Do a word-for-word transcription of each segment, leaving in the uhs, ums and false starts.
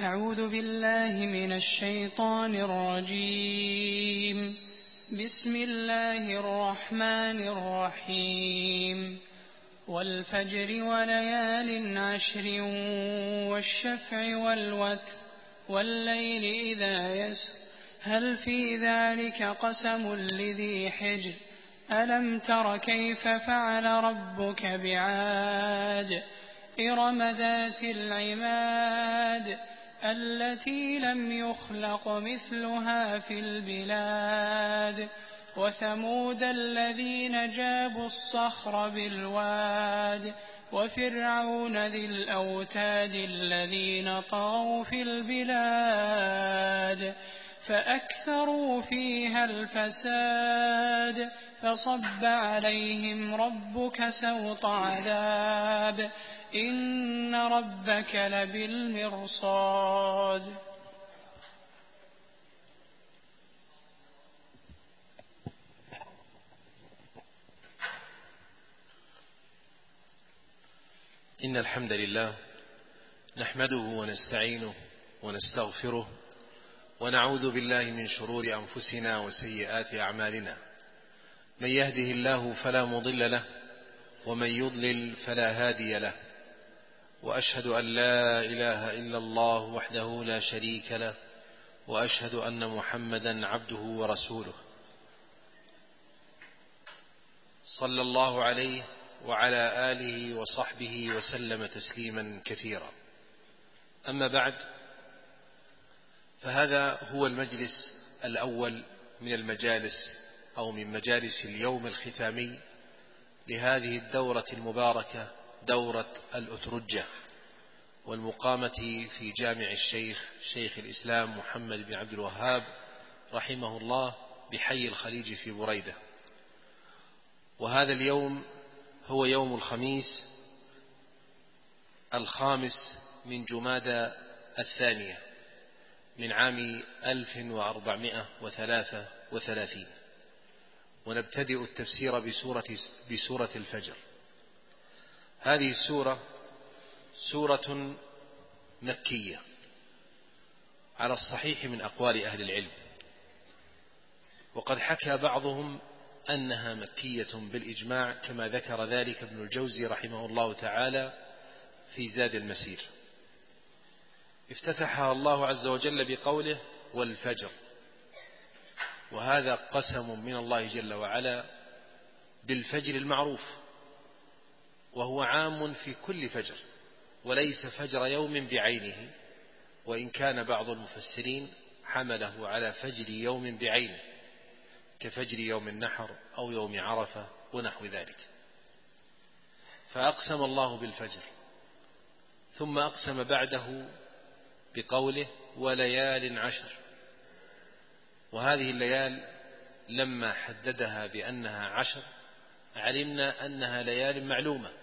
أعوذ بالله من الشيطان الرجيم. بسم الله الرحمن الرحيم. والفجر وليال عشر والشفع والوتر والليل إذا يسر هل في ذلك قسم لذي حجر ألم تر كيف فعل ربك بعاد إرم ذات العماد التي لم يخلق مثلها في البلاد وثمود الذين جابوا الصخر بالواد وفرعون ذي الأوتاد الذين طغوا في البلاد فأكثروا فيها الفساد فصب عليهم ربك سوط عذاب إن ربك لبالمرصاد. إن الحمد لله نحمده ونستعينه ونستغفره ونعوذ بالله من شرور أنفسنا وسيئات أعمالنا. من يهده الله فلا مضل له ومن يضلل فلا هادي له، وأشهد أن لا إله إلا الله وحده لا شريك له، وأشهد أن محمدا عبده ورسوله صلى الله عليه وعلى آله وصحبه وسلم تسليما كثيرا. أما بعد، فهذا هو المجلس الأول من المجالس أو من مجالس اليوم الختامي لهذه الدورة المباركة، دورة الأترجة، والمقامة في جامع الشيخ شيخ الإسلام محمد بن عبد الوهاب رحمه الله بحي الخليج في بريدة. وهذا اليوم هو يوم الخميس الخامس من جمادى الثانية من عام ألف وأربعمائة وثلاثة وثلاثين، ونبتدئ التفسير بسورة, بسورة الفجر. هذه السورة سورة مكية على الصحيح من أقوال أهل العلم، وقد حكى بعضهم أنها مكية بالإجماع كما ذكر ذلك ابن الجوزي رحمه الله تعالى في زاد المسير. افتتحها الله عز وجل بقوله والفجر، وهذا قسم من الله جل وعلا بالفجر المعروف، وهو عام في كل فجر وليس فجر يوم بعينه، وإن كان بعض المفسرين حمله على فجر يوم بعينه كفجر يوم النحر أو يوم عرفة ونحو ذلك. فأقسم الله بالفجر، ثم أقسم بعده بقوله وليال عشر. وهذه الليال لما حددها بأنها عشر علمنا أنها ليال معلومة،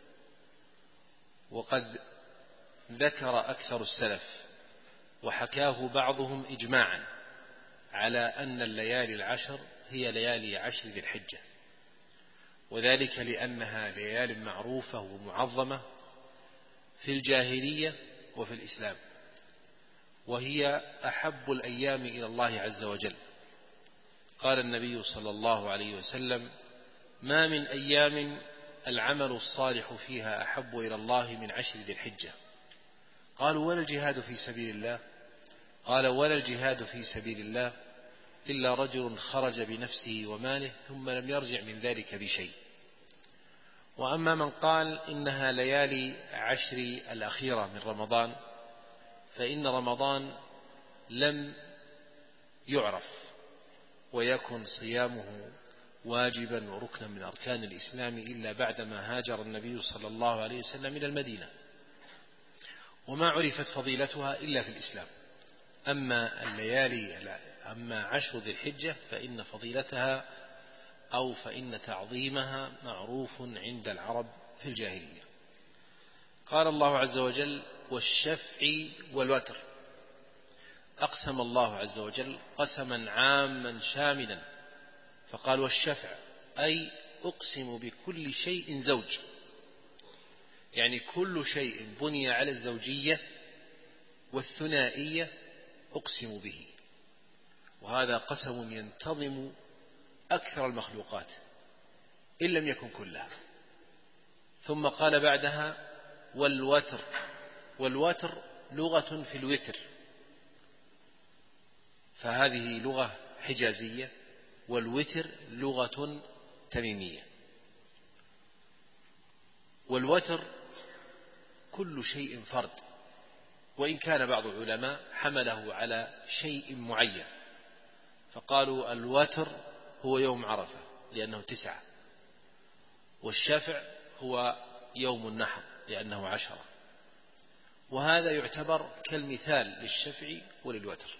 وقد ذكر أكثر السلف وحكاه بعضهم إجماعا على أن الليالي العشر هي ليالي عشر ذي الحجة، وذلك لأنها ليال معروفة ومعظمة في الجاهلية وفي الإسلام، وهي أحب الأيام إلى الله عز وجل. قال النبي صلى الله عليه وسلم ما من أيام العمل الصالح فيها أحب إلى الله من عشر ذي الحجة. قالوا ولا الجهاد في سبيل الله؟ قال ولا الجهاد في سبيل الله إلا رجل خرج بنفسه وماله ثم لم يرجع من ذلك بشيء. وأما من قال إنها ليالي عشر الأخيرة من رمضان، فإن رمضان لم يعرف ويكن صيامه واجبا وركنا من أركان الإسلام إلا بعدما هاجر النبي صلى الله عليه وسلم إلى المدينة، وما عرفت فضيلتها إلا في الإسلام. أما الليالي أما عشر ذي الحجة فإن فضيلتها أو فإن تعظيمها معروف عند العرب في الجاهلية. قال الله عز وجل والشفع والوتر. أقسم الله عز وجل قسما عاما شاملا فقال والشفع، أي أقسم بكل شيء زوج، يعني كل شيء بني على الزوجية والثنائية أقسم به، وهذا قسم ينتظم أكثر المخلوقات إن لم يكن كلها. ثم قال بعدها والوتر، والوتر لغة في الوتر، فهذه لغة حجازية، والوتر لغة تميمية. والوتر كل شيء فرد، وإن كان بعض العلماء حمله على شيء معين، فقالوا الوتر هو يوم عرفة لأنه تسعة، والشفع هو يوم النحر لأنه عشرة، وهذا يعتبر كالمثال للشفع وللوتر.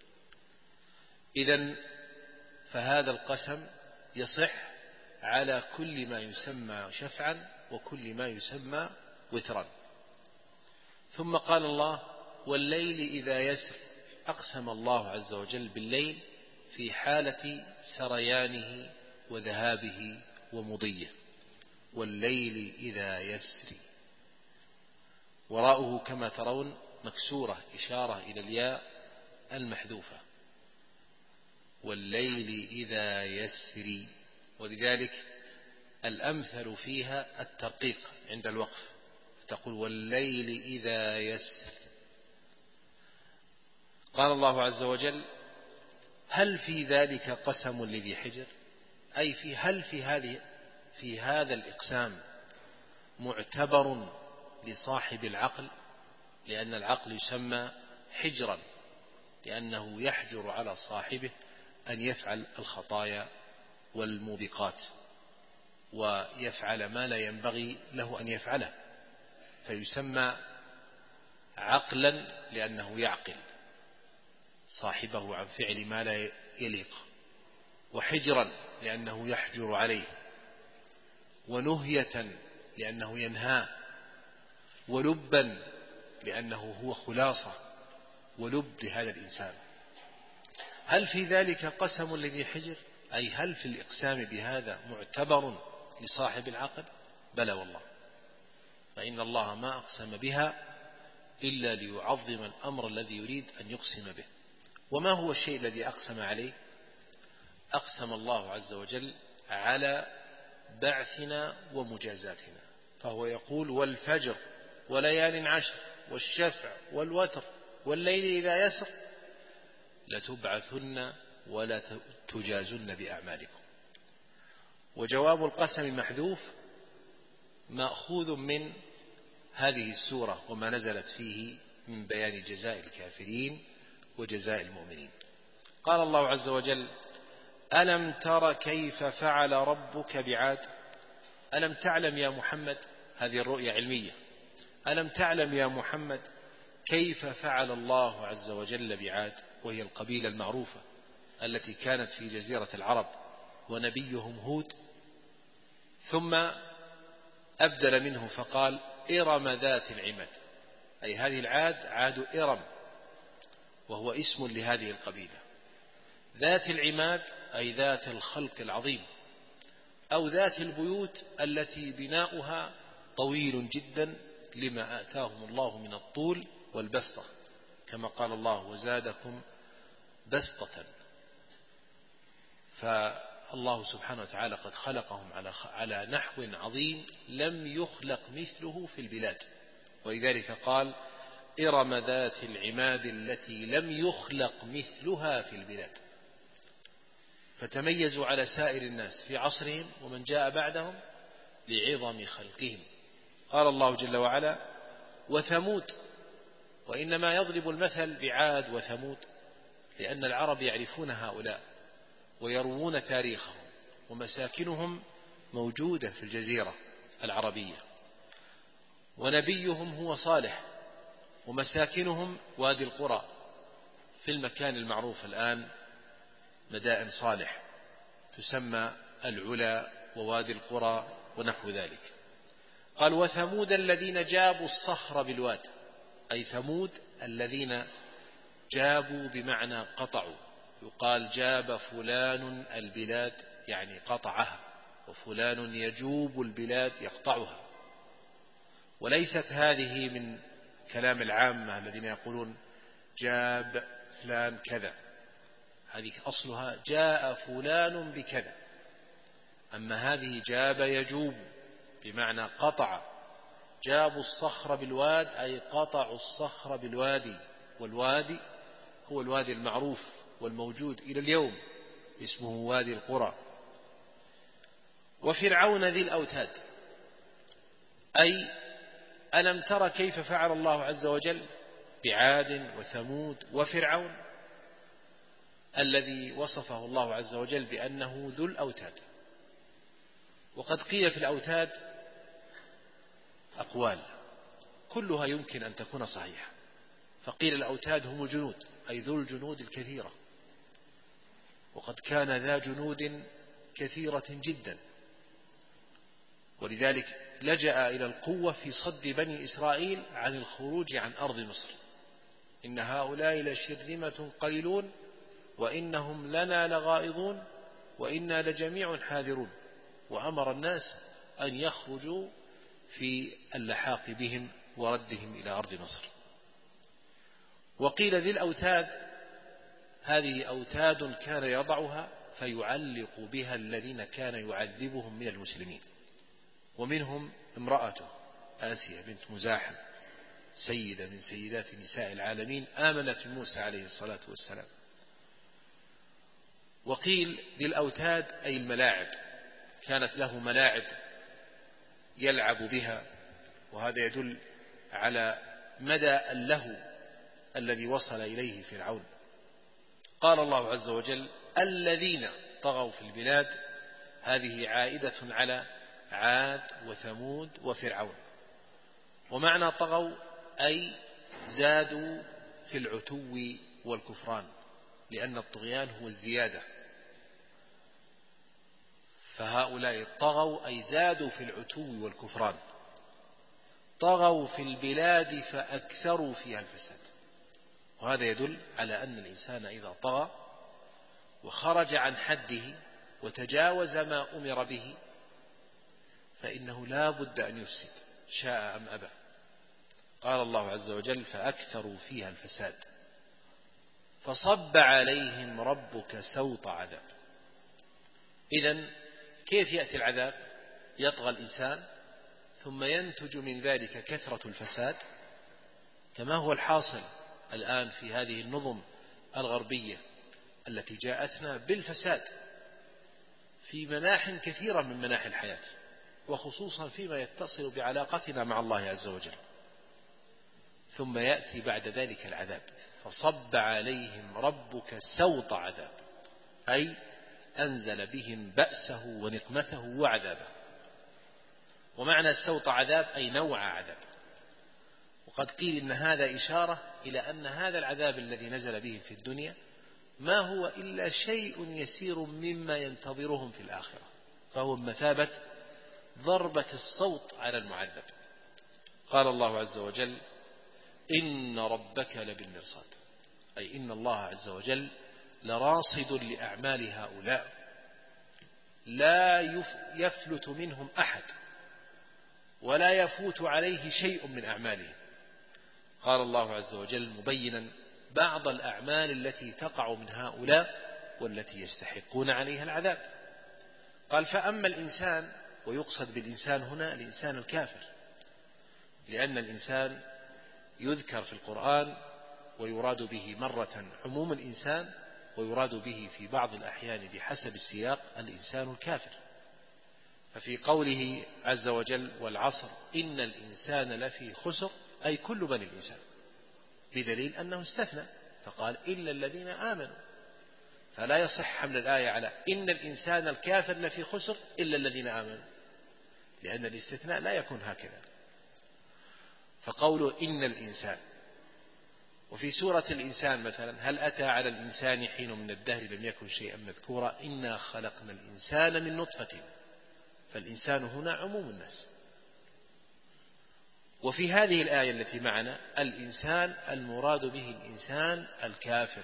إذن فهذا القسم يصح على كل ما يسمى شفعا وكل ما يسمى وترا. ثم قال الله والليل إذا يسر، أقسم الله عز وجل بالليل في حالة سريانه وذهابه ومضيه، والليل إذا يسري، وراءه كما ترون مكسورة إشارة إلى الياء المحذوفة، والليل إذا يسري، ولذلك الأمثل فيها الترقيق عند الوقف، تقول والليل إذا يسر. قال الله عز وجل هل في ذلك قسم لذي حجر، أي في هل في هذه في هذا الإقسام معتبر لصاحب العقل، لأن العقل يسمى حجرا لأنه يحجر على صاحبه أن يفعل الخطايا والموبقات ويفعل ما لا ينبغي له أن يفعله، فيسمى عقلا لأنه يعقل صاحبه عن فعل ما لا يليق، وحجرا لأنه يحجر عليه، ونهية لأنه ينهى، ولبا لأنه هو خلاصة ولب لهذا الإنسان. هل في ذلك قسم لذي حجر، أي هل في الإقسام بهذا معتبر لصاحب العقل؟ بلى والله، فإن الله ما أقسم بها إلا ليعظم الأمر الذي يريد أن يقسم به. وما هو الشيء الذي أقسم عليه؟ أقسم الله عز وجل على بعثنا ومجازاتنا، فهو يقول والفجر وليال عشر والشفع والوتر والليل إذا يسر لتبعثن ولا تجازن بأعمالكم. وجواب القسم محذوف مأخوذ من هذه السورة وما نزلت فيه من بيان جزاء الكافرين وجزاء المؤمنين. قال الله عز وجل ألم تر كيف فعل ربك بعاد. ألم تعلم يا محمد، هذه الرؤية علمية، ألم تعلم يا محمد كيف فعل الله عز وجل بعاد، وهي القبيلة المعروفة التي كانت في جزيرة العرب ونبيهم هود، ثم أبدل منه فقال إرم ذات العماد، أي هذه العاد عاد إرم، وهو اسم لهذه القبيلة. ذات العماد أي ذات الخلق العظيم، أو ذات البيوت التي بناؤها طويل جدا لما آتاهم الله من الطول والبسطة، كما قال الله وزادكم بسطة. فالله سبحانه وتعالى قد خلقهم على على نحو عظيم لم يخلق مثله في البلاد، ولذلك قال إرم ذات العماد التي لم يخلق مثلها في البلاد، فتميزوا على سائر الناس في عصرهم ومن جاء بعدهم لعظم خلقهم. قال الله جل وعلا وثمود، وإنما يضرب المثل بعاد وثمود لأن العرب يعرفون هؤلاء ويروون تاريخهم، ومساكنهم موجودة في الجزيرة العربية، ونبيهم هو صالح، ومساكنهم وادي القرى في المكان المعروف الآن مدائن صالح تسمى العلا ووادي القرى ونحو ذلك. قال وثمود الذين جابوا الصخر بالواد، أي ثمود الذين جابوا بمعنى قطعوا، يقال جاب فلان البلاد يعني قطعها، وفلان يجوب البلاد يقطعها. وليست هذه من كلام العامة الذين يقولون جاب فلان كذا، هذه أصلها جاء فلان بكذا. أما هذه جاب يجوب بمعنى قطع، جابوا الصخر بالواد أي قطعوا الصخر بالوادي، والوادي هو الوادي المعروف والموجود إلى اليوم اسمه وادي القرى. وفرعون ذي الأوتاد، أي ألم تر كيف فعل الله عز وجل بعاد وثمود وفرعون الذي وصفه الله عز وجل بأنه ذو الأوتاد. وقد قيل في الأوتاد أقوال كلها يمكن أن تكون صحيحة، فقيل الأوتاد هم الجنود أي ذو الجنود الكثيرة، وقد كان ذا جنود كثيرة جدا، ولذلك لجأ إلى القوة في صد بني إسرائيل عن الخروج عن أرض مصر. إن هؤلاء لشرذمة قليلون وإنهم لنا لغائظون وإنا لجميع حاذرون، وأمر الناس أن يخرجوا في اللحاق بهم وردهم إلى أرض مصر. وقيل ذي الأوتاد هذه أوتاد كان يضعها فيعلق بها الذين كان يعذبهم من المسلمين، ومنهم امرأته آسيا بنت مزاحم سيدة من سيدات نساء العالمين آمنت موسى عليه الصلاة والسلام. وقيل ذي الأوتاد أي الملاعب، كانت له ملاعب يلعب بها، وهذا يدل على مدى اللهو الذي وصل إليه فرعون. قال الله عز وجل الذين طغوا في البلاد، هذه عائدة على عاد وثمود وفرعون. ومعنى طغوا أي زادوا في العتو والكفران، لأن الطغيان هو الزيادة، فهؤلاء طغوا أي زادوا في العتو والكفران. طغوا في البلاد فأكثروا فيها الفساد، وهذا يدل على أن الإنسان إذا طغى وخرج عن حده وتجاوز ما أمر به فإنه لا بد أن يفسد شاء أم أبى. قال الله عز وجل فأكثروا فيها الفساد فصب عليهم ربك سوط عذاب. إذن كيف يأتي العذاب؟ يطغى الإنسان ثم ينتج من ذلك كثرة الفساد، كما هو الحاصل الآن في هذه النظم الغربية التي جاءتنا بالفساد في مناح كثيرة من مناحي الحياة، وخصوصا فيما يتصل بعلاقتنا مع الله عز وجل. ثم يأتي بعد ذلك العذاب فصب عليهم ربك سوط عذاب، أي أنزل بهم بأسه ونقمته وعذابه. ومعنى السوط عذاب أي نوع عذاب. وقد قيل إن هذا إشارة إلى أن هذا العذاب الذي نزل بهم في الدنيا ما هو إلا شيء يسير مما ينتظرهم في الآخرة، فهو بمثابة ضربة الصوت على المعذب. قال الله عز وجل إن ربك لبالمرصاد، أي إن الله عز وجل لراصد لأعمال هؤلاء لا يفلت منهم أحد ولا يفوت عليه شيء من أعمالهم. قال الله عز وجل مبينا بعض الأعمال التي تقع من هؤلاء والتي يستحقون عليها العذاب. قال فأما الإنسان، ويقصد بالإنسان هنا الإنسان الكافر، لأن الإنسان يذكر في القرآن ويراد به مرة عموم الإنسان، ويراد به في بعض الأحيان بحسب السياق الإنسان الكافر. ففي قوله عز وجل والعصر إن الإنسان لفي خسر أي كل بني الإنسان، بدليل أنه استثنى فقال إلا الذين آمنوا، فلا يصح حمل الآية على إن الإنسان الكافر لفي خسر إلا الذين آمنوا، لأن الاستثناء لا يكون هكذا. فقوله إن الإنسان. وفي سورة الإنسان مثلا هل أتى على الإنسان حين من الدهر لم يكن شيئا مذكورا إنا خلقنا الإنسان من نطفة، فالإنسان هنا عموم الناس. وفي هذه الآية التي معنا الإنسان المراد به الإنسان الكافر.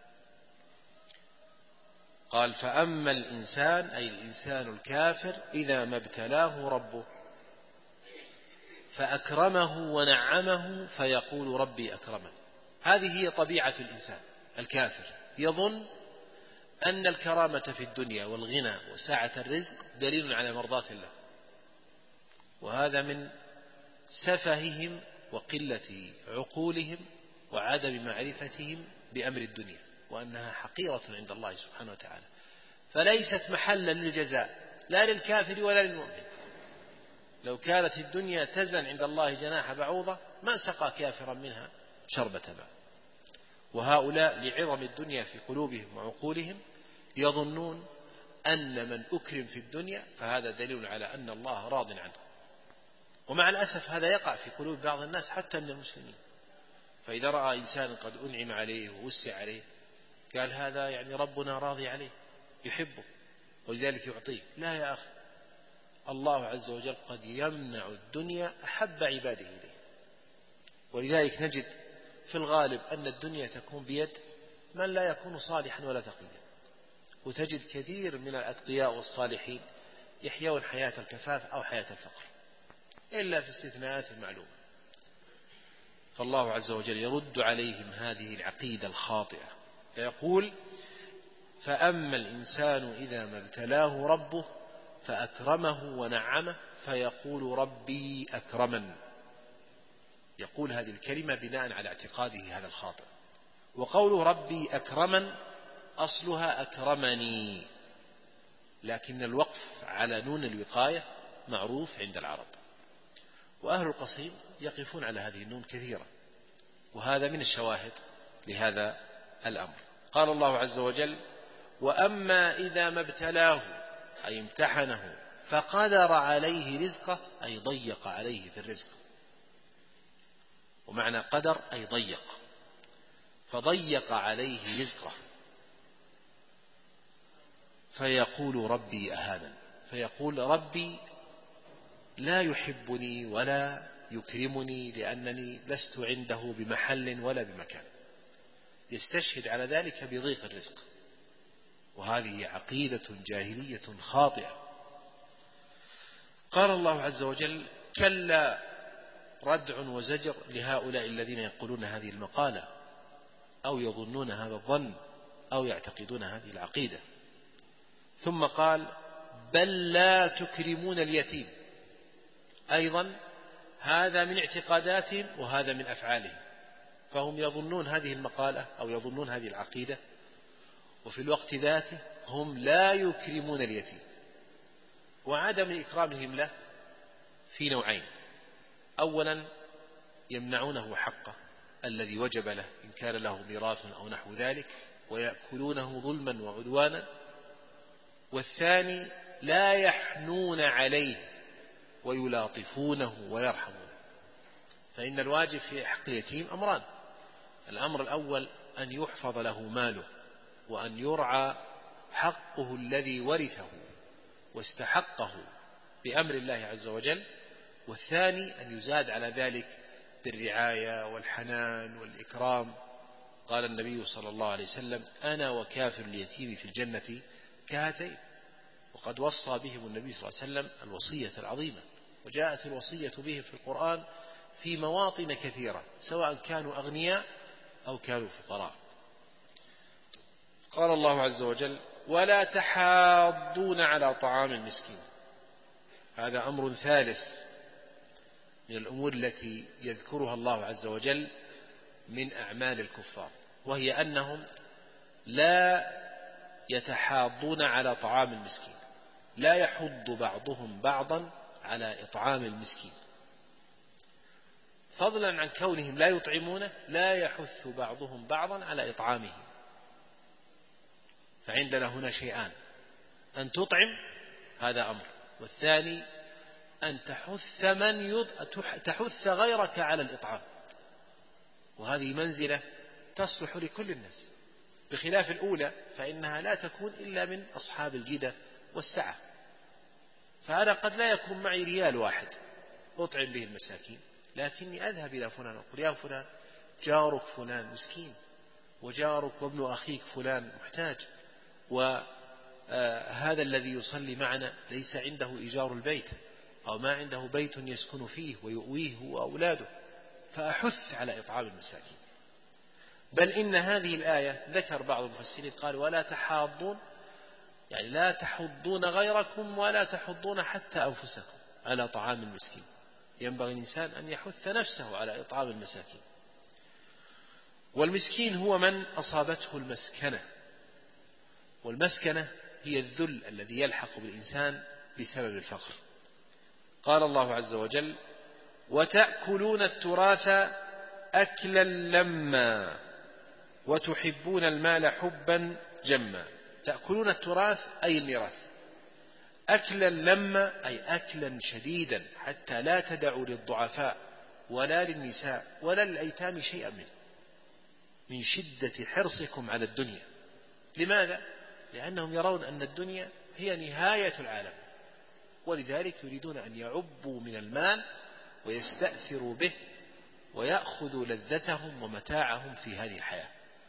قال فأما الإنسان أي الإنسان الكافر إذا ما ابتلاه ربه فأكرمه ونعمه فيقول ربي أكرمن، هذه هي طبيعة الإنسان الكافر، يظن أن الكرامة في الدنيا والغنى وسعة الرزق دليل على مرضاة الله، وهذا من سفههم وقلة عقولهم وعدم معرفتهم بأمر الدنيا، وأنها حقيرة عند الله سبحانه وتعالى، فليست محلا للجزاء لا للكافر ولا للمؤمن. لو كانت الدنيا تزن عند الله جناح بعوضة ما سقى كافرا منها شربة ماء. وهؤلاء لعظم الدنيا في قلوبهم وعقولهم يظنون أن من أكرم في الدنيا فهذا دليل على أن الله راض عنه. ومع الأسف هذا يقع في قلوب بعض الناس حتى من المسلمين، فإذا رأى إنسان قد أنعم عليه ووسع عليه قال هذا يعني ربنا راضي عليه يحبه ولذلك يعطيه. لا يا أخي، الله عز وجل قد يمنع الدنيا أحب عباده إليه، ولذلك نجد في الغالب أن الدنيا تكون بيد من لا يكون صالحا ولا تقيا، وتجد كثير من الأتقياء والصالحين يحيون حياة الكفاف أو حياة الفقر، إلا في استثناءات المعلومة. فالله عز وجل يرد عليهم هذه العقيدة الخاطئة فيقول: فأما الإنسان إذا ما ابتلاه ربه فأكرمه ونعمه فيقول ربي أكرمن. يقول هذه الكلمة بناء على اعتقاده هذا الخاطئ. وقول ربي أكرمن أصلها أكرمني، لكن الوقف على نون الوقاية معروف عند العرب، وأهل القصيم يقفون على هذه النون كثيرا، وهذا من الشواهد لهذا الأمر. قال الله عز وجل: وأما إذا ما ابتلاه أي امتحنه فقدر عليه رزقه أي ضيق عليه في الرزق، ومعنى قدر أي ضيق، فضيق عليه رزقه فيقول ربي أهانن، فيقول ربي لا يحبني ولا يكرمني لأنني لست عنده بمحل ولا بمكان، يستشهد على ذلك بضيق الرزق. وهذه عقيدة جاهلية خاطئة. قال الله عز وجل: كلا، ردع وزجر لهؤلاء الذين يقولون هذه المقالة أو يظنون هذا الظن أو يعتقدون هذه العقيدة. ثم قال: بل لا تكرمون اليتيم. أيضا هذا من اعتقاداتهم وهذا من أفعالهم، فهم يظنون هذه المقالة أو يظنون هذه العقيدة، وفي الوقت ذاته هم لا يكرمون اليتيم. وعدم إكرامهم له في نوعين: أولا يمنعونه حقه الذي وجب له إن كان له ميراث أو نحو ذلك ويأكلونه ظلما وعدوانا، والثاني لا يحنون عليه ويلاطفونه ويرحمونه. فإن الواجب في حق اليتيم أمران: الأمر الأول أن يحفظ له ماله وأن يرعى حقه الذي ورثه واستحقه بأمر الله عز وجل، والثاني أن يزاد على ذلك بالرعاية والحنان والإكرام. قال النبي صلى الله عليه وسلم: أنا وكافر اليتيم في الجنة كهاتين. وقد وصى بهم النبي صلى الله عليه وسلم الوصية العظيمة، وجاءت الوصية بهم في القرآن في مواطن كثيرة سواء كانوا أغنياء أو كانوا فقراء. قال الله عز وجل: ولا تحاضون على طعام المسكين. هذا أمر ثالث من الأمور التي يذكرها الله عز وجل من أعمال الكفار، وهي أنهم لا يتحاضون على طعام المسكين، لا يحض بعضهم بعضا على إطعام المسكين، فضلا عن كونهم لا يطعمونه لا يحث بعضهم بعضا على إطعامه. فعندنا هنا شيئان: أن تطعم هذا أمر، والثاني أن تحث من يض... تحث غيرك على الإطعام، وهذه منزلة تصلح لكل الناس، بخلاف الأولى فإنها لا تكون إلا من أصحاب الجدة والسعة. فأنا قد لا يكون معي ريال واحد أطعم به المساكين، لكني أذهب إلى فلان أقول: يا فلان، جارك فلان مسكين، وجارك وابن أخيك فلان محتاج، وهذا الذي يصلي معنا ليس عنده إيجار البيت أو ما عنده بيت يسكن فيه ويؤويه وأولاده، فأحث على إطعام المساكين. بل إن هذه الآية ذكر بعض المفسرين قال ولا تحاضون، يعني لا تحضون غيركم ولا تحضون حتى أنفسكم على طعام المسكين. ينبغي الإنسان أن يحث نفسه على إطعام المساكين. والمسكين هو من أصابته المسكنة، والمسكنة هي الذل الذي يلحق بالإنسان بسبب الفقر. قال الله عز وجل وتأكلون التراث أكلا لما وتحبون المال حبا جما. تأكلون التراث أي الميراث، أكلا لما أي أكلا شديدا حتى لا تدعوا للضعفاء ولا للنساء ولا للأيتام شيئا منه، من شدة حرصكم على الدنيا. لماذا؟ لأنهم يرون أن الدنيا هي نهاية العالم، ولذلك يريدون أن يعبوا من المال ويستأثروا به ويأخذوا لذتهم ومتاعهم في هذه الحياة.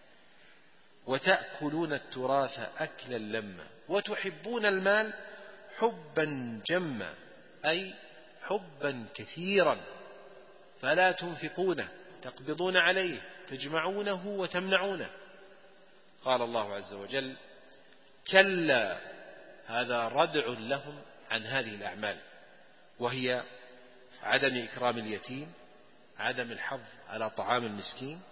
وتأكلون التراث أكلا لما وتحبون المال حبا جما أي حبا كثيرا، فلا تنفقونه، تقبضون عليه، تجمعونه وتمنعونه. قال الله عز وجل كلا، هذا ردع لهم عن هذه الأعمال، وهي عدم إكرام اليتيم، عدم الحظ على طعام المسكين،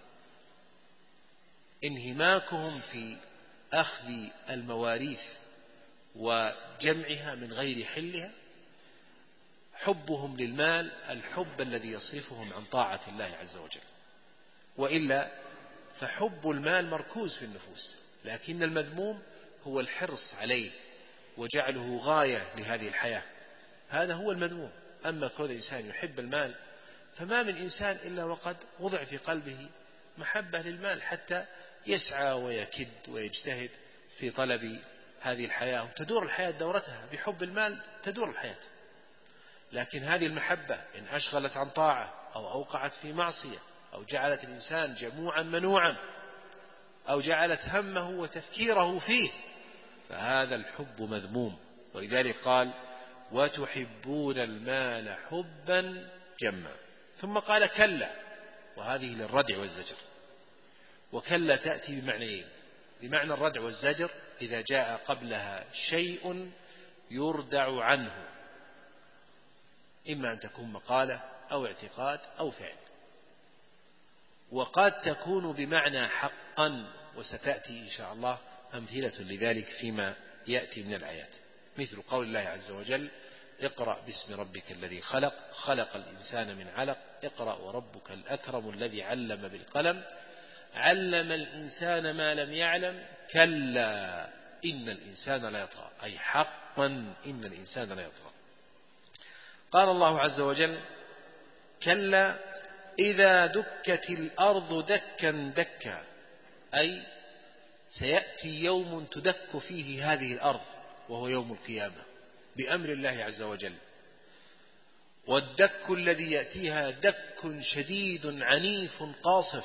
انهماكهم في أخذ المواريث وجمعها من غير حلها، حبهم للمال الحب الذي يصرفهم عن طاعة الله عز وجل. وإلا فحب المال مركوز في النفوس، لكن المذموم هو الحرص عليه وجعله غاية لهذه الحياة، هذا هو المذموم. أما كون الإنسان يحب المال فما من إنسان إلا وقد وضع في قلبه محبة للمال حتى يسعى ويكد ويجتهد في طلب هذه الحياة، وتدور الحياة دورتها بحب المال، تدور الحياة. لكن هذه المحبة إن أشغلت عن طاعة أو أوقعت في معصية أو جعلت الإنسان جموعا منوعا أو جعلت همه وتفكيره فيه، فهذا الحب مذموم. ولذلك قال وتحبون المال حبا جما، ثم قال كلا، وهذه للردع والزجر. وكلا تأتي بمعنيين، بمعنى الردع والزجر إذا جاء قبلها شيء يردع عنه، إما أن تكون مقالة أو اعتقاد أو فعل، وقد تكون بمعنى حقا، وستأتي إن شاء الله أمثلة لذلك فيما يأتي من الآيات، مثل قول الله عز وجل اقرأ باسم ربك الذي خلق خلق الإنسان من علق اقرأ وربك الأكرم الذي علم بالقلم علم الإنسان ما لم يعلم كلا إن الإنسان لا يطغى، أي حقا إن الإنسان لا يطغى. قال الله عز وجل كلا إذا دكت الأرض دكا دكا، أي سيأتي يوم تدك فيه هذه الأرض وهو يوم القيامة بأمر الله عز وجل، والدك الذي يأتيها دك شديد عنيف قاصف.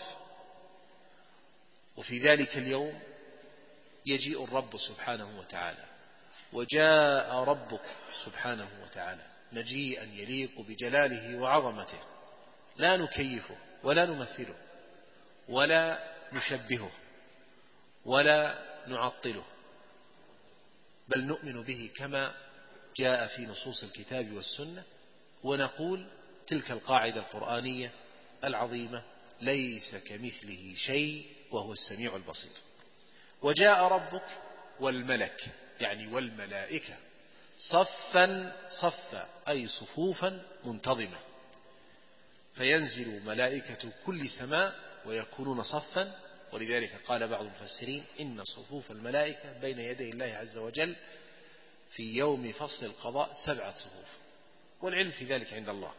وفي ذلك اليوم يجيء الرب سبحانه وتعالى، وجاء ربك سبحانه وتعالى مجيئا يليق بجلاله وعظمته، لا نكيفه ولا نمثله ولا نشبهه ولا نعطله، بل نؤمن به كما جاء في نصوص الكتاب والسنة، ونقول تلك القاعدة القرآنية العظيمة ليس كمثله شيء وهو السميع البصير. وجاء ربك والملك يعني والملائكة صفا صفا، أي صفوفا منتظمة، فينزل ملائكة كل سماء ويكونون صفا. ولذلك قال بعض المفسرين إن صفوف الملائكة بين يدي الله عز وجل في يوم فصل القضاء سبعة صفوف، والعلم في ذلك عند الله.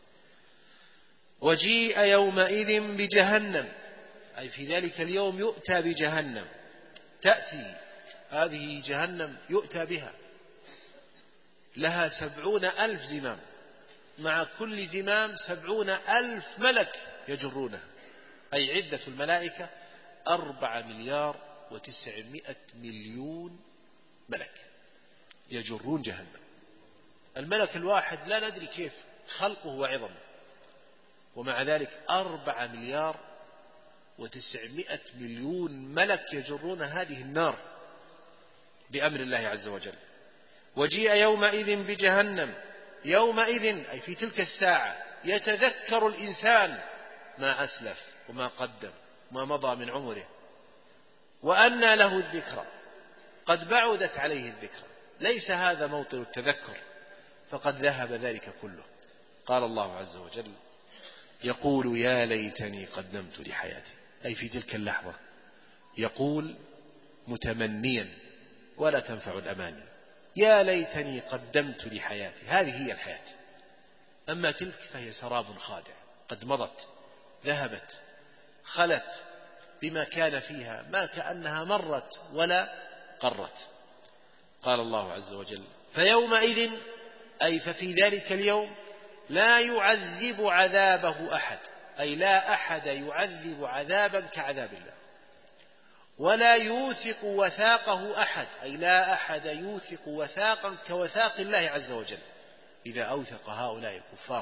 وجيء يومئذ بجهنم، أي في ذلك اليوم يؤتى بجهنم، تأتي هذه جهنم يؤتى بها، لها سبعون ألف زمام، مع كل زمام سبعون ألف ملك يجرونها، أي عدة الملائكة أربع مليار وتسعمائة مليون ملك يجرون جهنم. الملك الواحد لا ندري كيف خلقه وعظمه، ومع ذلك أربع مليار وتسعمائة مليون ملك يجرون هذه النار بأمر الله عز وجل. وجيء يومئذ بجهنم، يومئذ أي في تلك الساعة يتذكر الإنسان ما أسلف وما قدم وما مضى من عمره، وأنى له الذكرى، قد بعدت عليه الذكرى، ليس هذا موطن التذكر، فقد ذهب ذلك كله. قال الله عز وجل: يقول يا ليتني قدمت لحياتي، أي في تلك اللحظة يقول متمنيا ولا تنفع الأماني، يا ليتني قدمت لحياتي. هذه هي الحياة، أما تلك فهي سراب خادع، قد مضت، ذهبت، خلت بما كان فيها، ما كأنها مرت ولا قرت. قال الله عز وجل: فيومئذ أي ففي ذلك اليوم لا يعذب عذابه أحد، أي لا أحد يعذب عذابا كعذاب الله، ولا يوثق وثاقه أحد، أي لا أحد يوثق وثاقا كوثاق الله عز وجل إذا أوثق هؤلاء الكفار.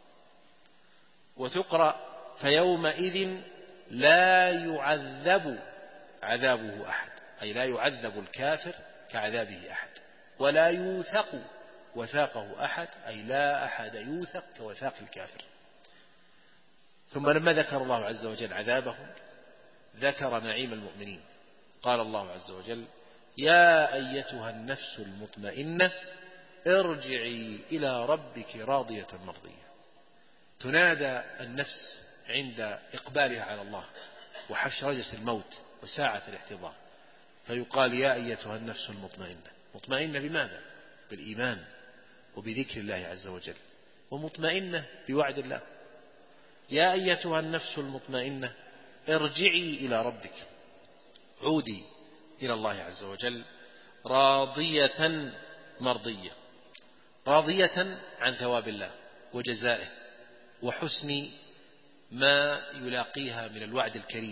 وتقرأ: فيومئذ لا يعذب عذابه أحد، أي لا يعذب الكافر كعذابه أحد، ولا يوثق وثاقه أحد، أي لا أحد يوثق كوثاق الكافر. ثم لما ذكر الله عز وجل عذابهم ذكر نعيم المؤمنين. قال الله عز وجل: يا أيتها النفس المطمئنة ارجعي إلى ربك راضية مرضية. تنادى النفس عند إقبالها على الله وحشرجة الموت وساعة الاحتضار، فيقال: يا أيتها النفس المطمئنة. مطمئنة بماذا؟ بالإيمان وبذكر الله عز وجل، ومطمئنة بوعد الله. يا أيتها النفس المطمئنة ارجعي إلى ربك، عودي إلى الله عز وجل راضية مرضية، راضية عن ثواب الله وجزائه وحسن ما يلاقيها من الوعد الكريم،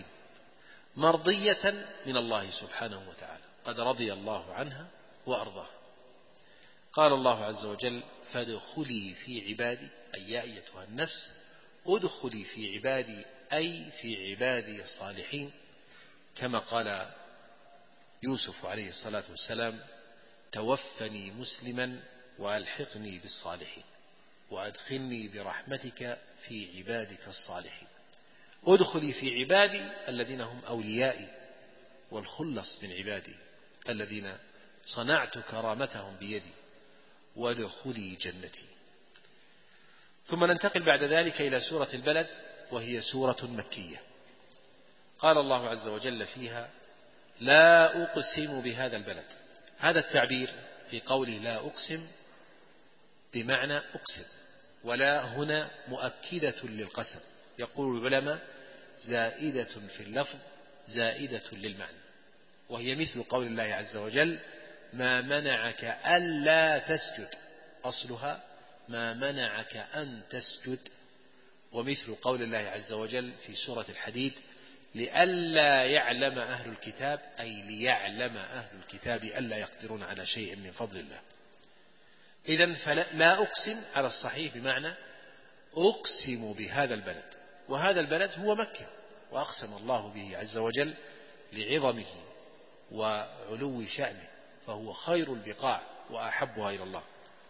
مرضية من الله سبحانه وتعالى، قد رضي الله عنها وأرضاها. قال الله عز وجل: فادخلي في عبادي، أي يا أيتها النفس ادخلي في عبادي، أي في عبادي الصالحين، كما قال يوسف عليه الصلاة والسلام: توفني مسلما وألحقني بالصالحين وأدخلني برحمتك في عبادك الصالحين. ادخلي في عبادي الذين هم أوليائي والخلص من عبادي الذين صنعت كرامتهم بيدي، وادخلي جنتي. ثم ننتقل بعد ذلك إلى سورة البلد، وهي سورة مكية. قال الله عز وجل فيها: لا أقسم بهذا البلد. هذا التعبير في قوله لا أقسم بمعنى أقسم، ولا هنا مؤكدة للقسم. يقول العلماء: زائدة في اللفظ زائدة للمعنى، وهي مثل قول الله عز وجل: ما منعك ألا تسجد، أصلها ما منعك أن تسجد. ومثل قول الله عز وجل في سورة الحديد: لئلا يعلم أهل الكتاب، أي ليعلم أهل الكتاب ألا يقدرون على شيء من فضل الله. إذن فلا أقسم على الصحيح بمعنى أقسم بهذا البلد، وهذا البلد هو مكة، وأقسم الله به عز وجل لعظمه وعلو شأنه، فهو خير البقاع وأحبها إلى الله.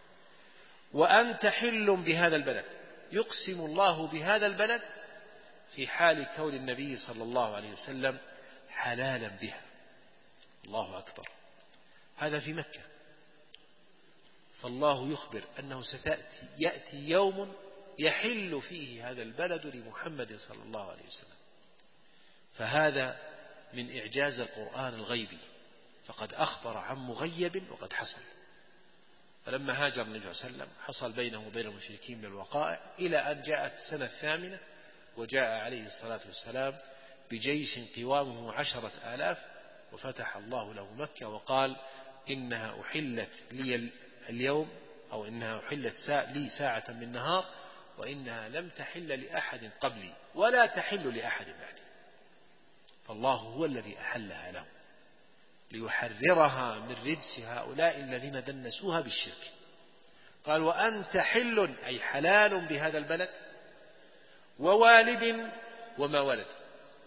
وأنت حل بهذا البلد، يقسم الله بهذا البلد في حال كون النبي صلى الله عليه وسلم حلالا بها. الله أكبر، هذا في مكة، فالله يخبر أنه ستأتي يأتي يوم يحل فيه هذا البلد لمحمد صلى الله عليه وسلم، فهذا من إعجاز القرآن الغيبي، فقد أخبر عن مغيب وقد حصل. فلما هاجر النبي صلى الله عليه وسلم حصل بينه وبين المشركين من الوقائع، إلى أن جاءت السنة الثامنة وجاء عليه الصلاة والسلام بجيش قوامه عشرة آلاف، وفتح الله له مكة وقال: إنها أحلت لي اليوم، أو إنها أحلت لي ساعة من نهار، وإنها لم تحل لأحد قبلي ولا تحل لأحد بعدي. فالله هو الذي أحلها له ليحررها من رجس هؤلاء الذين دنسوها بالشرك. قال: وأنت حل، أي حلال بهذا البلد، ووالد وما ولد.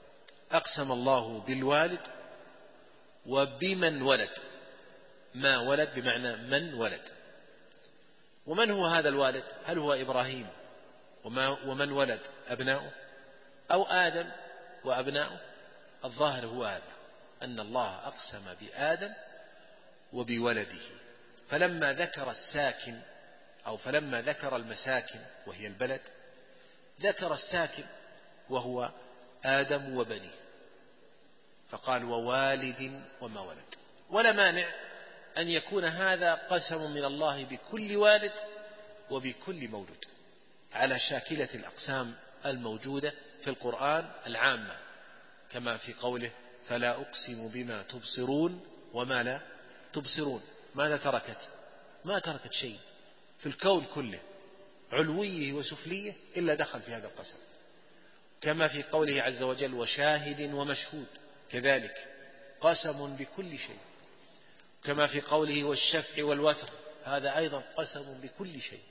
أقسم الله بالوالد وبمن ولد. ما ولد بمعنى من ولد. ومن هو هذا الوالد؟ هل هو إبراهيم وما ومن ولد أبناؤه، أو آدم وأبناؤه؟ الظاهر هو هذا، أن الله أقسم بآدم وبولده. فلما ذكر الساكن أو فلما ذكر المساكن وهي البلد، ذكر الساكن وهو آدم وبنيه، فقال ووالد وما ولد. ولا مانع أن يكون هذا قسم من الله بكل والد وبكل مولود، على شاكلة الأقسام الموجودة في القرآن العامة، كما في قوله فلا أقسم بما تبصرون وما لا تبصرون. ماذا تركت؟ ما تركت شيء في الكون كله علويه وسفليه إلا دخل في هذا القسم. كما في قوله عز وجل وشاهد ومشهود، كذلك قسم بكل شيء. كما في قوله والشفع والوتر، هذا أيضا قسم بكل شيء.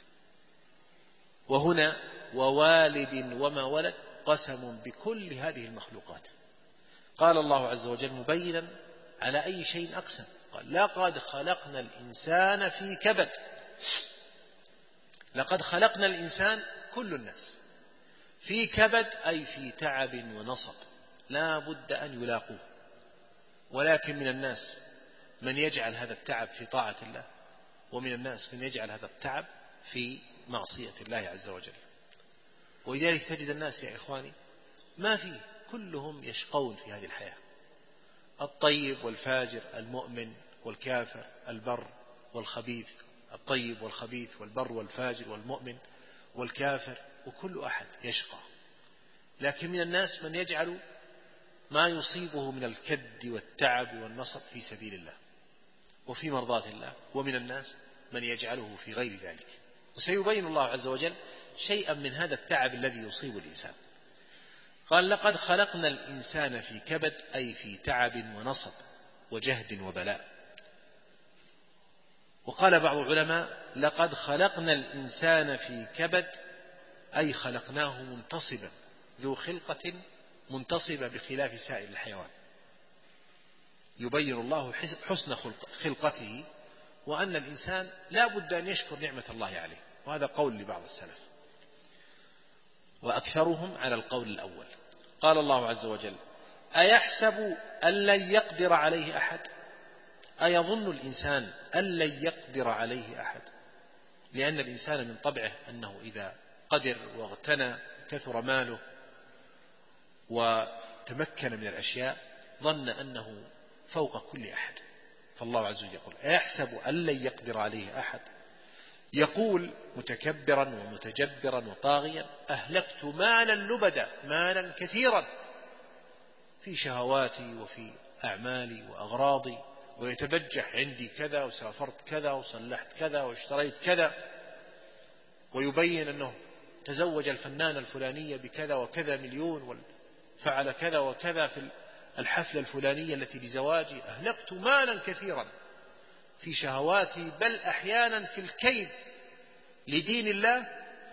وهنا ووالد وما ولد قسم بكل هذه المخلوقات. قال الله عز وجل مبينا على أي شيء أقسم، قال لقد خلقنا الإنسان في كبد. لقد خلقنا الإنسان كل الناس في كبد، أي في تعب ونصب لا بد أن يلاقوه. ولكن من الناس من يجعل هذا التعب في طاعة الله، ومن الناس من يجعل هذا التعب في معصية الله عز وجل. ولذلك تجد الناس يا إخواني ما فيه كلهم يشقون في هذه الحياة، الطيب والفاجر، المؤمن والكافر، البر والخبيث، الطيب والخبيث والبر والفاجر والمؤمن والكافر، وكل أحد يشقى. لكن من الناس من يجعل ما يصيبه من الكد والتعب والنصب في سبيل الله وفي مرضاة الله، ومن الناس من يجعله في غير ذلك. وسيبين الله عز وجل شيئا من هذا التعب الذي يصيب الإنسان. قال لقد خلقنا الإنسان في كبد، أي في تعب ونصب وجهد وبلاء. وقال بعض العلماء لقد خلقنا الإنسان في كبد، أي خلقناه منتصبا ذو خلقة منتصبة بخلاف سائر الحيوان. يبين الله حسن خلقته، وأن الإنسان لا بد أن يشكر نعمة الله عليه، وهذا قول لبعض السلف وأكثرهم على القول الأول. قال الله عز وجل أيحسب أن لن يقدر عليه أحد؟ أيظن الإنسان أن لن يقدر عليه أحد؟ لأن الإنسان من طبعه أنه إذا قدر واغتنى كثر ماله وتمكن من الأشياء ظن أنه فوق كل أحد. فالله عز وجل يقول أيحسب أن لن يقدر عليه أحد، يقول متكبرا ومتجبرا وطاغيا أهلكت مالا لبدا، مالا كثيرا في شهواتي وفي أعمالي وأغراضي، ويتبجح عندي كذا وسافرت كذا وصلحت كذا واشتريت كذا، ويبين أنه تزوج الفنانة الفلانية بكذا وكذا مليون وفعل كذا وكذا في الحفلة الفلانية التي لزواجي. أهلكت مالا كثيرا في شهواتي، بل أحيانا في الكيد لدين الله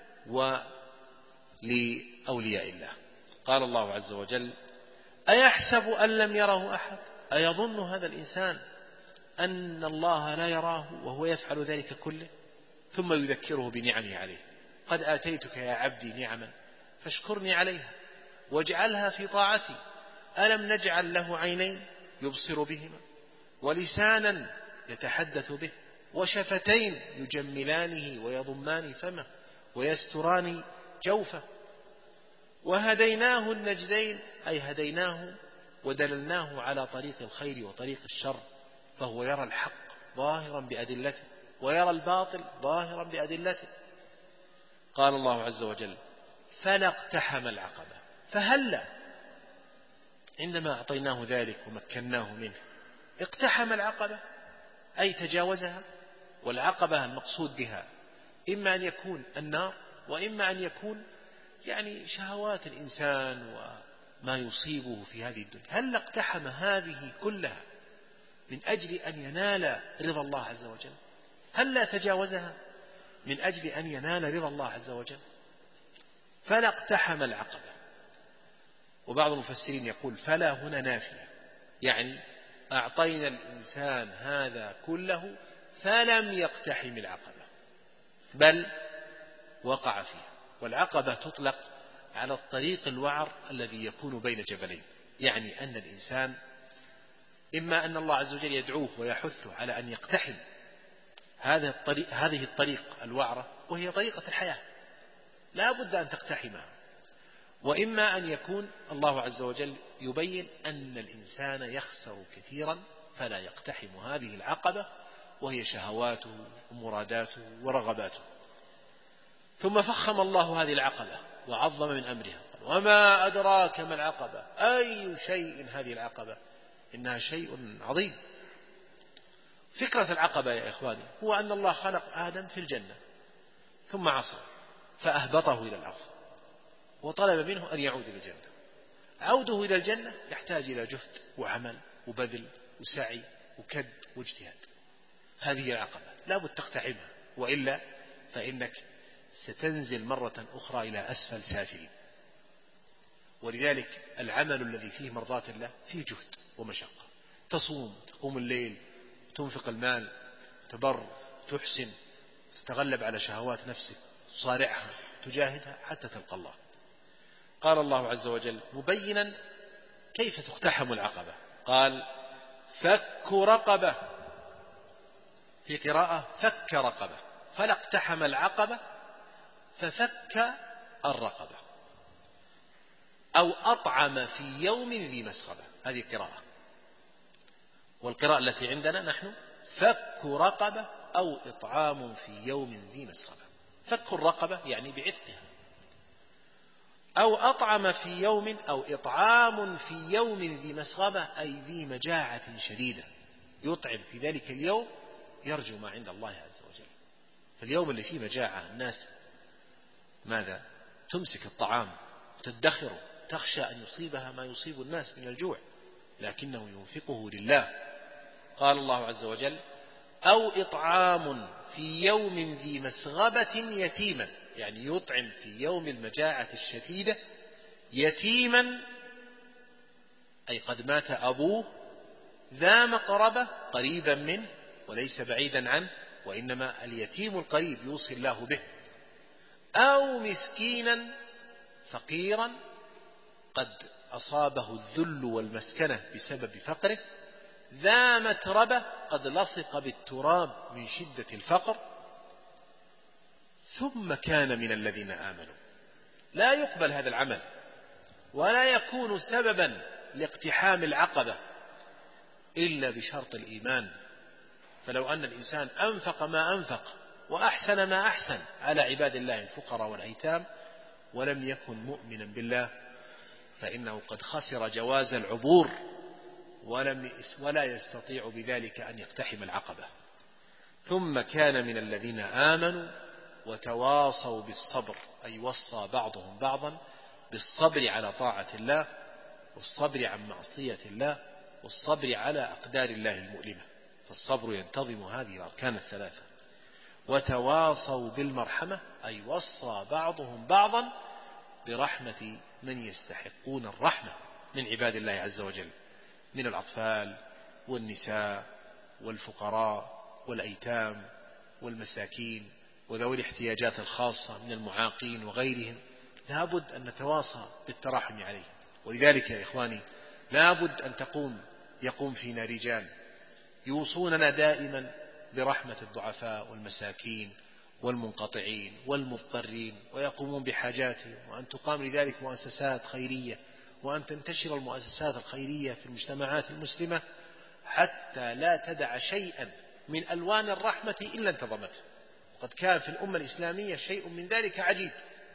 ولأولياء الله. قال الله عز وجل أيحسب أن لم يره أحد؟ أيظن هذا الإنسان أن الله لا يراه وهو يفعل ذلك كله؟ ثم يذكره بنعمه عليه. قد آتيتك يا عبدي نعما فاشكرني عليها واجعلها في طاعتي. ألم نجعل له عينين يبصر بهما، ولسانا يتحدث به، وشفتين يجملانه ويضمان فمه ويستران جوفه، وهديناه النجدين، أي هديناه ودللناه على طريق الخير وطريق الشر، فهو يرى الحق ظاهرا بأدلته ويرى الباطل ظاهرا بأدلته. قال الله عز وجل فلا اقتحم العقبة. فهلا عندما أعطيناه ذلك ومكناه منه اقتحم العقبة، أي تجاوزها. والعقبة المقصود بها إما أن يكون النار، وإما أن يكون يعني شهوات الإنسان وما يصيبه في هذه الدنيا. هل اقتحم هذه كلها من أجل أن ينال رضا الله عز وجل؟ هل لا تجاوزها من أجل أن ينال رضا الله عز وجل؟ فلا اقتحم العقبة. وبعض المفسرين يقول فلا هنا نافية، يعني أعطينا الإنسان هذا كله فلم يقتحم العقبة بل وقع فيها. والعقبة تطلق على الطريق الوعر الذي يكون بين جبلين، يعني أن الإنسان إما أن الله عز وجل يدعوه ويحثه على أن يقتحم هذا الطريق هذه الطريق الوعرة وهي طريقة الحياة لا بد أن تقتحمها، وإما أن يكون الله عز وجل يبين أن الإنسان يخسر كثيرا فلا يقتحم هذه العقبة وهي شهواته ومراداته ورغباته. ثم فخم الله هذه العقبة وعظم من أمرها، وما أدراك ما العقبة، أي شيء هذه العقبة، إنها شيء عظيم. فكرة العقبة يا إخواني هو أن الله خلق آدم في الجنة ثم عصى فأهبطه إلى الأرض وطلب منه أن يعود إلى الجنة. عوده إلى الجنة يحتاج إلى جهد وعمل وبذل وسعي وكد واجتهاد. هذه العقبة لا بد تقتحمها، وإلا فإنك ستنزل مرة أخرى إلى أسفل سافلين. ولذلك العمل الذي فيه مرضاة الله فيه جهد ومشقة، تصوم، تقوم الليل، تنفق المال، تبر، تحسن، تتغلب على شهوات نفسك، تصارعها، تجاهدها حتى تلقى الله. قال الله عز وجل مبينا كيف تقتحم العقبة، قال فك رقبة، في قراءة فك رقبة، فلا اقتحم العقبة ففك الرقبة، أو أطعم في يوم ذي مسغبة، هذه قراءة. والقراءة التي عندنا نحن فك رقبة أو إطعام في يوم ذي مسغبة. فك الرقبة يعني بعتقها، أو أطعم في يوم أو إطعام في يوم ذي مسغبة أي ذي مجاعة شديدة، يطعم في ذلك اليوم يرجو ما عند الله عز وجل. فاليوم اللي فيه مجاعة الناس ماذا؟ تمسك الطعام وتدخره، تخشى أن يصيبها ما يصيب الناس من الجوع، لكنه ينفقه لله. قال الله عز وجل أو إطعام في يوم ذي مسغبة يتيما، يعني يطعم في يوم المجاعة الشديدة يتيما أي قد مات أبوه، ذا مقربة قريبا منه وليس بعيدا عنه، وإنما اليتيم القريب يوصي الله به، أو مسكينا فقيرا قد أصابه الذل والمسكنة بسبب فقره، ذا متربة قد لصق بالتراب من شدة الفقر، ثم كان من الذين آمنوا. لا يقبل هذا العمل ولا يكون سببا لاقتحام العقبة إلا بشرط الإيمان. فلو أن الإنسان أنفق ما أنفق وأحسن ما أحسن على عباد الله الفقراء والأيتام ولم يكن مؤمنا بالله فإنه قد خسر جواز العبور ولم ولا يستطيع بذلك أن يقتحم العقبة. ثم كان من الذين آمنوا وتواصوا بالصبر، أي وصى بعضهم بعضا بالصبر على طاعة الله والصبر عن معصية الله والصبر على أقدار الله المؤلمة، فالصبر ينتظم هذه الأركان الثلاثة. وتواصوا بالمرحمة، أي وصى بعضهم بعضا برحمة من يستحقون الرحمة من عباد الله عز وجل، من الأطفال والنساء والفقراء والأيتام والمساكين وذوي الاحتياجات الخاصة من المعاقين وغيرهم. لا بد أن نتواصى بالتراحم عليهم. ولذلك يا إخواني لا بد أن تقوم يقوم فينا رجال يوصوننا دائما برحمة الضعفاء والمساكين والمنقطعين والمضطرين ويقومون بحاجاتهم، وأن تقام لذلك مؤسسات خيرية، وأن تنتشر المؤسسات الخيرية في المجتمعات المسلمة حتى لا تدع شيئا من ألوان الرحمة إلا انتظمته. قد كان في الأمة الإسلامية شيء من ذلك عجيب.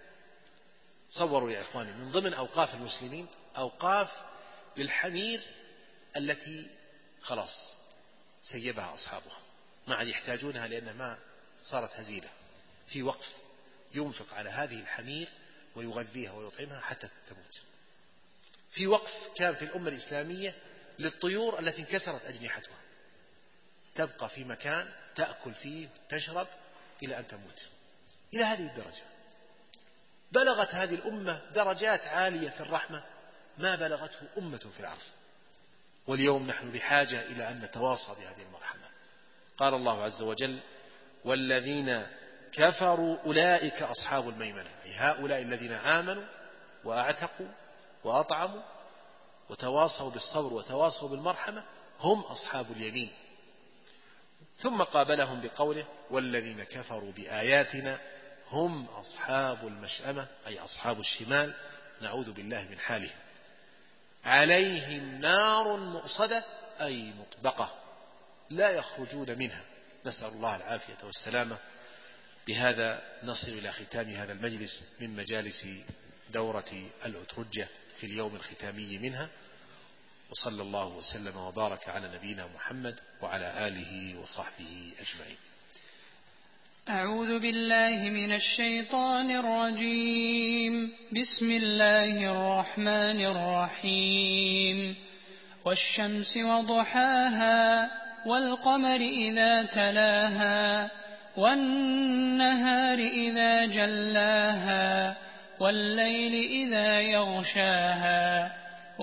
صوروا يا إخواني من ضمن أوقاف المسلمين أوقاف للحمير التي خلاص سيبها أصحابها، ما عاد يحتاجونها لأنها ما صارت هزيلة، في وقف ينفق على هذه الحمير ويغذيها ويطعمها حتى تموت. في وقف كان في الأمة الإسلامية للطيور التي انكسرت أجنحتها، تبقى في مكان تأكل فيه تشرب إلى أن تموت. إلى هذه الدرجة بلغت هذه الأمة درجات عالية في الرحمة ما بلغته أمة في الأرض. واليوم نحن بحاجة إلى أن نتواصى بهذه المرحمة. قال الله عز وجل: والذين كفروا أولئك أصحاب الميمنة، أي هؤلاء الذين آمنوا وأعتقوا وأطعموا وتواصوا بالصبر وتواصوا بالمرحمة هم أصحاب اليمين. ثم قابلهم بقوله: والذين كفروا بآياتنا هم أصحاب المشأمة، أي أصحاب الشمال، نعوذ بالله من حالهم. عليهم نار مؤصدة، أي مطبقة لا يخرجون منها، نسأل الله العافية والسلامة. بهذا نصل إلى ختام هذا المجلس من مجالس دورة الأترجة في اليوم الختامي منها، وصلى الله وسلم وبارك على نبينا محمد وعلى آله وصحبه أجمعين. أعوذ بالله من الشيطان الرجيم. بسم الله الرحمن الرحيم. والشمس وضحاها والقمر إذا تلاها والنهار إذا جلاها والليل إذا يغشاها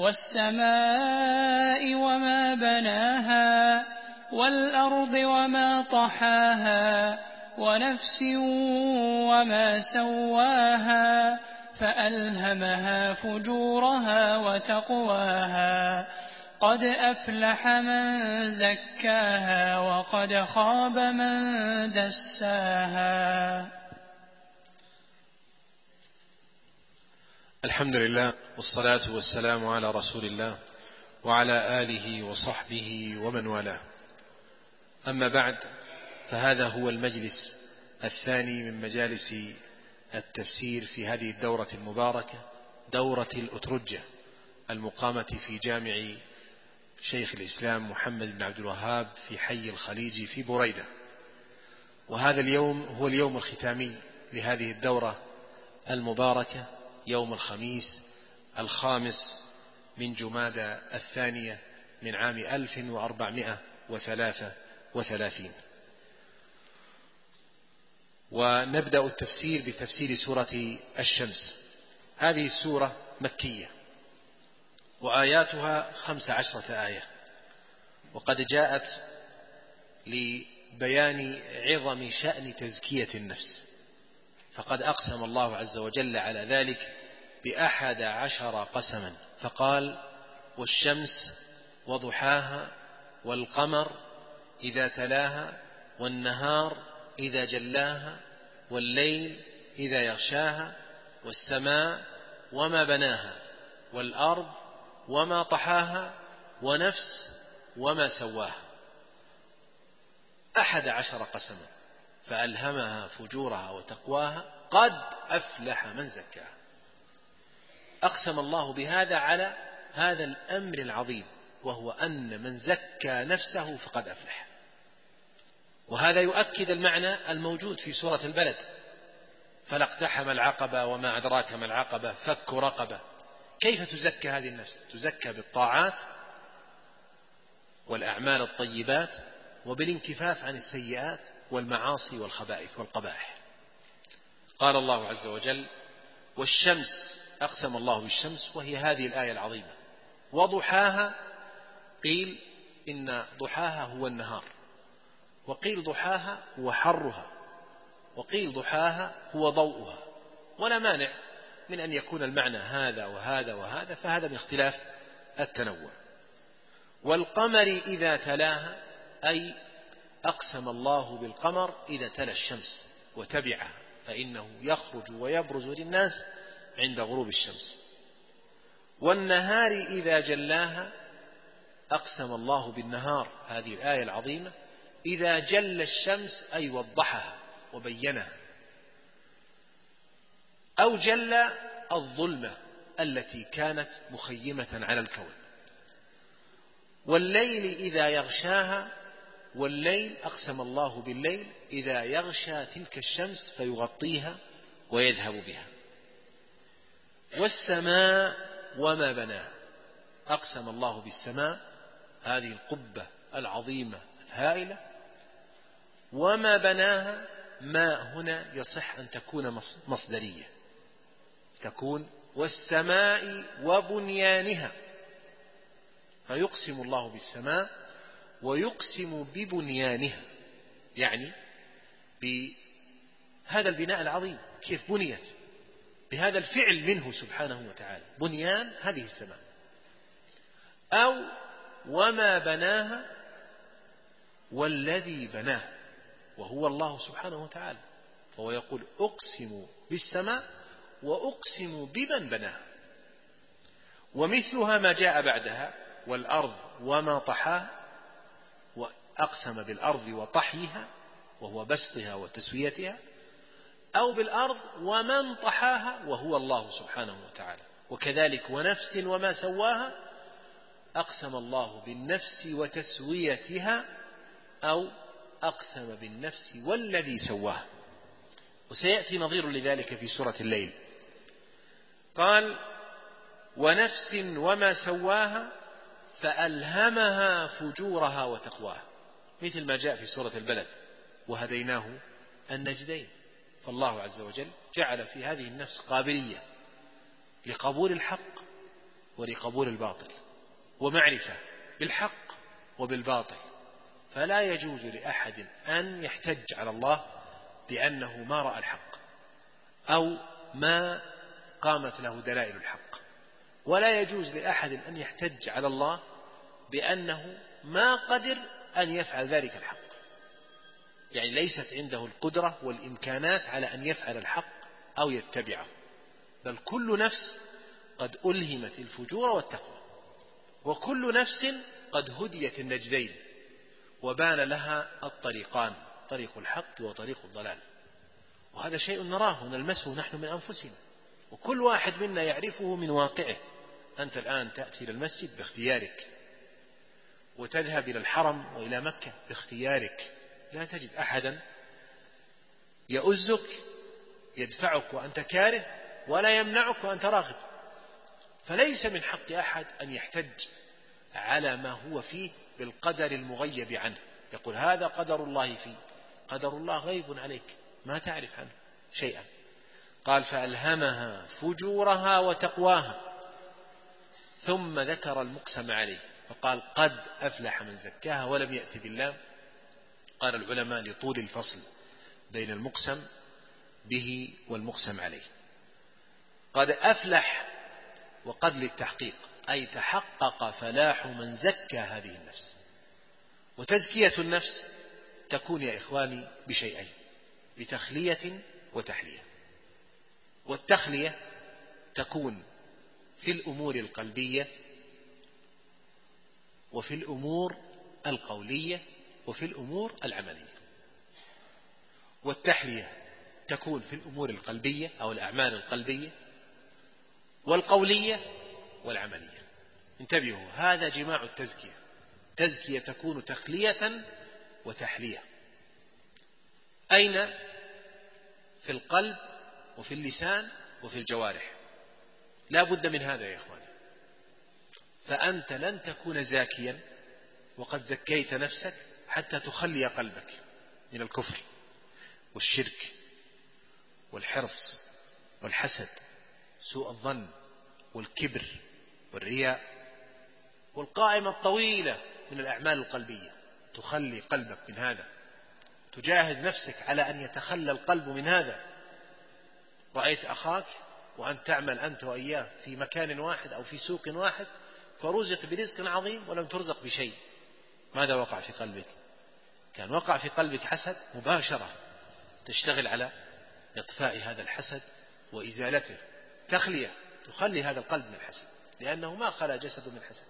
والسماء وما بناها والأرض وما طحاها ونفس وما سواها فألهمها فجورها وتقواها قد أفلح من زكاها وقد خاب من دساها. الحمد لله والصلاة والسلام على رسول الله وعلى آله وصحبه ومن والاه. أما بعد، فهذا هو المجلس الثاني من مجالس التفسير في هذه الدورة المباركة، دورة الأترجة المقامة في جامع شيخ الإسلام محمد بن عبد الوهاب في حي الخليج في بريدة. وهذا اليوم هو اليوم الختامي لهذه الدورة المباركة، يوم الخميس الخامس من جمادى الثانية من عام ألف وأربعمائة وثلاثة وثلاثين. ونبدأ التفسير بتفسير سورة الشمس. هذه السورة مكية وآياتها خمس عشرة آية، وقد جاءت لبيان عظم شأن تزكية النفس، فقد أقسم الله عز وجل على ذلك بأحد عشر قسما، فقال: والشمس وضحاها والقمر إذا تلاها والنهار إذا جلاها والليل إذا يغشاها والسماء وما بناها والأرض وما طحاها ونفس وما سواها. أحد عشر قسما فألهمها فجورها وتقواها قد أفلح من زكاها. أقسم الله بهذا على هذا الأمر العظيم، وهو أن من زكى نفسه فقد أفلح. وهذا يؤكد المعنى الموجود في سورة البلد: فلا اقتحم العقبة وما أدراك ما العقبة فك رقبة. كيف تزكى هذه النفس؟ تزكى بالطاعات والأعمال الطيبات وبالانكفاف عن السيئات والمعاصي والخبائث والقبائح. قال الله عز وجل: والشمس، أقسم الله بالشمس، وهي هذه الآية العظيمة. وضحاها، قيل إن ضحاها هو النهار، وقيل ضحاها هو حرها، وقيل ضحاها هو ضوءها، ولا مانع من أن يكون المعنى هذا وهذا وهذا، فهذا من اختلاف التنوع. والقمر إذا تلاها، أي أقسم الله بالقمر إذا تلا الشمس وتبعها، فإنه يخرج ويبرز للناس عند غروب الشمس. والنهار إذا جلاها، أقسم الله بالنهار، هذه الآية العظيمة، إذا جل الشمس أي وضحها وبينها، أو جل الظلمة التي كانت مخيمة على الكون. والليل إذا يغشاها، والليل أقسم الله بالليل إذا يغشى تلك الشمس فيغطيها ويذهب بها. والسماء وما بناها، أقسم الله بالسماء، هذه القبة العظيمة الهائلة. وما بناها، ما هنا يصح أن تكون مصدرية، تكون والسماء وبنيانها. فيقسم الله بالسماء ويقسم ببنيانها، يعني بهذا البناء العظيم كيف بنيت، بهذا الفعل منه سبحانه وتعالى. بنيان هذه السماء. أو وما بناها والذي بناها، وهو الله سبحانه وتعالى. فهو يقول أقسم بالسماء وأقسم بمن بناها. ومثلها ما جاء بعدها والأرض وما طحاها، وأقسم بالأرض وطحيها وهو بسطها وتسويتها، أو بالأرض ومن طحاها وهو الله سبحانه وتعالى. وكذلك ونفس وما سواها، أقسم الله بالنفس وتسويتها، أو أقسم بالنفس والذي سواها. وسيأتي نظير لذلك في سورة الليل. قال ونفس وما سواها فألهمها فجورها وتقواها، مثل ما جاء في سورة البلد وهديناه النجدين. فالله عز وجل جعل في هذه النفس قابلية لقبول الحق ولقبول الباطل، ومعرفة بالحق وبالباطل. فلا يجوز لأحد أن يحتج على الله بأنه ما رأى الحق أو ما قامت له دلائل الحق، ولا يجوز لأحد أن يحتج على الله بأنه ما قدر أن يفعل ذلك الحق، يعني ليست عنده القدرة والإمكانات على أن يفعل الحق أو يتبعه. بل كل نفس قد ألهمت الفجور والتقوى، وكل نفس قد هديت النجدين، وبان لها الطريقان، طريق الحق وطريق الضلال. وهذا شيء نراه ونلمسه نحن من أنفسنا، وكل واحد منا يعرفه من واقعه. أنت الآن تأتي إلى المسجد باختيارك، وتذهب إلى الحرم وإلى مكة باختيارك، لا تجد أحدا يؤزك يدفعك وأنت كاره، ولا يمنعك وأنت راغب. فليس من حق أحد أن يحتج على ما هو فيه بالقدر المغيب عنه، يقول هذا قدر الله فيه. قدر الله غيب عليك، ما تعرف عنه شيئا. قال فألهمها فجورها وتقواها، ثم ذكر المقسم عليه فقال قد أفلح من زكاها، ولم يأتي باللام. قال العلماء لطول الفصل بين المقسم به والمقسم عليه. قد أفلح وقد للتحقيق، أي تحقق فلاح من زكى هذه النفس. وتزكية النفس تكون يا إخواني بشيئين، بتخلية وتحلية. والتخلية تكون في الأمور القلبية وفي الأمور القولية وفي الأمور العملية. والتحلية تكون في الأمور القلبية أو الأعمال القلبية والقولية والعملية. انتبهوا، هذا جماع التزكية. تزكية تكون تخلية وتحلية. أين؟ في القلب وفي اللسان وفي الجوارح. لا بد من هذا يا إخواني. فأنت لن تكون زاكيا وقد زكيت نفسك حتى تخلي قلبك من الكفر والشرك والحرص والحسد، سوء الظن والكبر والرياء، والقائمة الطويلة من الأعمال القلبية. تخلي قلبك من هذا، تجاهد نفسك على أن يتخلى القلب من هذا. رأيت أخاك وأن تعمل أنت وإياه في مكان واحد أو في سوق واحد، فرزق برزق عظيم ولم ترزق بشيء، ماذا وقع في قلبك؟ كان وقع في قلبك حسد مباشرة، تشتغل على إطفاء هذا الحسد وإزالته. تخلية، تخلي هذا القلب من الحسد، لأنه ما خلا جسد من حسد.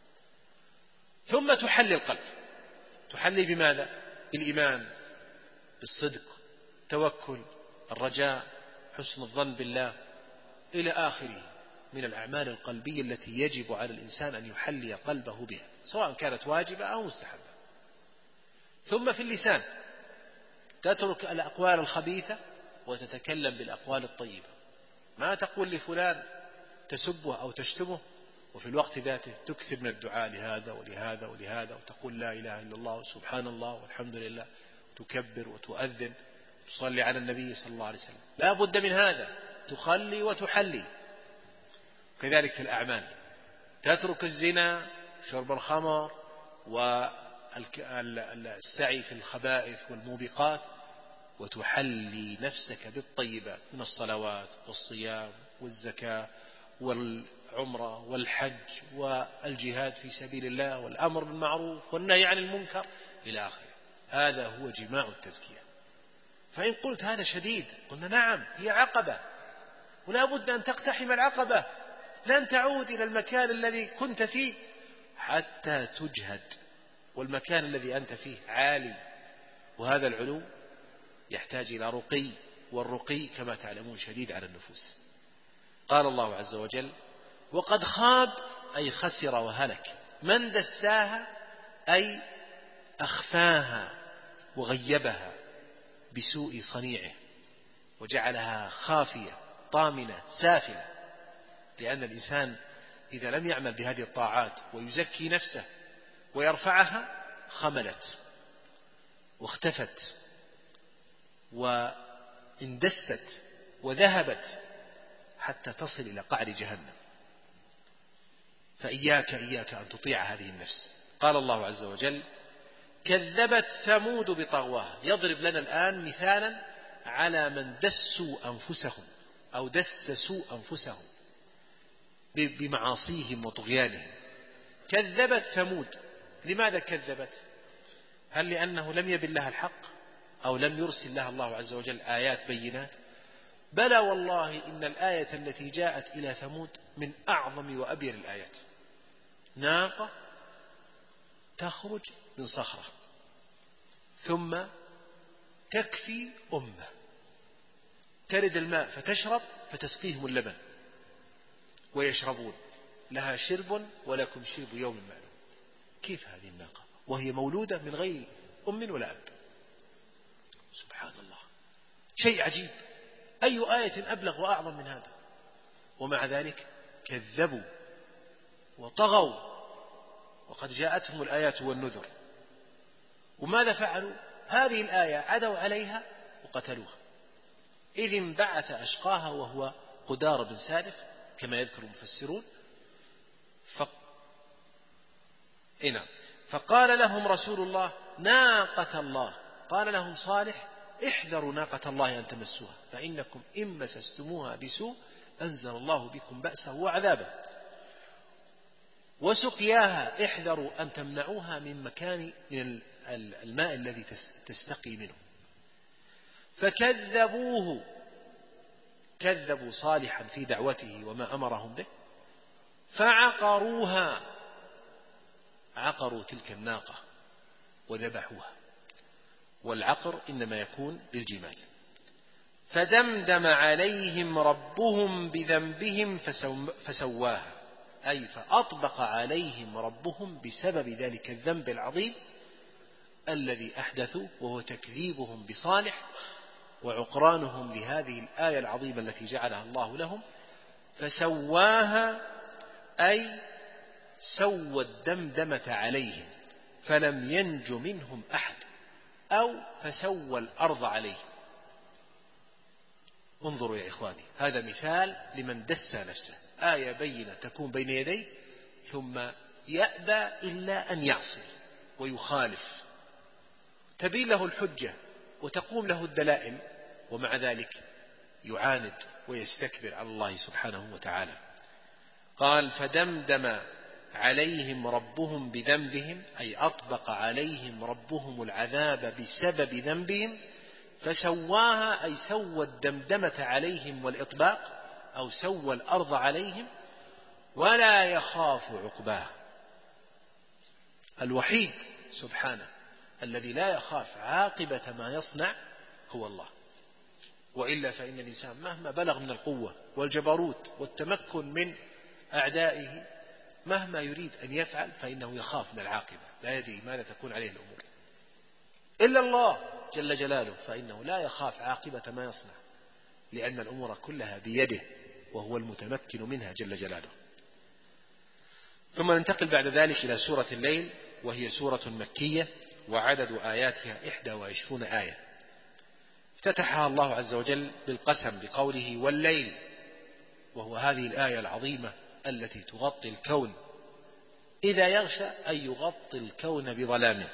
ثم تحلي القلب. تحلي بماذا؟ بالإيمان، بالصدق، توكل، الرجاء، حسن الظن بالله، إلى آخره من الأعمال القلبية التي يجب على الإنسان أن يحلي قلبه بها، سواء كانت واجبة أو مستحبة. ثم في اللسان تترك الأقوال الخبيثة وتتكلم بالأقوال الطيبة. ما تقول لفلان تسبه أو تشتمه وفي الوقت ذاته تكثر من الدعاء لهذا ولهذا ولهذا، وتقول لا إله إلا الله وسبحان الله والحمد لله، تكبر وتؤذن وتصلي على النبي صلى الله عليه وسلم. لا بد من هذا، تخلي وتحلي. كذلك في الأعمال، تترك الزنا، شرب الخمر، والسعي في الخبائث والموبقات، وتحلي نفسك بالطيبات من الصلوات والصيام والزكاة والعمرة والحج والجهاد في سبيل الله والأمر بالمعروف والنهي عن المنكر إلى آخره. هذا هو جماع التزكية. فإن قلت هذا شديد، قلنا نعم، هي عقبة ولا بد أن تقتحم العقبة، لن تعود إلى المكان الذي كنت فيه حتى تجهد، والمكان الذي أنت فيه عالي، وهذا العلو يحتاج إلى رقي، والرقي كما تعلمون شديد على النفوس. قال الله عز وجل: وقد خاب أي خسر وهلك من دساها أي أخفاها وغيبها بسوء صنيعه، وجعلها خافية طامنة سافلة. لأن الإنسان إذا لم يعمل بهذه الطاعات ويزكي نفسه ويرفعها خملت واختفت واندست وذهبت حتى تصل إلى قعر جهنم. فإياك إياك أن تطيع هذه النفس. قال الله عز وجل: كذبت ثمود بطغواها. يضرب لنا الآن مثالا على من دسوا أنفسهم أو دسسوا أنفسهم بمعاصيهم وطغيانهم. كذبت ثمود. لماذا كذبت؟ هل لأنه لم يبن لها الحق أو لم يرسل لها الله عز وجل آيات بينات؟ بلى والله إن الآية التي جاءت إلى ثمود من أعظم وأبين الآيات. ناقة تخرج من صخرة ثم تكفي أمة، ترد الماء فتشرب فتسقيهم اللبن ويشربون، لها شرب ولكم شرب يوم معلوم. كيف هذه الناقة وهي مولودة من غير أم ولا أب؟ سبحان الله، شيء عجيب. أي آية أبلغ وأعظم من هذا؟ ومع ذلك كذبوا وطغوا وقد جاءتهم الآيات والنذر. وماذا فعلوا؟ هذه الآية عدوا عليها وقتلوها، إذ انبعث أشقاها وهو قدار بن سالف كما يذكر المفسرون. ف... إيه فقال لهم رسول الله: ناقة الله. قال لهم صالح: احذروا ناقة الله أن تمسوها، فإنكم إن مسستموها بسوء أنزل الله بكم بأسه وعذابه، وسقياها احذروا أن تمنعوها من مكان من الماء الذي تستقي منه. فكذبوه، كذبوا صالحا في دعوته وما أمرهم به، فعقروها، عقروا تلك الناقة وذبحوها، والعقر إنما يكون للجمال. فدمدم عليهم ربهم بذنبهم فسواها، أي فأطبق عليهم ربهم بسبب ذلك الذنب العظيم الذي أحدثوا، وهو تكذيبهم بصالح وعقرانهم لهذه الآية العظيمة التي جعلها الله لهم. فسواها أي سوى الدمدمة عليهم فلم ينج منهم أحد، أو فسوى الأرض عليهم. انظروا يا إخواني، هذا مثال لمن دس نفسه. آية بينة تكون بين يديه ثم يأبى إلا أن يعصي ويخالف، تبين له الحجة وتقوم له الدلائل، ومع ذلك يعاند ويستكبر على الله سبحانه وتعالى. قال: فدمدم عليهم ربهم بذنبهم، أي أطبق عليهم ربهم العذاب بسبب ذنبهم. فسواها أي سوى الدمدمة عليهم والإطباق، أو سوى الأرض عليهم، ولا يخاف عقباه. الوحيد سبحانه الذي لا يخاف عاقبة ما يصنع هو الله. وإلا فإن الإنسان مهما بلغ من القوة والجبروت والتمكن من أعدائه، مهما يريد أن يفعل فإنه يخاف من العاقبة، لا يدري ماذا تكون عليه الأمور. إلا الله جل جلاله فإنه لا يخاف عاقبة ما يصنع، لأن الأمور كلها بيده وهو المتمكن منها جل جلاله. ثم ننتقل بعد ذلك إلى سورة الليل، وهي سورة مكية وعدد آياتها إحدى وعشرون آية. افتتحها الله عز وجل بالقسم بقوله: والليل، وهو هذه الآية العظيمة التي تغطي الكون إذا يغشى أي يغطي الكون بظلامه،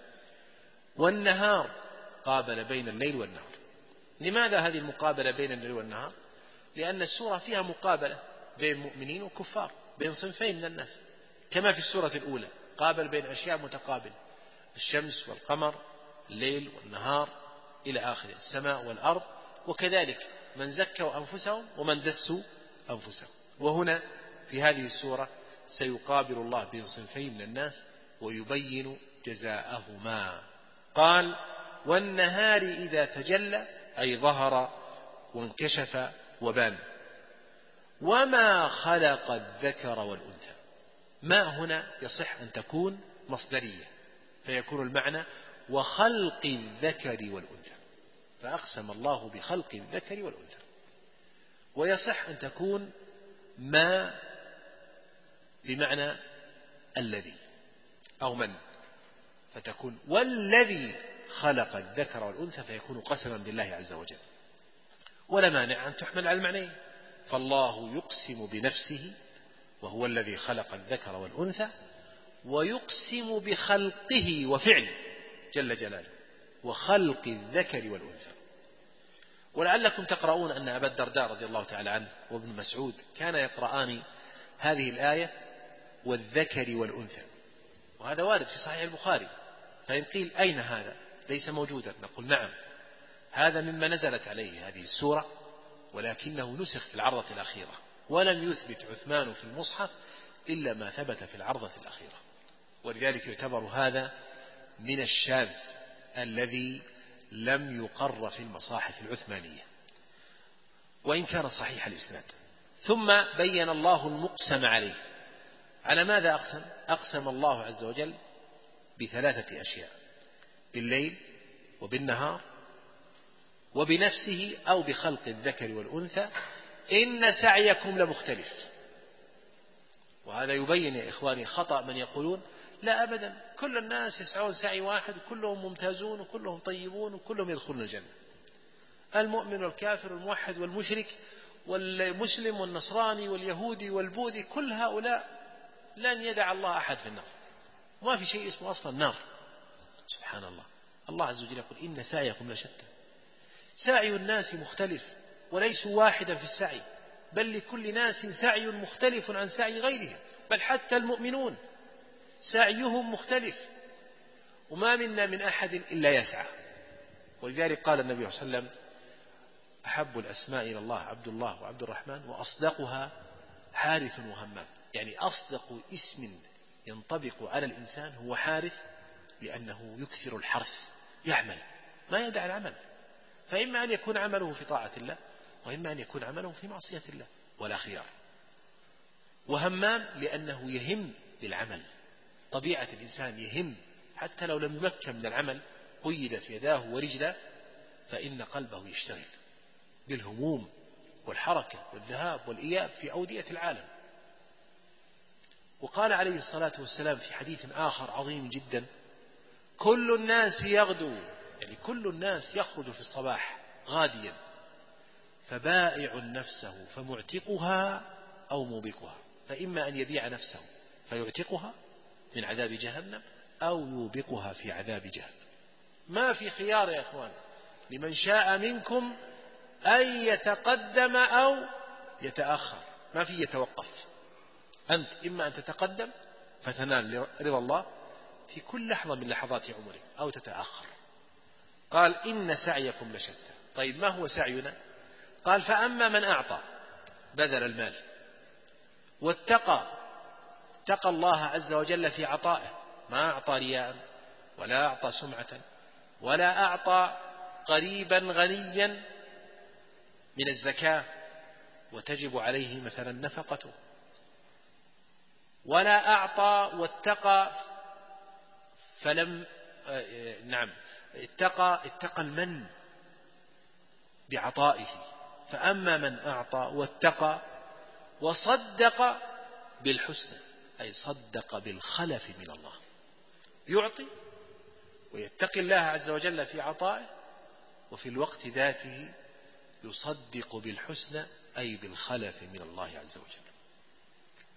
والنهار قابل بين الليل والنهار. لماذا هذه المقابلة بين الليل والنهار؟ لأن السورة فيها مقابلة بين مؤمنين وكفار، بين صنفين من الناس، كما في السورة الأولى قابل بين أشياء متقابلة، الشمس والقمر، الليل والنهار إلى آخره، السماء والأرض، وكذلك من زكوا أنفسهم ومن دسوا أنفسهم. وهنا في هذه السورة سيقابل الله بين صنفين من الناس ويبين جزاءهما. قال: والنهار إذا تجلى، أي ظهر وانكشف وبان، وما خلق الذكر والأنثى. ما هنا يصح أن تكون مصدرية، فيكون المعنى وخلق الذكر والأنثى، فأقسم الله بخلق الذكر والأنثى. ويصح أن تكون ما بمعنى الذي أو من، فتكون والذي خلق الذكر والأنثى، فيكون قسما بالله عز وجل. ولا مانع أن تحمل على المعنيين، فالله يقسم بنفسه وهو الذي خلق الذكر والأنثى، ويقسم بخلقه وفعله جل جلاله، وخلق الذكر والأنثى. ولعلكم تقرؤون أن أبا الدرداء رضي الله تعالى عنه وابن مسعود كان يقرآن هذه الآية والذكر والأنثى، وهذا وارد في صحيح البخاري. فإن قيل أين هذا؟ ليس موجودا، نقول نعم، هذا مما نزلت عليه هذه السورة، ولكنه نسخ في العرضة الأخيرة، ولم يثبت عثمان في المصحف إلا ما ثبت في العرضة الأخيرة، ولذلك يعتبر هذا من الشاذ الذي لم يقر في المصاحف العثمانية، وإن كان صحيح الإسناد. ثم بين الله المقسم عليه. على ماذا أقسم؟ أقسم الله عز وجل بثلاثة أشياء: بالليل وبالنهار وبنفسه أو بخلق الذكر والأنثى، إن سعيكم لمختلف. وهذا يبين يا إخواني خطأ من يقولون لا أبدا، كل الناس يسعون سعي واحد وكلهم ممتازون وكلهم طيبون وكلهم يدخلون الجنة. المؤمن والكافر والموحد والمشرك والمسلم والنصراني واليهودي والبوذي، كل هؤلاء لن يدع الله أحد في النار، ما في شيء اسمه أصلا نار. سبحان الله، الله عز وجل يقول إن سعيكم لشتى. سعي الناس مختلف وليسوا واحدا في السعي، بل لكل ناس سعي مختلف عن سعي غيرهم، بل حتى المؤمنون سعيهم مختلف، وما منا من أحد إلا يسعى. ولذلك قال النبي صلى الله عليه وسلم: أحب الأسماء إلى الله عبد الله وعبد الرحمن، وأصدقها حارث وهمام. يعني أصدق اسم ينطبق على الإنسان هو حارث، لأنه يكثر الحرث، يعمل ما يدع العمل، فإما أن يكون عمله في طاعة الله وإما أن يكون عمله في معصية الله ولا خيار. وهمام لأنه يهم بالعمل، طبيعة الإنسان يهم، حتى لو لم يمكن من العمل قيدت يداه ورجله فإن قلبه يشتغل بالهموم والحركة والذهاب والإياب في أودية العالم. وقال عليه الصلاة والسلام في حديث آخر عظيم جدا: كل الناس يغدو، يعني كل الناس يخرج في الصباح غاديا، فبائع نفسه فمعتقها أو موبقها، فإما أن يبيع نفسه فيعتقها من عذاب جهنم أو يوبقها في عذاب جهنم. ما في خيار يا إخوان، لمن شاء منكم أن يتقدم أو يتأخر، ما في يتوقف. أنت إما أن تتقدم فتنال رضا الله في كل لحظة من لحظات عمرك، أو تتأخر. قال: إن سعيكم لشتى. طيب ما هو سعينا؟ قال: فأما من أعطى بذل المال واتقى، اتقى الله عز وجل في عطائه، ما أعطى رياء ولا أعطى سمعة ولا أعطى قريبا غنيا من الزكاة وتجب عليه مثلا نفقته، ولا أعطى واتقى فلم نعم اتقى اتقى المن بعطائه. فأما من أعطى واتقى وصدق بالحسنى، أي صدق بالخلف من الله، يعطي ويتقي الله عز وجل في عطائه، وفي الوقت ذاته يصدق بالحسنى أي بالخلف من الله عز وجل.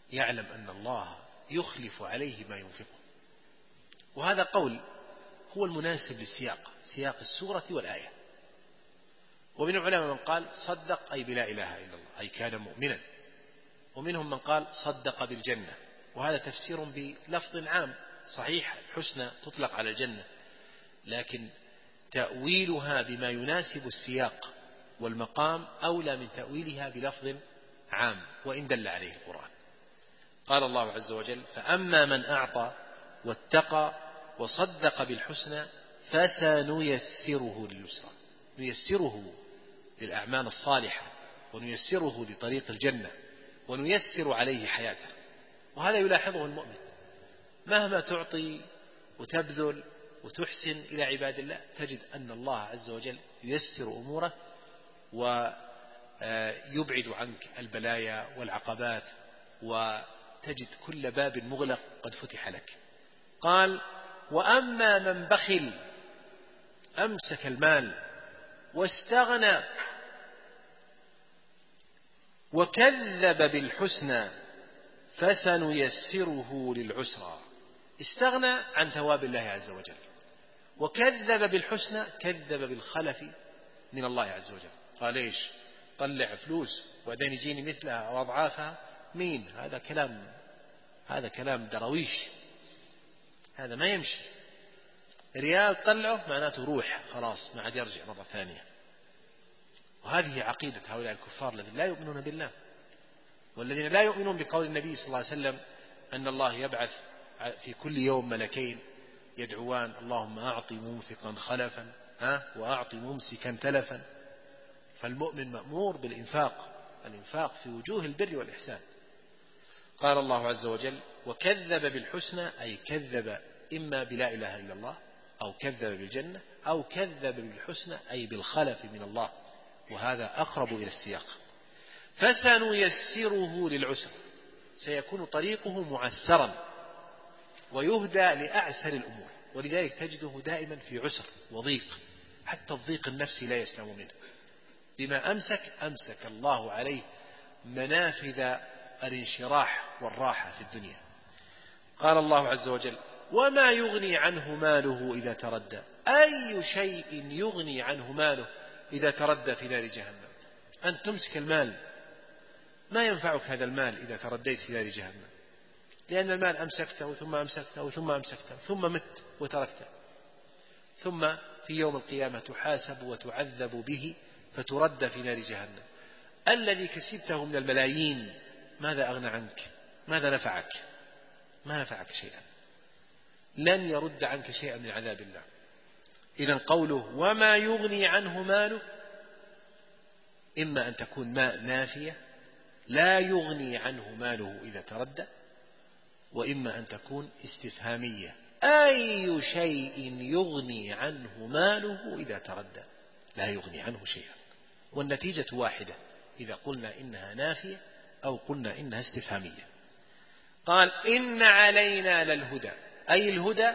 يعلم أن الله يخلف عليه ما ينفقه. وهذا قول هو المناسب للسياق، سياق السورة والآية. ومن العلماء من قال صدق أي بلا إله إلا الله، أي كان مؤمنا. ومنهم من قال صدق بالجنة، وهذا تفسير بلفظ عام صحيح، الحسنى تطلق على الجنة، لكن تأويلها بما يناسب السياق والمقام أولى من تأويلها بلفظ عام وإن دل عليه القرآن. قال الله عز وجل: فأما من أعطى واتقى وصدق بالحسنى فسنيسره لليسرى. نيسره للأعمال الصالحة، ونيسره لطريق الجنة، ونيسر عليه حياته. وهذا يلاحظه المؤمن، مهما تعطي وتبذل وتحسن إلى عباد الله تجد أن الله عز وجل ييسر أموره ويبعد عنك البلايا والعقبات، وتجد كل باب مغلق قد فتح لك. قال: وأما من بخل أمسك المال واستغنى وكذب بالحسنى فسنيسره للعسرى. استغنى عن ثواب الله عز وجل، وكذب بالحسنى، كذب بالخلف من الله عز وجل. قال: إيش طلع فلوس وبعدين يجيني مثلها أو أضعافها؟ مين هذا؟ كلام هذا كلام درويش، هذا ما يمشي. ريال طلعه معناته روح خلاص ما عاد يرجع مرة ثانية. وهذه عقيدة هؤلاء الكفار الذين لا يؤمنون بالله، والذين لا يؤمنون بقول النبي صلى الله عليه وسلم أن الله يبعث في كل يوم ملكين يدعوان: اللهم أعط منفقا خلفا ها وأعط ممسكا تلفا. فالمؤمن مأمور بالإنفاق، الإنفاق في وجوه البر والإحسان. قال الله عز وجل: وكذب بالحسنى، أي كذب إما بلا إله إلا الله، أو كذب بالجنة، أو كذب بالحسنى أي بالخلف من الله، وهذا أقرب إلى السياق. فسنيسره للعسر، سيكون طريقه معسرا ويهدى لأعسر الأمور. ولذلك تجده دائما في عسر وضيق، حتى الضيق النفسي لا يسلم منه. بما أمسك أمسك الله عليه منافذ الانشراح والراحة في الدنيا. قال الله عز وجل: وما يغني عنه ماله إذا تردى. أي شيء يغني عنه ماله إذا تردى في نار جهنم؟ أن تمسك المال، ما ينفعك هذا المال إذا ترديت في نار جهنم، لأن المال أمسكته ثم أمسكته ثم أمسكته ثم مت وتركته، ثم في يوم القيامة تحاسب وتعذب به فترد في نار جهنم. الذي كسبته من الملايين ماذا أغنى عنك؟ ماذا نفعك؟ ما نفعك شيئا، لن يرد عنك شيئا من عذاب الله. إذن قوله وما يغني عنه ماله، إما أن تكون ماء نافية لا يغني عنه ماله إذا تردى، وإما أن تكون استفهامية: أي شيء يغني عنه ماله إذا تردى؟ لا يغني عنه شيئا. والنتيجة واحدة إذا قلنا إنها نافية أو قلنا إنها استفهامية. قال: إن علينا للهدى، أي الهدى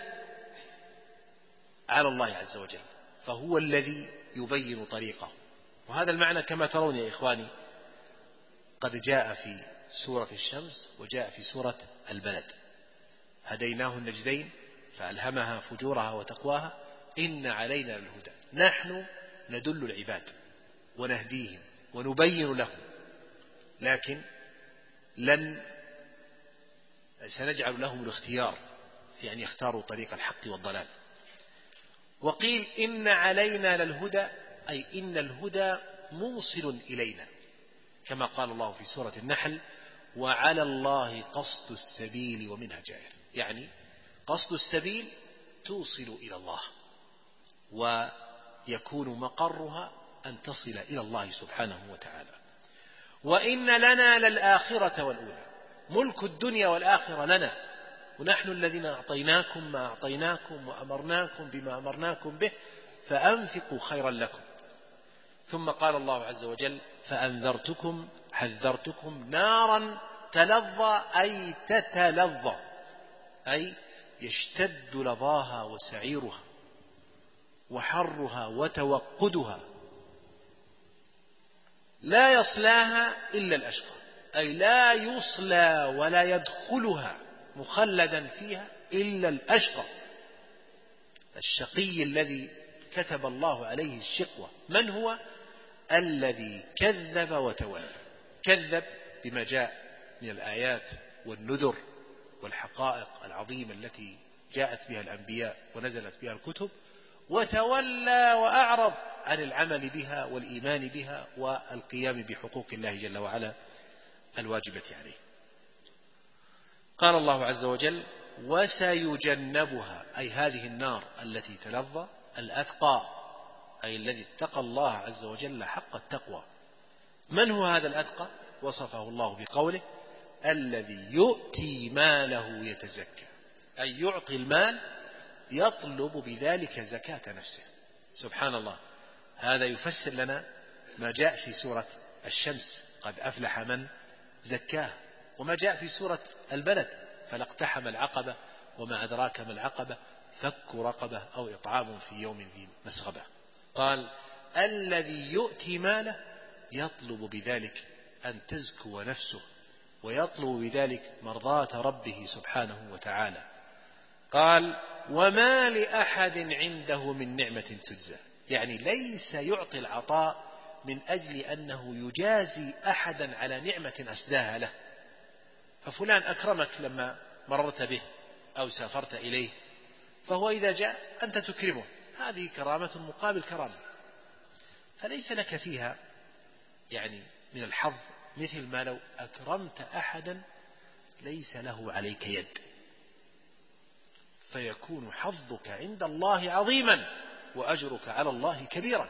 على الله عز وجل، فهو الذي يبين طريقه. وهذا المعنى كما ترون يا إخواني قد جاء في سورة الشمس وجاء في سورة البلد: هديناه النجدين فألهمها فجورها وتقواها إن علينا للهدى. نحن ندل العباد ونهديهم ونبين لهم، لكن لن سنجعل لهم الاختيار في أن يختاروا طريق الحق والضلال. وقيل إن علينا للهدى، أي إن الهدى موصل إلينا، كما قال الله في سورة النحل: وعلى الله قصد السبيل ومنها جائر. يعني قصد السبيل توصل إلى الله، ويكون مقرها أن تصل إلى الله سبحانه وتعالى. وإن لنا للآخرة والأولى، ملك الدنيا والآخرة لنا، ونحن الذين أعطيناكم ما أعطيناكم وأمرناكم بما أمرناكم به فأنفقوا خيرا لكم. ثم قال الله عز وجل: فأنذرتكم حذرتكم نارا تلظى، أي تتلظى، أي يشتد لظاها وسعيرها وحرها وتوقدها، لا يصلاها إلا الأشقى، أي لا يصلى ولا يدخلها مخلدا فيها إلا الأشقى، الشقي الذي كتب الله عليه الشقوة. من هو؟ الذي كذب وتولى. كذب بما جاء من الآيات والنذر والحقائق العظيمة التي جاءت بها الأنبياء ونزلت بها الكتب، وتولى وأعرض عن العمل بها والإيمان بها والقيام بحقوق الله جل وعلا الواجبة عليه. قال الله عز وجل: وسيجنبها، أي هذه النار التي تلظى، الأتقى، أي الذي اتقى الله عز وجل حق التقوى. من هو هذا الأتقى؟ وصفه الله بقوله: الذي يؤتي ماله يتزكى، أي يعطي المال يطلب بذلك زكاة نفسه. سبحان الله، هذا يفسر لنا ما جاء في سورة الشمس: قد أفلح من زكاه، وما جاء في سورة البلد: فلاقتحم العقبة وما أدراك ما العقبة فك رقبة أو إطعام في يوم ذي مسغبة. قال: الذي يؤتي ماله يطلب بذلك أن تزكو نفسه ويطلب بذلك مرضاة ربه سبحانه وتعالى. قال: وما لأحد عنده من نعمة تجزى، يعني ليس يعطي العطاء من أجل أنه يجازي أحدا على نعمة أسداها له، ففلان أكرمك لما مررت به أو سافرت إليه، فهو إذا جاء أنت تكرمه، هذه كرامة مقابل كرامة، فليس لك فيها يعني من الحظ مثل ما لو أكرمت أحدا ليس له عليك يد، فيكون حظك عند الله عظيما وأجرك على الله كبيرا.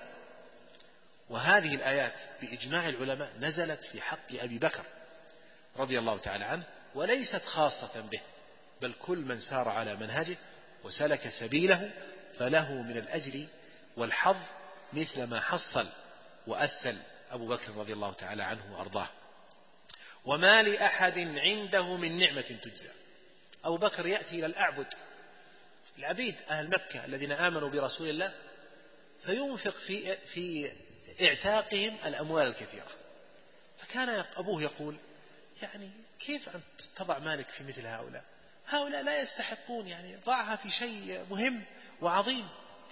وهذه الآيات بإجماع العلماء نزلت في حق أبي بكر رضي الله تعالى عنه، وليست خاصة به، بل كل من سار على منهجه وسلك سبيله فله من الأجر والحظ مثل ما حصل وأثل أبو بكر رضي الله تعالى عنه وأرضاه. وما لأحد عنده من نعمة تجزى. أبو بكر يأتي إلى الأعبد، العبيد أهل مكة الذين آمنوا برسول الله، فينفق في, في اعتاقهم الأموال الكثيرة، فكان أبوه يقول: يعني كيف أنت تضع مالك في مثل هؤلاء؟ هؤلاء لا يستحقون، يعني ضعها في شيء مهم وعظيم.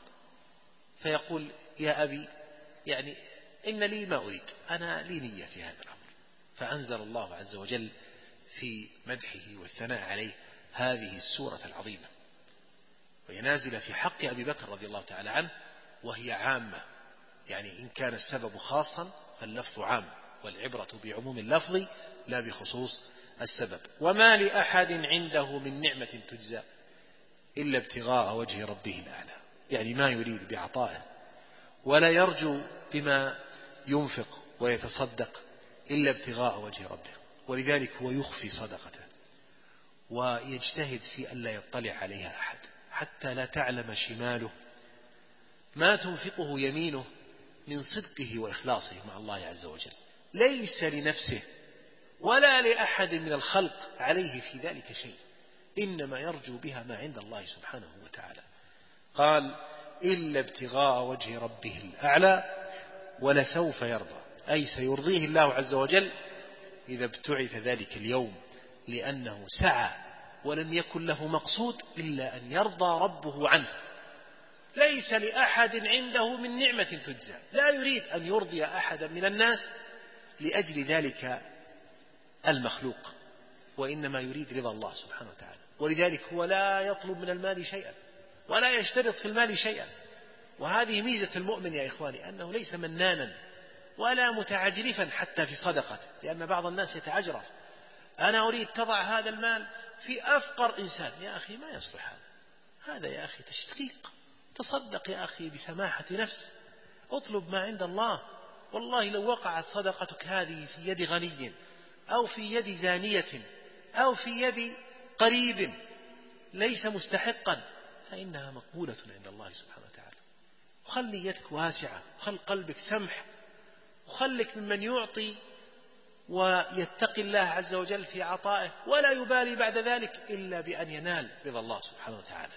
فيقول: يا أبي، يعني إن لي ما أريد، أنا لي نية في هذا الأمر. فأنزل الله عز وجل في مدحه والثناء عليه هذه السورة العظيمة، وهي نازلة في حق أبي بكر رضي الله تعالى عنه، وهي عامة، يعني إن كان السبب خاصا فاللفظ عام، والعبرة بعموم اللفظ لا بخصوص السبب. وما لأحد عنده من نعمة تجزى إلا ابتغاء وجه ربه الأعلى، يعني ما يريد بعطائه ولا يرجو بما ينفق ويتصدق إلا ابتغاء وجه ربه، ولذلك هو يخفي صدقته ويجتهد في ألا يطلع عليها أحد، حتى لا تعلم شماله ما تنفقه يمينه من صدقه وإخلاصه مع الله عز وجل، ليس لنفسه ولا لأحد من الخلق عليه في ذلك شيء، إنما يرجو بها ما عند الله سبحانه وتعالى. قال: إلا ابتغاء وجه ربه الأعلى ولسوف يرضى، أي سيرضيه الله عز وجل إذا ابتعث ذلك اليوم، لأنه سعى ولم يكن له مقصود إلا أن يرضى ربه عنه. ليس لأحد عنده من نعمة تجزى، لا يريد أن يرضي أحدا من الناس لأجل ذلك المخلوق، وإنما يريد رضا الله سبحانه وتعالى، ولذلك هو لا يطلب من المال شيئا ولا يشترط في المال شيئا. وهذه ميزة المؤمن يا إخواني، أنه ليس منانا ولا متعجرفا حتى في صدقته، لأن بعض الناس يتعجرف: أنا أريد تضع هذا المال في أفقر إنسان. يا أخي ما يصلح هذا، هذا يا أخي تشقيق. تصدق يا أخي بسماحة نفس، اطلب ما عند الله. والله لو وقعت صدقتك هذه في يد غني أو في يد زانية أو في يد قريب ليس مستحقا فإنها مقبولة عند الله سبحانه وتعالى. وخلي يدك واسعة، وخل قلبك سمح، وخلك ممن يعطي ويتقي الله عز وجل في عطائه، ولا يبالي بعد ذلك إلا بأن ينال رضا الله سبحانه وتعالى.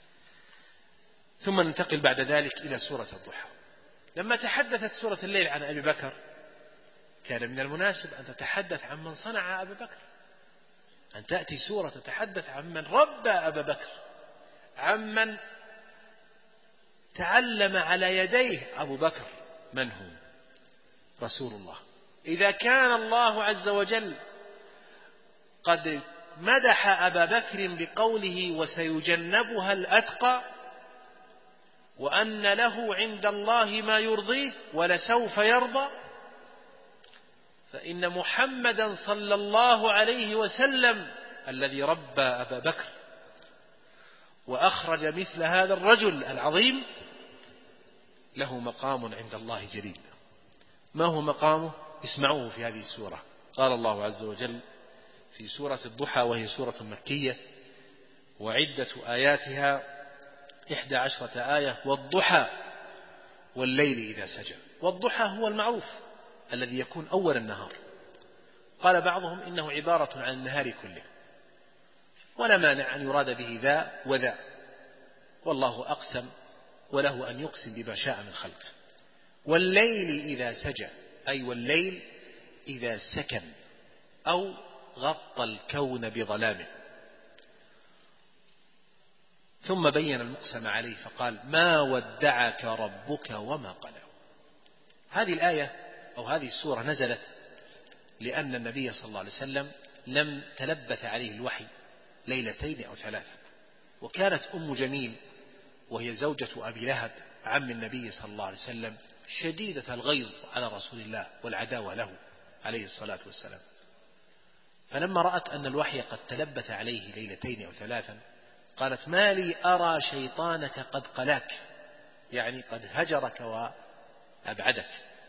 ثم ننتقل بعد ذلك إلى سورة الضحى. لما تحدثت سورة الليل عن أبي بكر كان من المناسب أن تتحدث عن من صنع أبا بكر، أن تأتي سورة تتحدث عن من ربى أبا بكر، عن من تعلم على يديه أبو بكر. من هو؟ رسول الله. إذا كان الله عز وجل قد مدح أبا بكر بقوله وسيجنبها الأتقى، وأن له عند الله ما يرضيه ولسوف يرضى، فإن محمدا صلى الله عليه وسلم الذي ربى أبا بكر وأخرج مثل هذا الرجل العظيم له مقام عند الله جليل. ما هو مقامه؟ اسمعوه في هذه السورة. قال الله عز وجل في سورة الضحى، وهي سورة مكية وعدة آياتها إحدى عشرة آية: والضحى والليل إذا سجى. والضحى هو المعروف الذي يكون أول النهار. قال بعضهم إنه عبارة عن النهار كله، ولا مانع أن يراد به ذا وذا، والله أقسم وله أن يقسم بما شاء من خلقه. والليل إذا سجى، أي والليل إذا سكن أو غطى الكون بظلامه. ثم بين المقسم عليه فقال: ما ودعك ربك وما قلى. هذه الآية أو هذه السورة نزلت لأن النبي صلى الله عليه وسلم لم تلبث عليه الوحي ليلتين أو ثلاثة، وكانت أم جميل وهي زوجة أبي لهب عم النبي صلى الله عليه وسلم شديدة الغيظ على رسول الله والعداوة له عليه الصلاة والسلام، فلما رأت أن الوحي قد تلبث عليه ليلتين أو ثلاثا قالت: ما لي أرى شيطانك قد قلاك، يعني قد هجرك وأبعدك.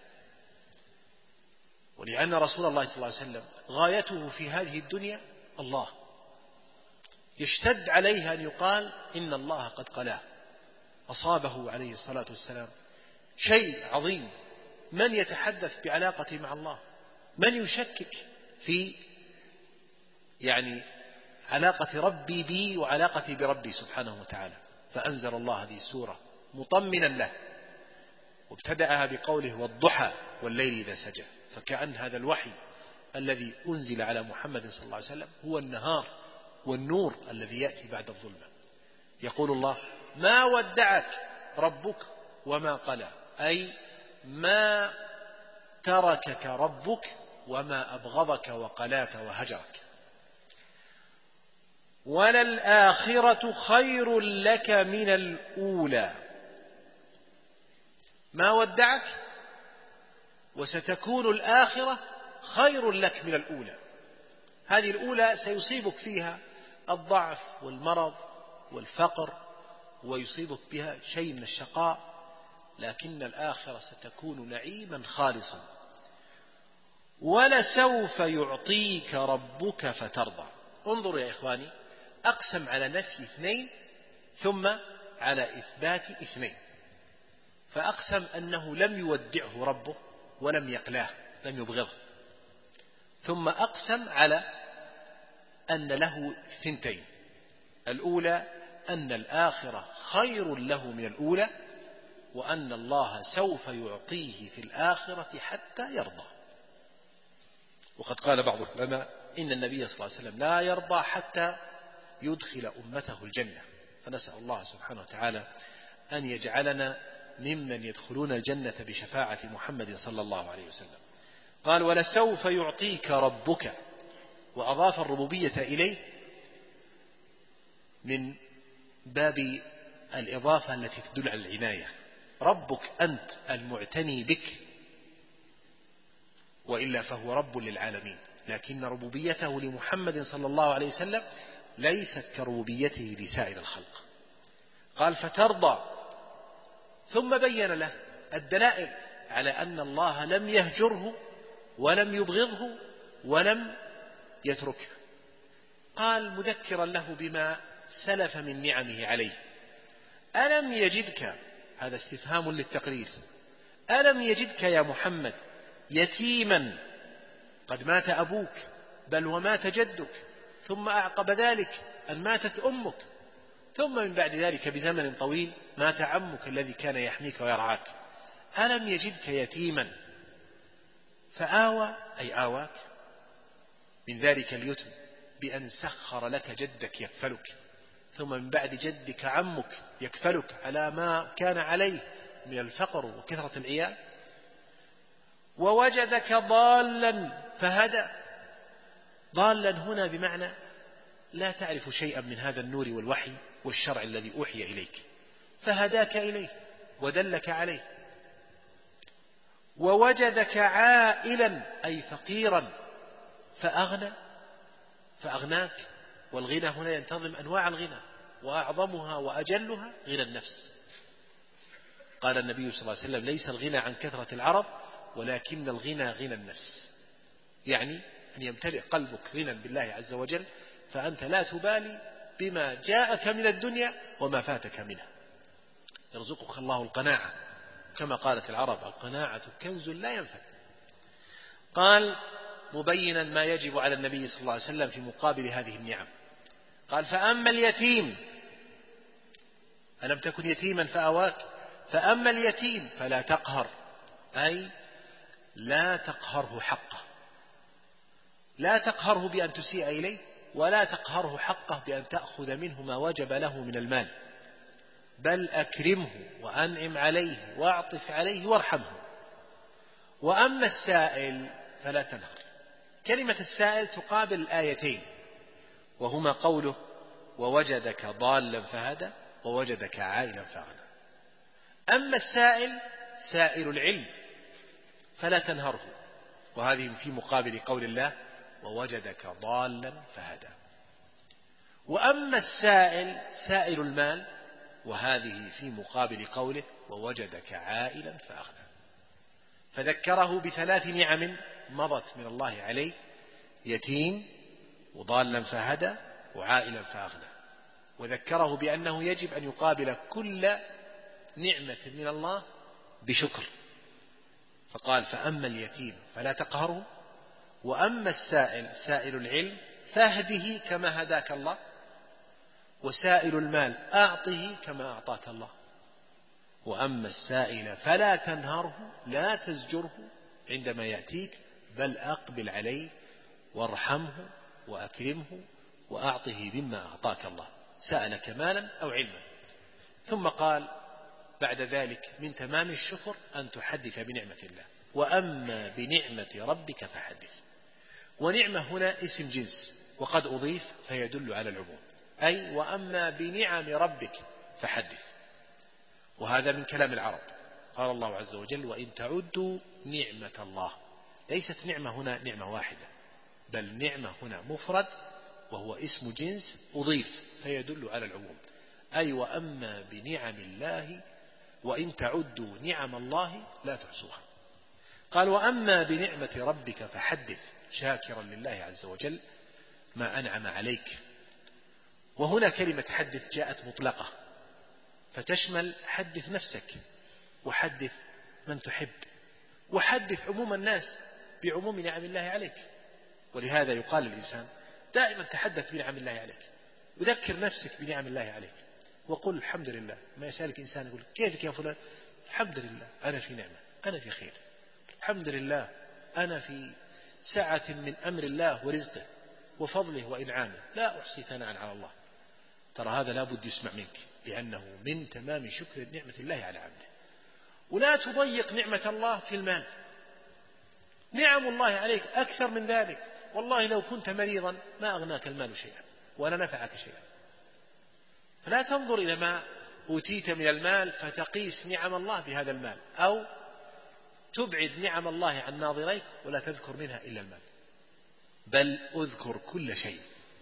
ولأن رسول الله صلى الله عليه وسلم غايته في هذه الدنيا الله، يشتد عليه أن يقال إن الله قد قلاه. أصابه عليه الصلاة والسلام شيء عظيم، من يتحدث بعلاقته مع الله، من يشكك في يعني علاقة ربي بي وعلاقتي بربي سبحانه وتعالى. فأنزل الله هذه السورة مطمنا له، وابتدأها بقوله: والضحى والليل إذا سجى، فكأن هذا الوحي الذي أنزل على محمد صلى الله عليه وسلم هو النهار والنور الذي يأتي بعد الظلمة. يقول الله: ما ودعك ربك وما قلى، أي ما تركك ربك وما أبغضك وقلاك وهجرك. وللآخرة خير لك من الأولى. ما ودعك، وستكون الآخرة خير لك من الأولى. هذه الأولى سيصيبك فيها الضعف والمرض والفقر، ويصيبك بها شيء من الشقاء، لكن الآخرة ستكون نعيما خالصا. ولسوف يعطيك ربك فترضى. انظروا يا إخواني، أقسم على نفي اثنين ثم على إثبات اثنين. فأقسم أنه لم يودعه ربه ولم يقلاه، لم يبغضه. ثم أقسم على أن له ثنتين: الأولى أن الآخرة خير له من الأولى، وأن الله سوف يعطيه في الآخرة حتى يرضى. وقد قال بعض العلماء إن النبي صلى الله عليه وسلم لا يرضى حتى يدخل أمته الجنة، فنسأل الله سبحانه وتعالى أن يجعلنا ممن يدخلون الجنة بشفاعة محمد صلى الله عليه وسلم. قال: ولسوف يعطيك ربك، وأضاف الربوبية إليه من باب الإضافة التي تدل على العناية. ربك أنت المعتني بك، وإلا فهو رب للعالمين، لكن ربوبيته لمحمد صلى الله عليه وسلم ليست كربوبيته لسائر الخلق. قال: فترضى. ثم بين له الدلائل على أن الله لم يهجره ولم يبغضه ولم يتركه. قال مذكرا له بما سلف من نعمه عليه: ألم يجدك، هذا استفهام للتقرير، ألم يجدك يا محمد يتيما قد مات أبوك بل ومات جدك، ثم أعقب ذلك أن ماتت أمك، ثم من بعد ذلك بزمن طويل مات عمك الذي كان يحميك ويرعاك. ألم يجدك يتيما فآوى أي آواك من ذلك اليتم بأن سخر لك جدك يكفلك، ثم من بعد جدك عمك يكفلك على ما كان عليه من الفقر وكثرة العيال. ووجدك ضالا فهدى. ضالا هنا بمعنى لا تعرف شيئا من هذا النور والوحي والشرع الذي أوحي إليك، فهداك إليه ودلك عليه. ووجدك عائلا أي فقيرا فأغنى فأغناك. والغنى هنا ينتظم أنواع الغنى، وأعظمها وأجلها غنى النفس. قال النبي صلى الله عليه وسلم: ليس الغنى عن كثرة العرب ولكن الغنى غنى النفس، يعني أن يمتلئ قلبك غنى بالله عز وجل، فأنت لا تبالي بما جاءك من الدنيا وما فاتك منها. يرزقك الله القناعة، كما قالت العرب: القناعة كنز لا ينفد. قال مبينا ما يجب على النبي صلى الله عليه وسلم في مقابل هذه النعم، قال: فأما اليتيم، ألم تكن يتيما فأواك، فأما اليتيم فلا تقهر، أي لا تقهره حقه، لا تقهره بأن تسيء إليه، ولا تقهره حقه بأن تأخذ منه ما وجب له من المال، بل أكرمه وأنعم عليه وأعطف عليه وارحمه. وأما السائل فلا تنهر. كلمة السائل تقابل الآيتين، وهما قوله: ووجدك ضالا فهدى ووجدك عائلا فأغنى. أما السائل سائل العلم فلا تنهره، وهذه في مقابل قول الله: ووجدك ضالا فهدى. وأما السائل سائل المال، وهذه في مقابل قوله: ووجدك عائلا فأغنى. فذكره بثلاث نعم مضت من الله عليه: يتيم وضالا فهدى وعائلا فأغنى. وذكره بأنه يجب أن يقابل كل نعمة من الله بشكر، فقال: فأما اليتيم فلا تقهره، وأما السائل سائل العلم فاهده كما هداك الله، وسائل المال أعطه كما أعطاك الله. وأما السائل فلا تنهره، لا تزجره عندما يأتيك، بل أقبل عليه وارحمه وأكرمه وأعطه مما أعطاك الله، سألك مالا أو علما. ثم قال بعد ذلك: من تمام الشكر أن تحدث بنعمة الله، وأما بنعمة ربك فحدث. ونعمة هنا اسم جنس، وقد أضيف فيدل على العموم، أي وأما بنعم ربك فحدث. وهذا من كلام العرب. قال الله عز وجل: وإن تعدوا نعمة الله. ليست نعمة هنا نعمة واحدة، بل نعمة هنا مفرد، وهو اسم جنس أضيف فيدل على العموم، أي وأما بنعم الله، وإن تعدوا نعم الله لا تحصوها. قال: وأما بنعمة ربك فحدث، شاكرا لله عز وجل ما أنعم عليك. وهنا كلمة حدث جاءت مطلقة، فتشمل حدث نفسك، وحدث من تحب، وحدث عموم الناس بعموم نعم الله عليك. ولهذا يقال للإنسان: دائما تحدث بنعم الله عليك، وذكر نفسك بنعم الله عليك، وقل الحمد لله. ما يسألك إنسان يقول: كيفك يا فلان؟ الحمد لله، أنا في نعمة، أنا في خير، الحمد لله، أنا في سعة من أمر الله ورزقه وفضله وإنعامه، لا أحصي ثناء على الله. ترى هذا لا بد يسمع منك، لأنه من تمام شكر نعمة الله على عبده. ولا تضيق نعمة الله في المال، نعم الله عليك أكثر من ذلك. والله لو كنت مريضا ما أغناك المال شيئا ولا نفعك شيئا. فلا تنظر إلى ما أوتيت من المال فتقيس نعم الله بهذا المال، أو تبعد نعم الله عن ناظريك ولا تذكر منها إلا المال، بل أذكر كل شيء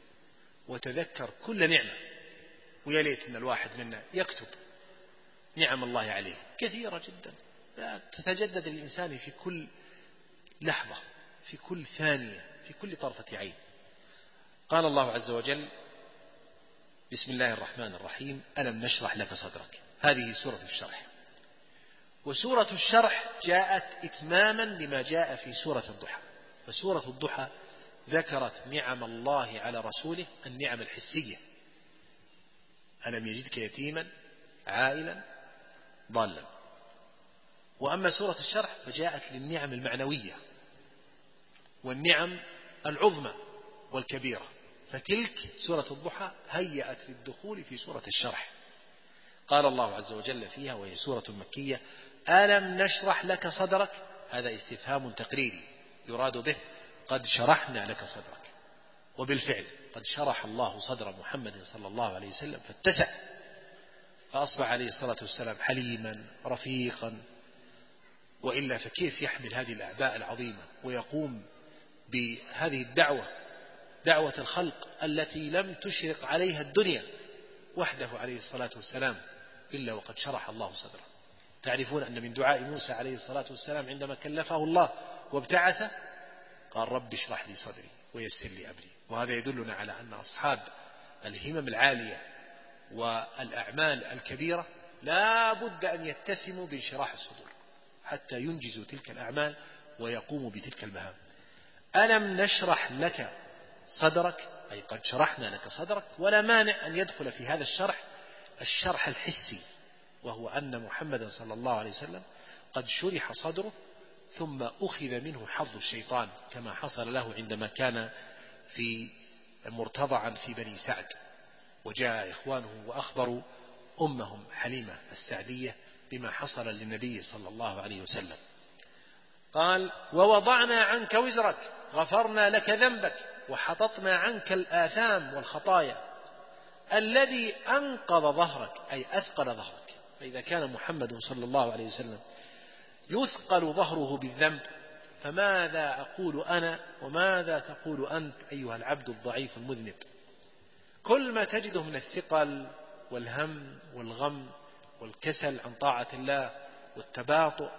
وتذكر كل نعمة. ويا ليت أن الواحد منا يكتب نعم الله عليه كثيرة جدا، لا تتجدد الإنسان في كل لحظة، في كل ثانية، في كل طرفة عين. قال الله عز وجل: بسم الله الرحمن الرحيم: ألم نشرح لك صدرك. هذه سورة الشرح. وسورة الشرح جاءت إتماما لما جاء في سورة الضحى. فسورة الضحى ذكرت نعم الله على رسوله، النعم الحسية: ألم يجدك يتيما عائلا ضالا. وأما سورة الشرح فجاءت للنعم المعنوية، والنعم العظمى والكبيرة. فتلك سورة الضحى هيأت للدخول في سورة الشرح. قال الله عز وجل فيها وهي سورة مكية: ألم نشرح لك صدرك. هذا استفهام تقريري يراد به قد شرحنا لك صدرك. وبالفعل قد شرح الله صدر محمد صلى الله عليه وسلم فاتسع، فأصبح عليه الصلاة والسلام حليما رفيقا. وإلا فكيف يحمل هذه الأعباء العظيمة ويقوم بهذه الدعوة، دعوة الخلق التي لم تشرق عليها الدنيا وحده عليه الصلاة والسلام إلا وقد شرح الله صدره. تعرفون أن من دعاء موسى عليه الصلاة والسلام عندما كلفه الله وابتعثه قال: رب اشرح لي صدري ويسر لي أمري. وهذا يدلنا على أن أصحاب الهمم العالية والأعمال الكبيرة لا بد أن يتسموا بانشراح الصدور حتى ينجزوا تلك الأعمال ويقوموا بتلك المهام. ألم نشرح لك صدرك، أي قد شرحنا لك صدرك. ولا مانع أن يدخل في هذا الشرح الشرح الحسي، وهو أن محمد صلى الله عليه وسلم قد شرح صدره ثم أخذ منه حظ الشيطان، كما حصل له عندما كان في مرتضعا في بني سعد، وجاء إخوانه وأخبروا أمهم حليمة السعدية بما حصل للنبي صلى الله عليه وسلم. قال: ووضعنا عنك وزرك، غفرنا لك ذنبك وحططنا عنك الآثام والخطايا الذي أنقض ظهرك، أي أثقل ظهرك. فإذا كان محمد صلى الله عليه وسلم يثقل ظهره بالذنب، فماذا أقول أنا وماذا تقول أنت أيها العبد الضعيف المذنب؟ كل ما تجده من الثقل والهم والغم والكسل عن طاعة الله والتباطؤ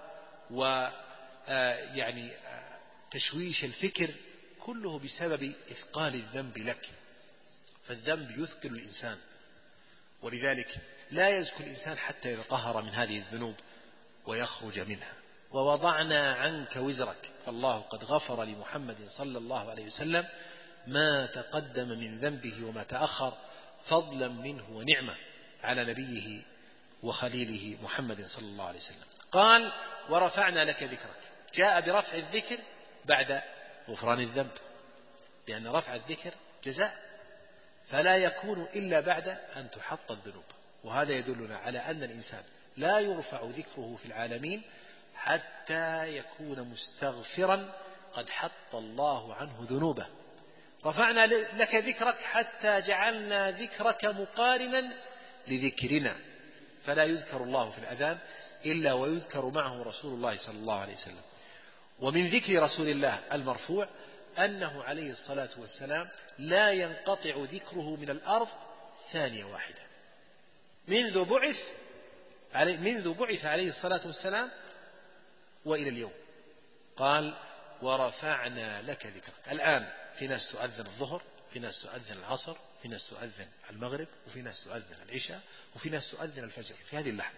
ويعني تشويش الفكر، كله بسبب إثقال الذنب لك. فالذنب يثقل الإنسان، ولذلك لا يزكو الإنسان حتى يتطهر من هذه الذنوب ويخرج منها. ووضعنا عنك وزرك، فالله قد غفر لمحمد صلى الله عليه وسلم ما تقدم من ذنبه وما تأخر، فضلا منه ونعمة على نبيه وخليله محمد صلى الله عليه وسلم. قال: ورفعنا لك ذكرك. جاء برفع الذكر بعد غفران الذنب، لأن رفع الذكر جزاء، فلا يكون إلا بعد أن تحط الذنوب. وهذا يدلنا على أن الإنسان لا يرفع ذكره في العالمين حتى يكون مستغفرا قد حط الله عنه ذنوبه. رفعنا لك ذكرك حتى جعلنا ذكرك مقارنا لذكرنا، فلا يذكر الله في الأذان إلا ويذكر معه رسول الله صلى الله عليه وسلم. ومن ذكر رسول الله المرفوع أنه عليه الصلاة والسلام لا ينقطع ذكره من الأرض ثانية واحدة منذ بعث عليه منذ بعث عليه الصلاة والسلام وإلى اليوم. قال: ورفعنا لك ذكرك. الآن في ناس تؤذن الظهر، في ناس تؤذن العصر، في ناس تؤذن المغرب، وفي ناس تؤذن العشاء، وفي ناس تؤذن الفجر في هذه اللحظة،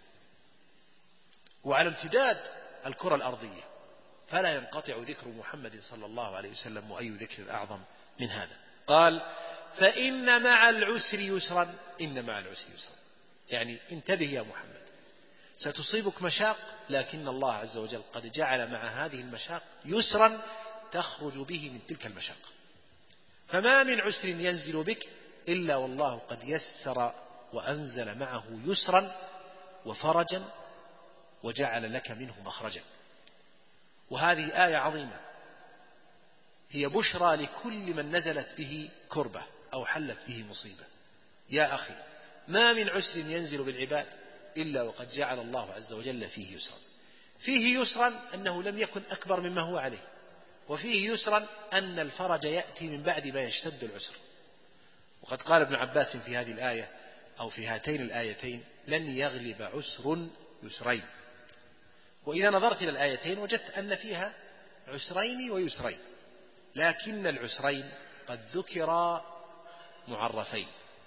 وعلى امتداد الكرة الأرضية، فلا ينقطع ذكر محمد صلى الله عليه وسلم. وأي ذكر أعظم من هذا؟ قال: فإن مع العسر يسرا. إن مع العسر يسرا، يعني انتبه يا محمد، ستصيبك مشاق، لكن الله عز وجل قد جعل مع هذه المشاق يسرا تخرج به من تلك المشاق. فما من عسر ينزل بك إلا والله قد يسر وأنزل معه يسرا وفرجا وجعل لك منه مخرجا. وهذه آية عظيمة هي بشرى لكل من نزلت به كربة أو حلت به مصيبة. يا أخي، ما من عسر ينزل بالعباد إلا وقد جعل الله عز وجل فيه يسرا. فيه يسرا أنه لم يكن أكبر مما هو عليه، وفيه يسرا أن الفرج يأتي من بعد ما يشتد العسر. وقد قال ابن عباس في هذه الآية أو في هاتين الآيتين: لن يغلب عسر يسرين. وإذا نظرت إلى الآيتين وجدت أن فيها عسرين ويسرين، لكن العسرين قد ذكرا معرفين،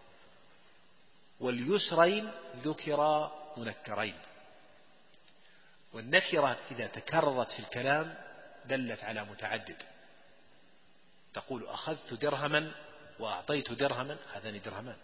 واليسرين ذكرا منكرين. والنكرة إذا تكررت في الكلام دلت على متعدد. تقول: أخذت درهما وأعطيت درهما، هذان درهمان.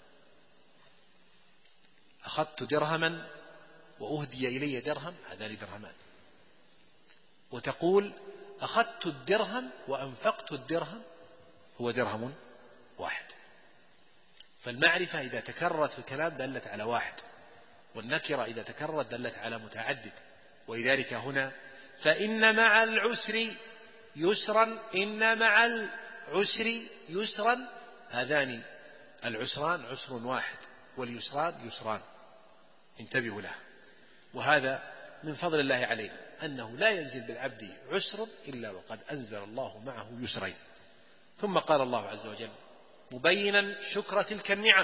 أخذت درهما وأهدي إلي درهم، هذان درهمان. وتقول: أخذت الدرهم وأنفقت الدرهم هو درهم واحد. فالمعرفة إذا تكررت في الكلام دلت على واحد، والنكرة إذا تكررت دلت على متعدد. ولذلك هنا فإن مع العسر يسرا، إن مع العسر يسرا، هذان العسران عسر واحد واليسران يسران، انتبهوا له. وهذا من فضل الله علينا أنه لا ينزل بالعبد عسر إلا وقد أنزل الله معه يسرين. ثم قال الله عز وجل مبينا شكر تلك النعم: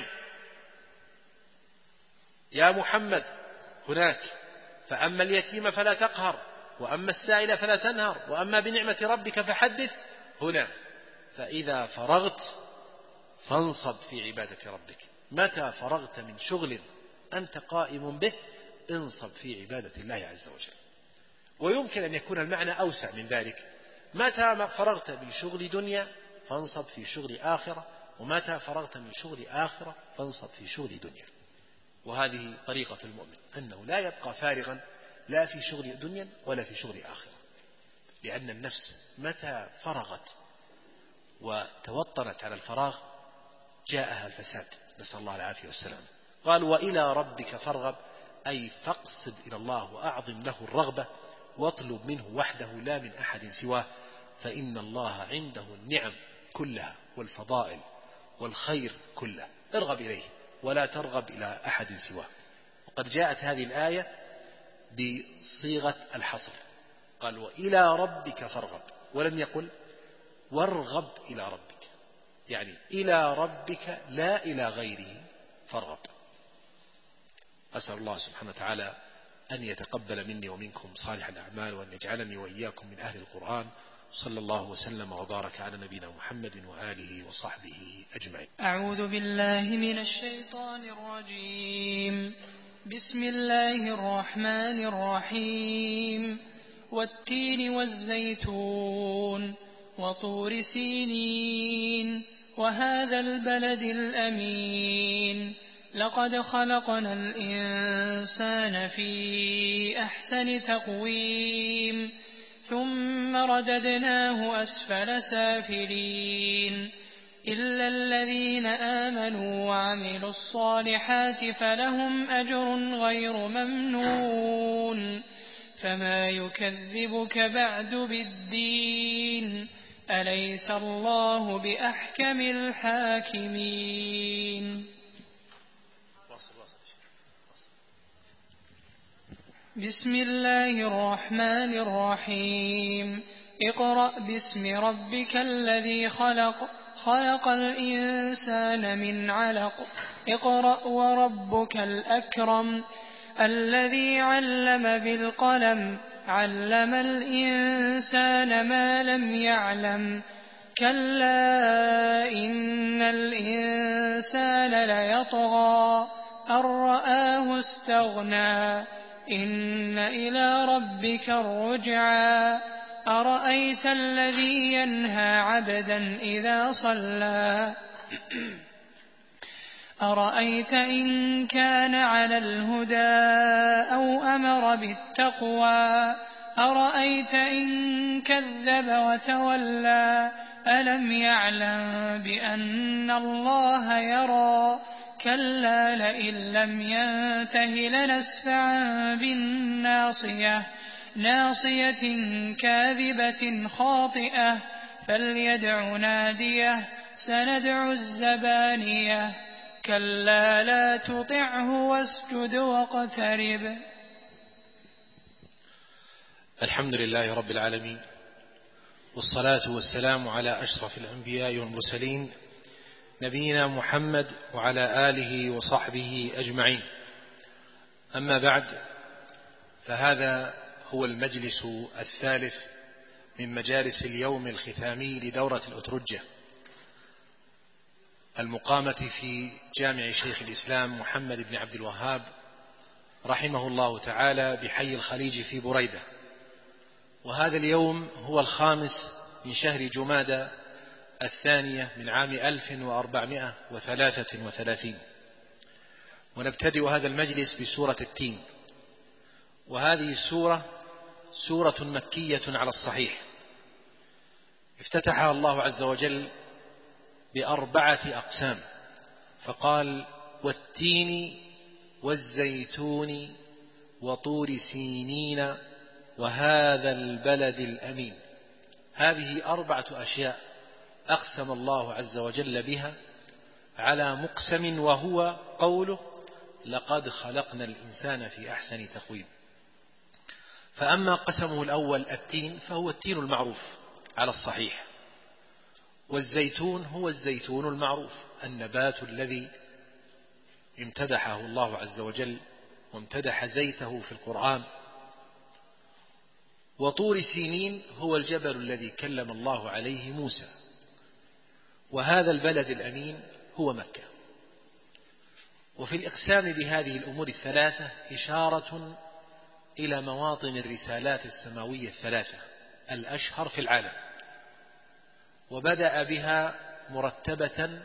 يا محمد هناك فأما اليتيم فلا تقهر، وأما السائل فلا تنهر، وأما بنعمة ربك فحدث. هنا فإذا فرغت فانصب في عبادة ربك. متى فرغت من شغل أنت قائم به انصب في عبادة الله عز وجل. ويمكن أن يكون المعنى أوسع من ذلك: متى فرغت من شغل دنيا فانصب في شغل آخرة، ومتى فرغت من شغل آخرة فانصب في شغل دنيا. وهذه طريقة المؤمن، أنه لا يبقى فارغا لا في شغل دنيا ولا في شغل آخرة، لأن النفس متى فرغت وتوطنت على الفراغ جاءها الفساد، نسأل الله العافية والسلام. قال وإلى ربك فارغب، أي فاقصد إلى الله وأعظم له الرغبة، واطلب منه وحده لا من أحد سواه، فإن الله عنده النعم كلها والفضائل والخير كله، ارغب إليه ولا ترغب إلى أحد سواه. وقد جاءت هذه الآية بصيغة الحصر، قال وإلى ربك فارغب، ولم يقل وارغب إلى ربك، يعني إلى ربك لا إلى غيره فارغب. أسأل الله سبحانه وتعالى أن يتقبل مني ومنكم صالح الأعمال، وأن يجعلني وإياكم من أهل القرآن. صلى الله وسلم وبارك على نبينا محمد وآله وصحبه أجمعين. أعوذ بالله من الشيطان الرجيم. بسم الله الرحمن الرحيم. والتين والزيتون وطور سينين وهذا البلد الأمين لقد خلقنا الإنسان في أحسن تقويم ثم رددناه أسفل سافلين إلا الذين آمنوا وعملوا الصالحات فلهم أجر غير ممنون فما يكذبك بعد بالدين أليس الله بأحكم الحاكمين. بسم الله الرحمن الرحيم. اقرأ باسم ربك الذي خلق خلق الإنسان من علق اقرأ وربك الأكرم الذي علم بالقلم علم الإنسان ما لم يعلم كلا إن الإنسان ليطغى أن رآه استغنى إن إلى ربك الرجعى أرأيت الذي ينهى عبدا إذا صلى أرأيت إن كان على الهدى أو أمر بالتقوى أرأيت إن كذب وتولى ألم يعلم بأن الله يرى كلا لئن لم ينته لنسفعا بالناصية ناصية كاذبة خاطئة فليدع ناديه سندع الزبانية كلا لا تطعه واسجد واقترب. الحمد لله رب العالمين، والصلاة والسلام على أشرف الأنبياء والمرسلين نبينا محمد وعلى آله وصحبه أجمعين. أما بعد، فهذا هو المجلس الثالث من مجالس اليوم الختامي لدورة الأترجة المقامة في جامع شيخ الإسلام محمد بن عبد الوهاب رحمه الله تعالى بحي الخليج في بريدة. وهذا اليوم هو الخامس من شهر جمادى الثانية من عام ألف وأربعمائة وثلاثة وثلاثين، ونبتدئ هذا المجلس بسورة التين. وهذه السورة سورة مكية على الصحيح، افتتحها الله عز وجل بأربعة أقسام، فقال: والتين والزيتون وطور سينين وهذا البلد الأمين. هذه أربعة أشياء أقسم الله عز وجل بها على مقسم، وهو قوله: لقد خلقنا الإنسان في أحسن تقويم. فأما قسمه الأول التين فهو التين المعروف على الصحيح، والزيتون هو الزيتون المعروف النبات الذي امتدحه الله عز وجل وامتدح زيته في القرآن. وطور سينين هو الجبل الذي كلم الله عليه موسى. وهذا البلد الأمين هو مكة. وفي الإقسام بهذه الأمور الثلاثة إشارة إلى مواطن الرسالات السماوية الثلاثة الأشهر في العالم، وبدأ بها مرتبة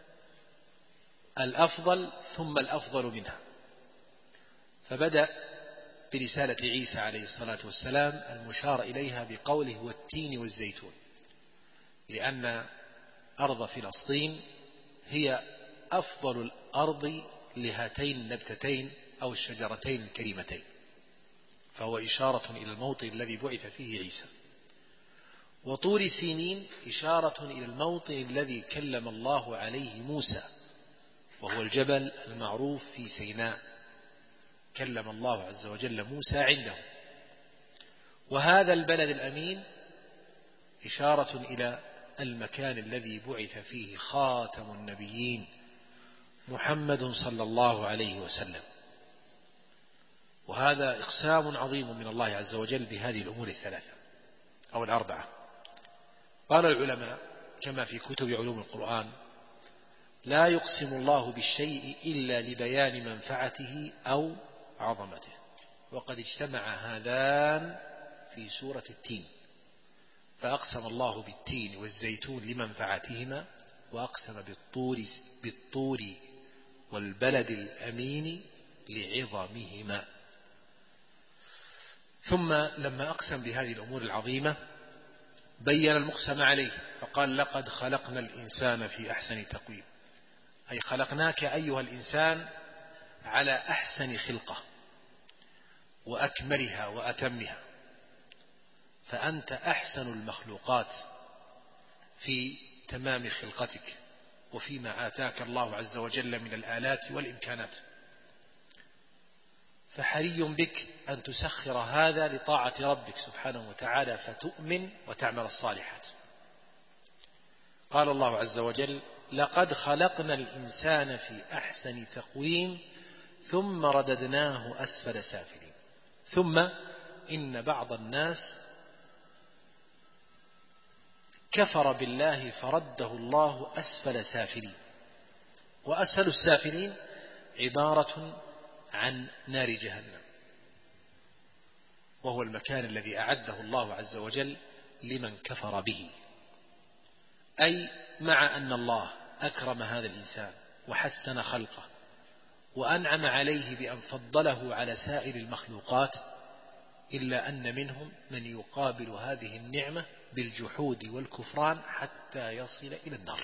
الأفضل ثم الأفضل منها، فبدأ برسالة عيسى عليه الصلاة والسلام المشار إليها بقوله: والتين والزيتون، لأن أرض فلسطين هي أفضل الأرض لهاتين النبتتين أو الشجرتين الكريمتين، فهو إشارة إلى الموطن الذي بعث فيه عيسى. وطور سينين إشارة إلى الموطن الذي كلم الله عليه موسى، وهو الجبل المعروف في سيناء، كلم الله عز وجل موسى عنده. وهذا البلد الأمين إشارة إلى المكان الذي بعث فيه خاتم النبيين محمد صلى الله عليه وسلم. وهذا إقسام عظيم من الله عز وجل بهذه الأمور الثلاثة أو الأربعة. قال العلماء كما في كتب علوم القرآن: لا يقسم الله بالشيء إلا لبيان منفعته أو عظمته. وقد اجتمع هذان في سورة التين، فأقسم الله بالتين والزيتون لمنفعتهما، وأقسم بالطور, بالطور والبلد الأمين لعظمهما. ثم لما أقسم بهذه الأمور العظيمة بين المقسم عليه فقال: لقد خلقنا الإنسان في أحسن تقويم، أي خلقناك أيها الإنسان على أحسن خلقة وأكملها وأتمها، فأنت أحسن المخلوقات في تمام خلقتك وفيما آتاك الله عز وجل من الآلات والإمكانات، فحري بك أن تسخر هذا لطاعة ربك سبحانه وتعالى فتؤمن وتعمل الصالحات. قال الله عز وجل: لقد خلقنا الإنسان في أحسن تقويم ثم رددناه أسفل سافلين. ثم إن بعض الناس كفر بالله فرده الله أسفل سافلين. وأسفل السافلين عبارة عن نار جهنم، وهو المكان الذي أعده الله عز وجل لمن كفر به. أي مع أن الله أكرم هذا الإنسان وحسن خلقه وأنعم عليه بأن فضله على سائر المخلوقات، إلا أن منهم من يقابل هذه النعمة بالجحود والكفران حتى يصل إلى النار.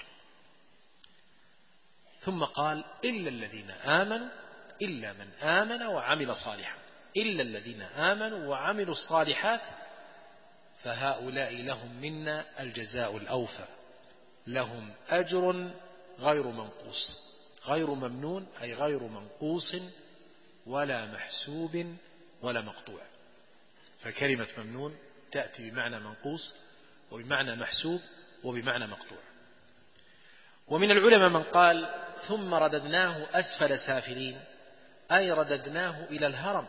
ثم قال: إلا الذين آمنوا، إلا من آمن وعمل صالحا، إلا الذين آمنوا وعملوا الصالحات فهؤلاء لهم منا الجزاء الأوفى، لهم أجر غير منقوص، غير ممنون أي غير منقوص ولا محسوب ولا مقطوع. فكلمة ممنون تأتي بمعنى منقوص وبمعنى محسوب وبمعنى مقطوع. ومن العلماء من قال: ثم رددناه أسفل سافلين، أي رددناه إلى الهرم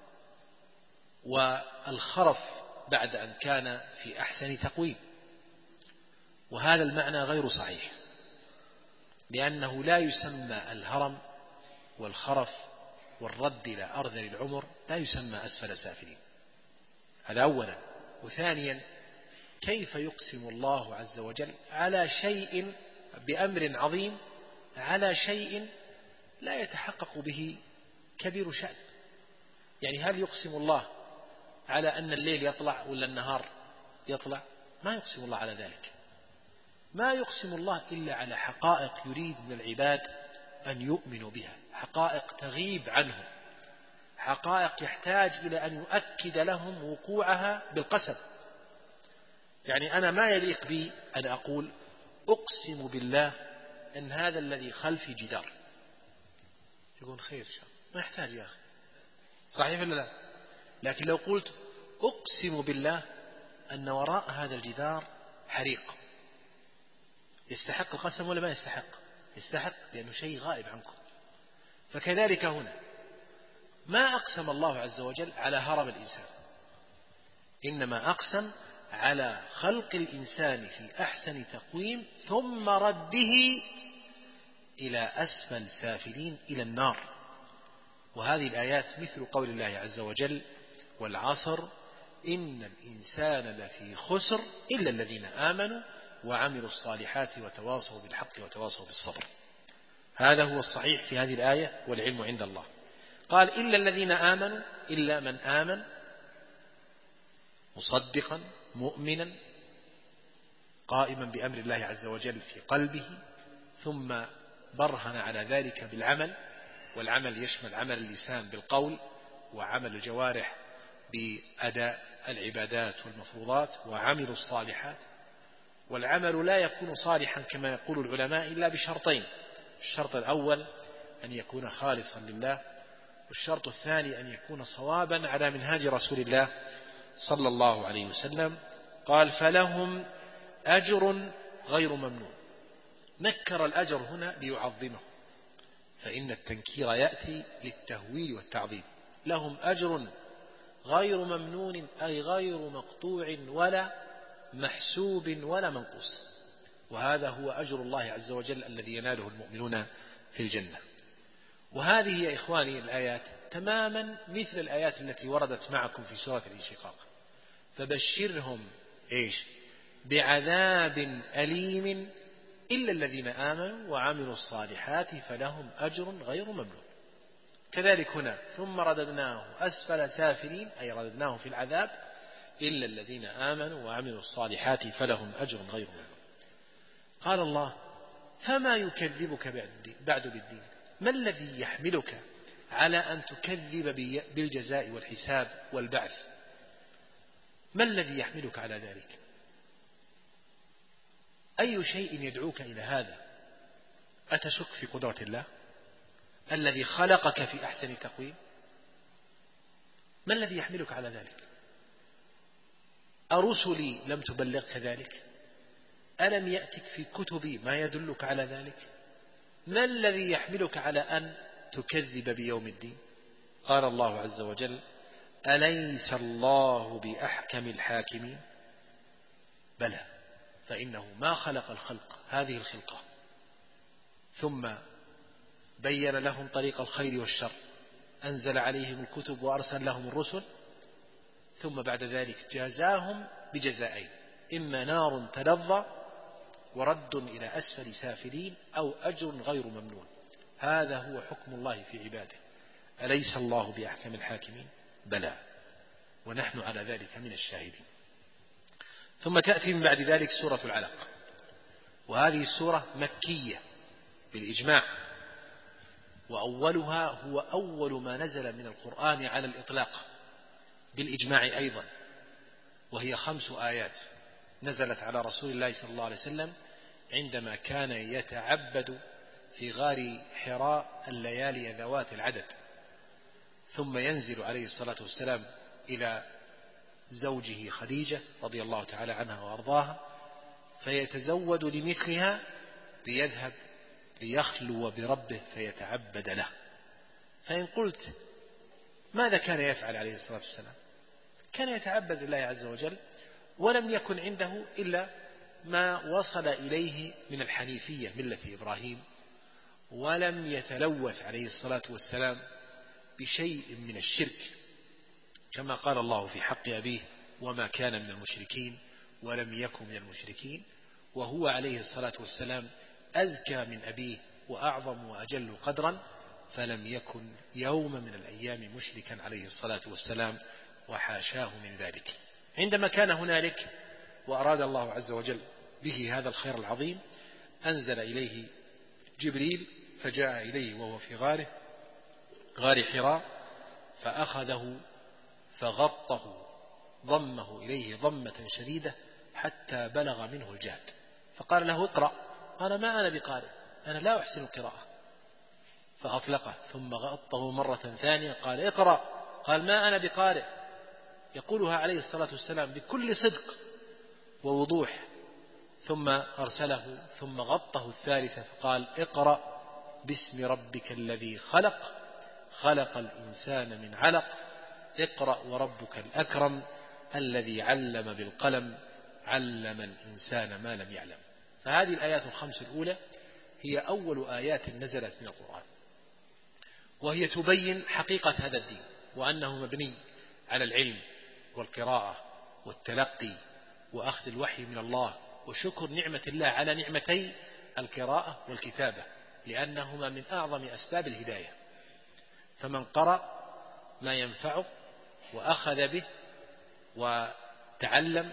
والخرف بعد أن كان في أحسن تقويم. وهذا المعنى غير صحيح، لأنه لا يسمى الهرم والخرف والرد إلى أرذل العمر لا يسمى أسفل سافلين. هذا أولا. وثانيا، كيف يقسم الله عز وجل على شيء بأمر عظيم على شيء لا يتحقق به كبير شأن؟ يعني هل يقسم الله على أن الليل يطلع ولا النهار يطلع؟ ما يقسم الله على ذلك، ما يقسم الله إلا على حقائق يريد من العباد أن يؤمنوا بها، حقائق تغيب عنهم، حقائق يحتاج إلى أن يؤكد لهم وقوعها بالقسم. يعني أنا ما يليق بي أن أقول أقسم بالله أن هذا الذي خلفي جدار، يقول خير شاء ما يحتاج يا أخي، صحيح ولا لا؟ لكن لو قلت أقسم بالله أن وراء هذا الجدار حريق، يستحق القسم ولا ما يستحق؟ يستحق، لأنه شيء غائب عنكم. فكذلك هنا ما أقسم الله عز وجل على هرم الإنسان، إنما أقسم على خلق الإنسان في أحسن تقويم ثم رده إلى أسفل سافلين إلى النار. وهذه الآيات مثل قول الله عز وجل والعصر إن الإنسان لفي خسر إلا الذين آمنوا وعملوا الصالحات وتواصوا بالحق وتواصوا بالصبر. هذا هو الصحيح في هذه الآية والعلم عند الله. قال إلا الذين آمنوا، إلا من آمن مصدقا مؤمنا قائما بأمر الله عز وجل في قلبه، ثم برهن على ذلك بالعمل، والعمل يشمل عمل اللسان بالقول، وعمل الجوارح بأداء العبادات والمفروضات، وعملوا الصالحات. والعمل لا يكون صالحا كما يقول العلماء إلا بشرطين: الشرط الأول أن يكون خالصا لله، والشرط الثاني أن يكون صوابا على منهاج رسول الله صلى الله عليه وسلم. قال فلهم أجر غير ممنون، نكر الأجر هنا ليعظمه، فإن التنكير يأتي للتهويل والتعظيم. لهم أجر غير ممنون أي غير مقطوع ولا محسوب ولا منقوص، وهذا هو أجر الله عز وجل الذي يناله المؤمنون في الجنة. وهذه يا إخواني الآيات تماما مثل الآيات التي وردت معكم في سورة الانشقاق: فبشرهم إيش بعذاب أليم إلا الذين آمنوا وعملوا الصالحات فلهم أجر غير ممنون. كذلك هنا ثم رددناه أسفل سافلين أي رددناه في العذاب إلا الذين آمنوا وعملوا الصالحات فلهم أجر غير ممنون. قال الله فما يكذبك بعد بالدين، ما الذي يحملك على أن تكذب بالجزاء والحساب والبعث؟ ما الذي يحملك على ذلك؟ أي شيء يدعوك إلى هذا؟ أتشك في قدرة الله الذي خلقك في أحسن تقويم؟ ما الذي يحملك على ذلك؟ أرسلي لم تبلغك ذلك؟ ألم يأتك في كتبي ما يدلك على ذلك؟ ما الذي يحملك على أن تكذب بيوم الدين؟ قال الله عز وجل أليس الله بأحكم الحاكمين؟ بلى، فإنه ما خلق الخلق هذه الخلقة ثم بين لهم طريق الخير والشر، أنزل عليهم الكتب وأرسل لهم الرسل، ثم بعد ذلك جازاهم بجزائين: إما نار تلظى ورد إلى أسفل سافلين أو أجر غير ممنون. هذا هو حكم الله في عباده. أليس الله بأحكم الحاكمين؟ بلى، ونحن على ذلك من الشاهدين. ثم تأتي من بعد ذلك سورة العلق، وهذه السورة مكية بالإجماع، وأولها هو أول ما نزل من القرآن على الإطلاق بالإجماع أيضا، وهي خمس آيات نزلت على رسول الله صلى الله عليه وسلم عندما كان يتعبد في غار حراء الليالي ذوات العدد، ثم ينزل عليه الصلاة والسلام إلى زوجه خديجة رضي الله تعالى عنها وأرضاها فيتزود لمثلها ليذهب ليخلو بربه فيتعبد له. فإن قلت ماذا كان يفعل عليه الصلاة والسلام؟ كان يتعبد لله عز وجل، ولم يكن عنده إلا ما وصل إليه من الحنيفية ملة إبراهيم، ولم يتلوث عليه الصلاة والسلام بشيء من الشرك، كما قال الله في حق أبيه وما كان من المشركين ولم يكن من المشركين، وهو عليه الصلاة والسلام أزكى من أبيه وأعظم وأجل قدرا، فلم يكن يوم من الأيام مشركا عليه الصلاة والسلام، وحاشاه من ذلك. عندما كان هنالك وأراد الله عز وجل به هذا الخير العظيم أنزل إليه جبريل فجاء إليه وهو في غاره غار حراء فأخذه فغطه ضمه إليه ضمة شديدة حتى بلغ منه الجهد، فقال له اقرأ، قال ما أنا بقارئ، أنا لا أحسن القراءة، فأطلقه ثم غطه مرة ثانية قال اقرأ، قال ما أنا بقارئ، يقولها عليه الصلاة والسلام بكل صدق ووضوح، ثم أرسله ثم غطه الثالثة فقال اقرأ باسم ربك الذي خلق خلق الإنسان من علق اقرأ وربك الأكرم الذي علم بالقلم علم الإنسان ما لم يعلم. فهذه الآيات الخمس الأولى هي أول آيات نزلت من القرآن، وهي تبين حقيقة هذا الدين وأنه مبني على العلم والقراءة والتلقي وأخذ الوحي من الله وشكر نعمة الله على نعمتي القراءة والكتابة، لأنهما من أعظم أسباب الهداية. فمن قرأ ما ينفعه وأخذ به وتعلم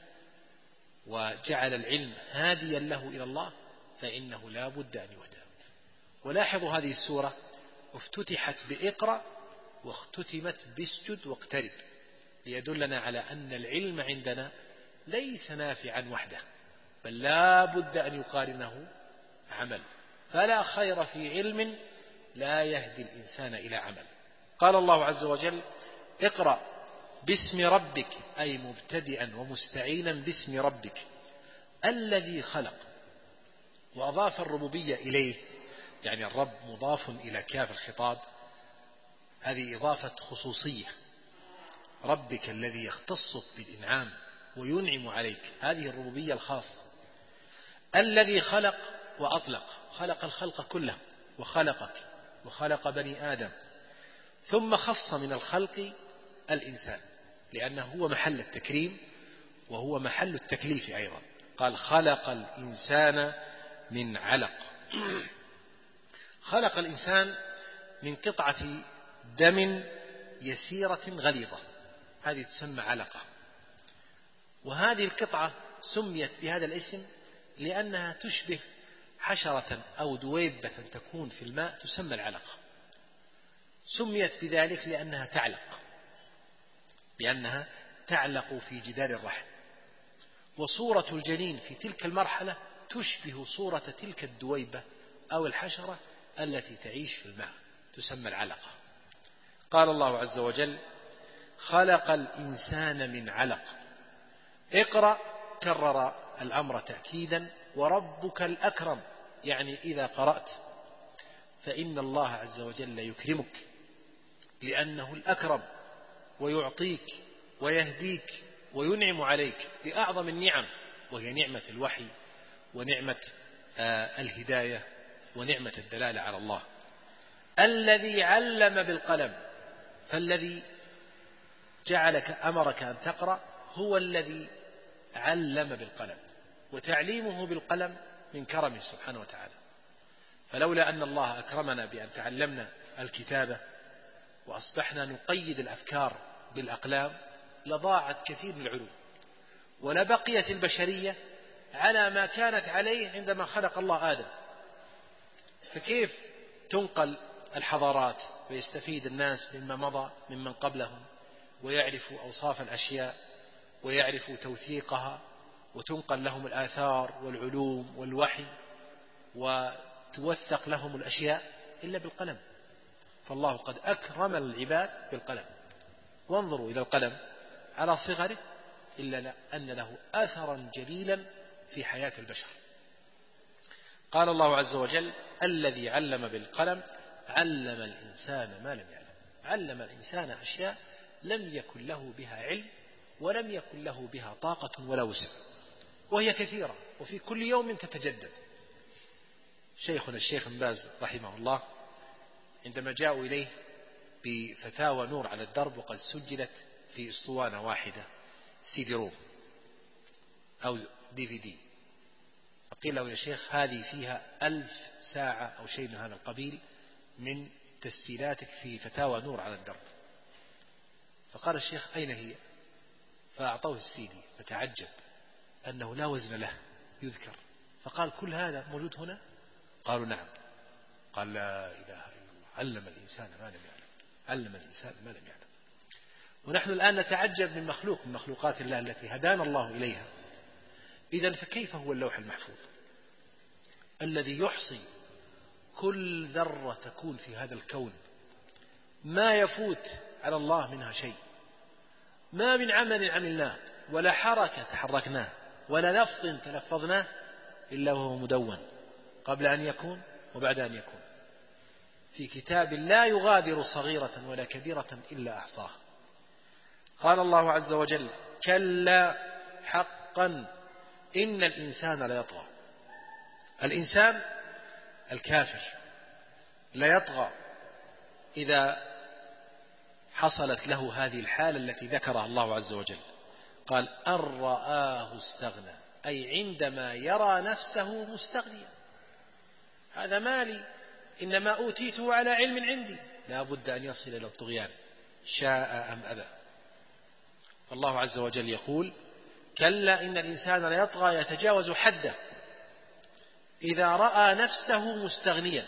وجعل العلم هاديا له إلى الله فإنه لا بد أن يهدى. ولاحظوا هذه السورة افتتحت بإقرأ واختتمت باسجد واقترب، ليدلنا على أن العلم عندنا ليس نافعا وحده، بل لا بد أن يقارنه عمل، فلا خير في علم لا يهدي الإنسان إلى عمل. قال الله عز وجل اقرأ باسم ربك، أي مبتدئا ومستعينا باسم ربك الذي خلق، وأضاف الربوبية إليه، يعني الرب مضاف إلى كاف الخطاب، هذه إضافة خصوصية، ربك الذي يختص بالإنعام وينعم عليك، هذه الربوبية الخاصة. الذي خلق وأطلق، خلق الخلق كله وخلقك وخلق بني آدم، ثم خص من الخلق الإنسان لأنه هو محل التكريم وهو محل التكليف أيضا، قال خلق الإنسان من علق. خلق الإنسان من قطعة دم يسيرة غليظة، هذه تسمى علقة، وهذه القطعة سميت بهذا الاسم لأنها تشبه حشرة أو دويبة تكون في الماء تسمى العلقة، سميت بذلك لأنها تعلق لأنها تعلق في جدار الرحم، وصورة الجنين في تلك المرحلة تشبه صورة تلك الدويبة أو الحشرة التي تعيش في الماء تسمى العلقة. قال الله عز وجل خلق الإنسان من علق. اقرأ كرر الأمر تأكيدا، وربك الأكرم، يعني إذا قرأت فإن الله عز وجل يكرمك لأنه الأكرم، ويعطيك ويهديك وينعم عليك بأعظم النعم، وهي نعمة الوحي ونعمة الهداية ونعمة الدلالة على الله. الذي علم بالقلم، فالذي جعلك أمرك أن تقرأ هو الذي علم بالقلم، وتعليمه بالقلم من كرمه سبحانه وتعالى. فلولا أن الله أكرمنا بأن تعلمنا الكتابة وأصبحنا نقيد الأفكار بالأقلام لضاعت كثير من العلوم، ولبقيت البشرية على ما كانت عليه عندما خلق الله آدم. فكيف تنقل الحضارات ويستفيد الناس مما مضى ممن قبلهم ويعرفوا أوصاف الأشياء ويعرفوا توثيقها، وتنقل لهم الآثار والعلوم والوحي وتوثق لهم الأشياء إلا بالقلم؟ فالله قد أكرم العباد بالقلم، وانظروا إلى القلم على صغره إلا أن له أثرا جليلا في حياة البشر. قال الله عز وجل الذي علم بالقلم علم الإنسان ما لم يعلم، علم الإنسان أشياء لم يكن له بها علم ولم يكن له بها طاقة ولا وسع، وهي كثيرة وفي كل يوم تتجدد. شيخنا الشيخ بن باز رحمه الله عندما جاءوا إليه بفتاوى نور على الدرب وقد سجلت في اسطوانة واحدة سي دي روم أو دي في دي، فقيل له يا شيخ هذه فيها ألف ساعة أو شيء من هذا القبيل من تسجيلاتك في فتاوى نور على الدرب. فقال الشيخ أين هي؟ فأعطوه السيدي فتعجب، أنه لا وزن له يذكر، فقال كل هذا موجود هنا؟ قالوا نعم. قال لا إله إلا الله، علم الإنسان ما لم يعلم، علم الإنسان ما لم يعلم. ونحن الآن نتعجب من مخلوق من مخلوقات الله التي هدانا الله إليها. إذن فكيف هو اللوح المحفوظ الذي يحصي كل ذرة تكون في هذا الكون، ما يفوت على الله منها شيء، ما من عمل عملناه ولا حركة تحركناه ولا لفظ تلفظناه إلا وهو مدون قبل أن يكون وبعد أن يكون في كتاب لا يغادر صغيرة ولا كبيرة إلا أحصاها. قال الله عز وجل: كلا حقا إن الإنسان ليطغى. الإنسان الكافر ليطغى إذا حصلت له هذه الحالة التي ذكرها الله عز وجل. قال: أن رآه استغنى، أي عندما يرى نفسه مستغنيا، هذا مالي، إنما أوتيته على علم عندي، لا بد أن يصل إلى الطغيان شاء أم أبى. فالله عز وجل يقول: كلا إن الإنسان ليطغى، يتجاوز حده إذا رأى نفسه مستغنيا.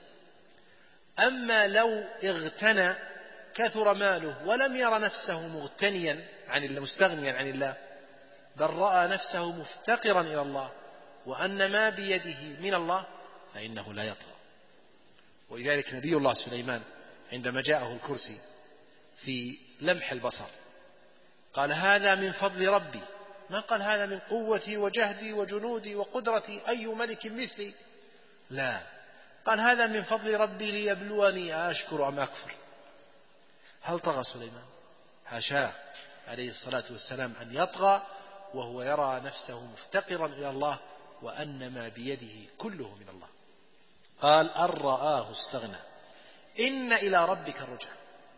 أما لو اغتنى كثر ماله ولم ير نفسه مغتنيا عن الله، مستغنيا عن الله، بل رأى نفسه مفتقرا إلى الله وأن ما بيده من الله، فإنه لا يطغى. ولذلك نبي الله سليمان عندما جاءه الكرسي في لمح البصر قال: هذا من فضل ربي، ما قال هذا من قوتي وجهدي وجنودي وقدرتي، أي ملك مثلي، لا، قال هذا من فضل ربي ليبلوني أشكر أم أكفر. هل طغى سليمان؟ حاشاه عليه الصلاة والسلام أن يطغى وهو يرى نفسه مفتقرا إلى الله وأن ما بيده كله من الله. قال: أن رآه استغنى إن إلى ربك الرجع.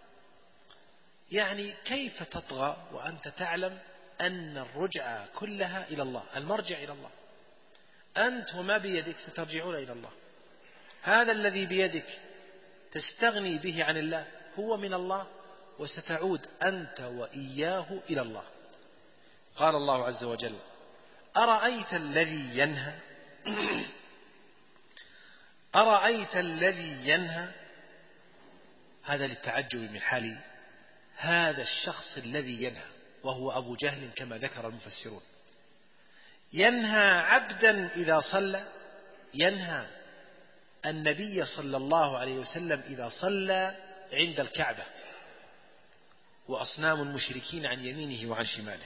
يعني كيف تطغى وأنت تعلم أن الرجعة كلها إلى الله، المرجع إلى الله، أنت وما بيدك سترجعون إلى الله. هذا الذي بيدك تستغني به عن الله هو من الله، وستعود أنت وإياه إلى الله. قال الله عز وجل: أرأيت الذي ينهى أرأيت الذي ينهى. هذا للتعجب من حال هذا الشخص الذي ينهى، وهو أبو جهل كما ذكر المفسرون. ينهى عبدا إذا صلى، ينهى النبي صلى الله عليه وسلم إذا صلى عند الكعبة وأصنام المشركين عن يمينه وعن شماله.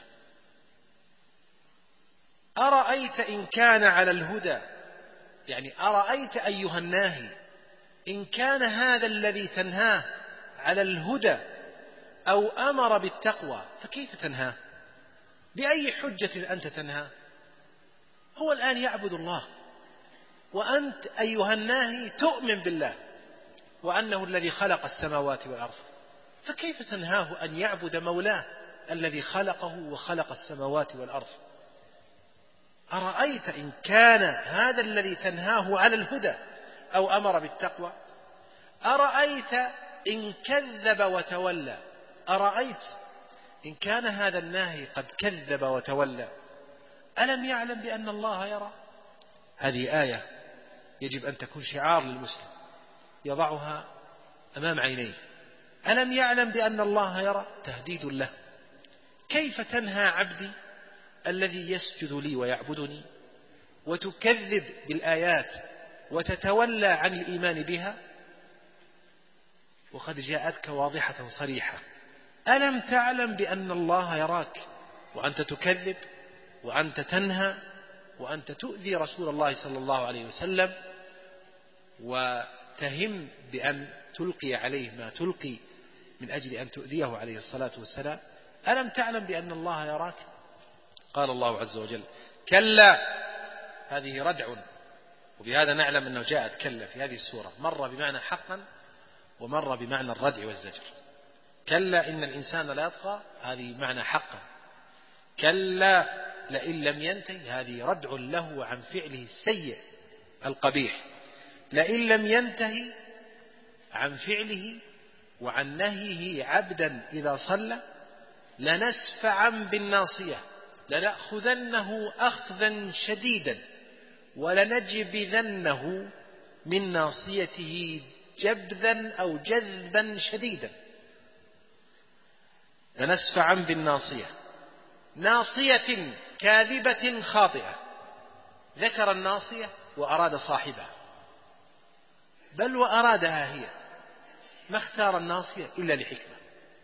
أرأيت إن كان على الهدى، يعني أرأيت أيها الناهي إن كان هذا الذي تنهاه على الهدى أو أمر بالتقوى، فكيف تنهاه؟ بأي حجة أنت تنهاه؟ هو الآن يعبد الله، وأنت أيها الناهي تؤمن بالله وأنه الذي خلق السماوات والأرض، فكيف تنهاه أن يعبد مولاه الذي خلقه وخلق السماوات والأرض؟ أرأيت إن كان هذا الذي تنهاه على الهدى أو أمر بالتقوى. أرأيت إن كذب وتولى. أرأيت إن كان هذا الناهي قد كذب وتولى، ألم يعلم بأن الله يرى؟ هذه آية يجب أن تكون شعار للمسلم يضعها أمام عينيه. ألم يعلم بأن الله يرى؟ تهديد له. كيف تنهى عبدي الذي يسجد لي ويعبدني وتكذب بالآيات وتتولى عن الإيمان بها وقد جاءتك واضحة صريحة؟ ألم تعلم بأن الله يراك وأنت تكذب وأنت تنهى وأنت تؤذي رسول الله صلى الله عليه وسلم وتهم بأن تلقي عليه ما تلقي من أجل أن تؤذيه عليه الصلاة والسلام؟ ألم تعلم بأن الله يراك؟ قال الله عز وجل: كلا. هذه ردع، وبهذا نعلم أنه جاءت كلا في هذه السورة، مرة بمعنى حقا ومرة بمعنى الردع والزجر. كلا إن الإنسان لا يطغى، هذه معنى حقا. كلا لئن لم ينتهي، هذه ردع له عن فعله السيء القبيح. لئن لم ينتهي عن فعله وعن نهيه عبدا إذا صلى لنسفعا بالناصية، لنأخذنه أخذا شديدا ولنجبذنه من ناصيته جبذا أو جذبا شديدا. لنسفعا بالناصية، ناصية كاذبة خاطئة. ذكر الناصية وأراد صاحبها، بل وأرادها هي، ما اختار الناصية إلا لحكمة.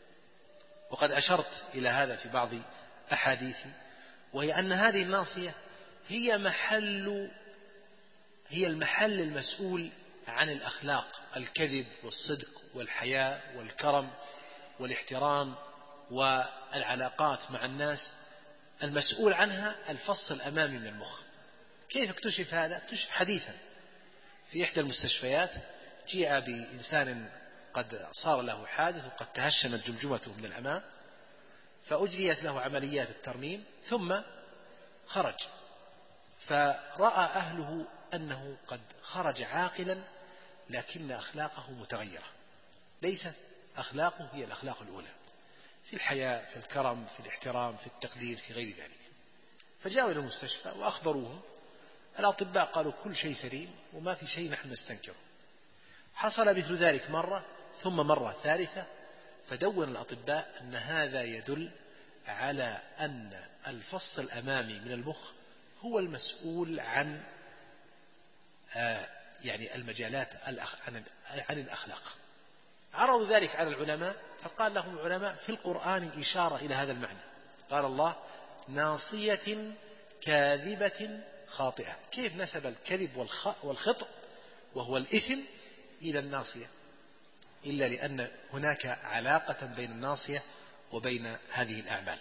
وقد أشرت إلى هذا في بعض أحاديثي، وهي أن هذه الناصية هي محل هي المحل المسؤول عن الأخلاق، الكذب والصدق والحياء والكرم والاحترام والعلاقات مع الناس، المسؤول عنها الفص الأمامي من المخ. كيف اكتشف هذا؟ اكتشف حديثا في إحدى المستشفيات، جاء بإنسان قد صار له حادث وقد تهشمت جمجمته من الأمام، فأجريت له عمليات الترميم ثم خرج، فرأى أهله أنه قد خرج عاقلا لكن أخلاقه متغيرة، ليست أخلاقه هي الأخلاق الأولى في الحياء، في الكرم، في الاحترام، في التقدير، في غير ذلك. فجاءوا إلى المستشفى وأخبروهم، الأطباء قالوا كل شيء سليم وما في شيء نحن نستنكره. حصل مثل ذلك مرة ثم مرة ثالثة، فدون الأطباء أن هذا يدل على أن الفص الأمامي من المخ هو المسؤول عن آه يعني المجالات عن الأخلاق. عرضوا ذلك على العلماء، فقال لهم العلماء في القرآن إشارة إلى هذا المعنى. قال الله ناصية كاذبة خاطئة. كيف نسب الكذب والخطأ وهو الإثم إلى الناصية؟ إلا لأن هناك علاقة بين الناصية وبين هذه الأعمال.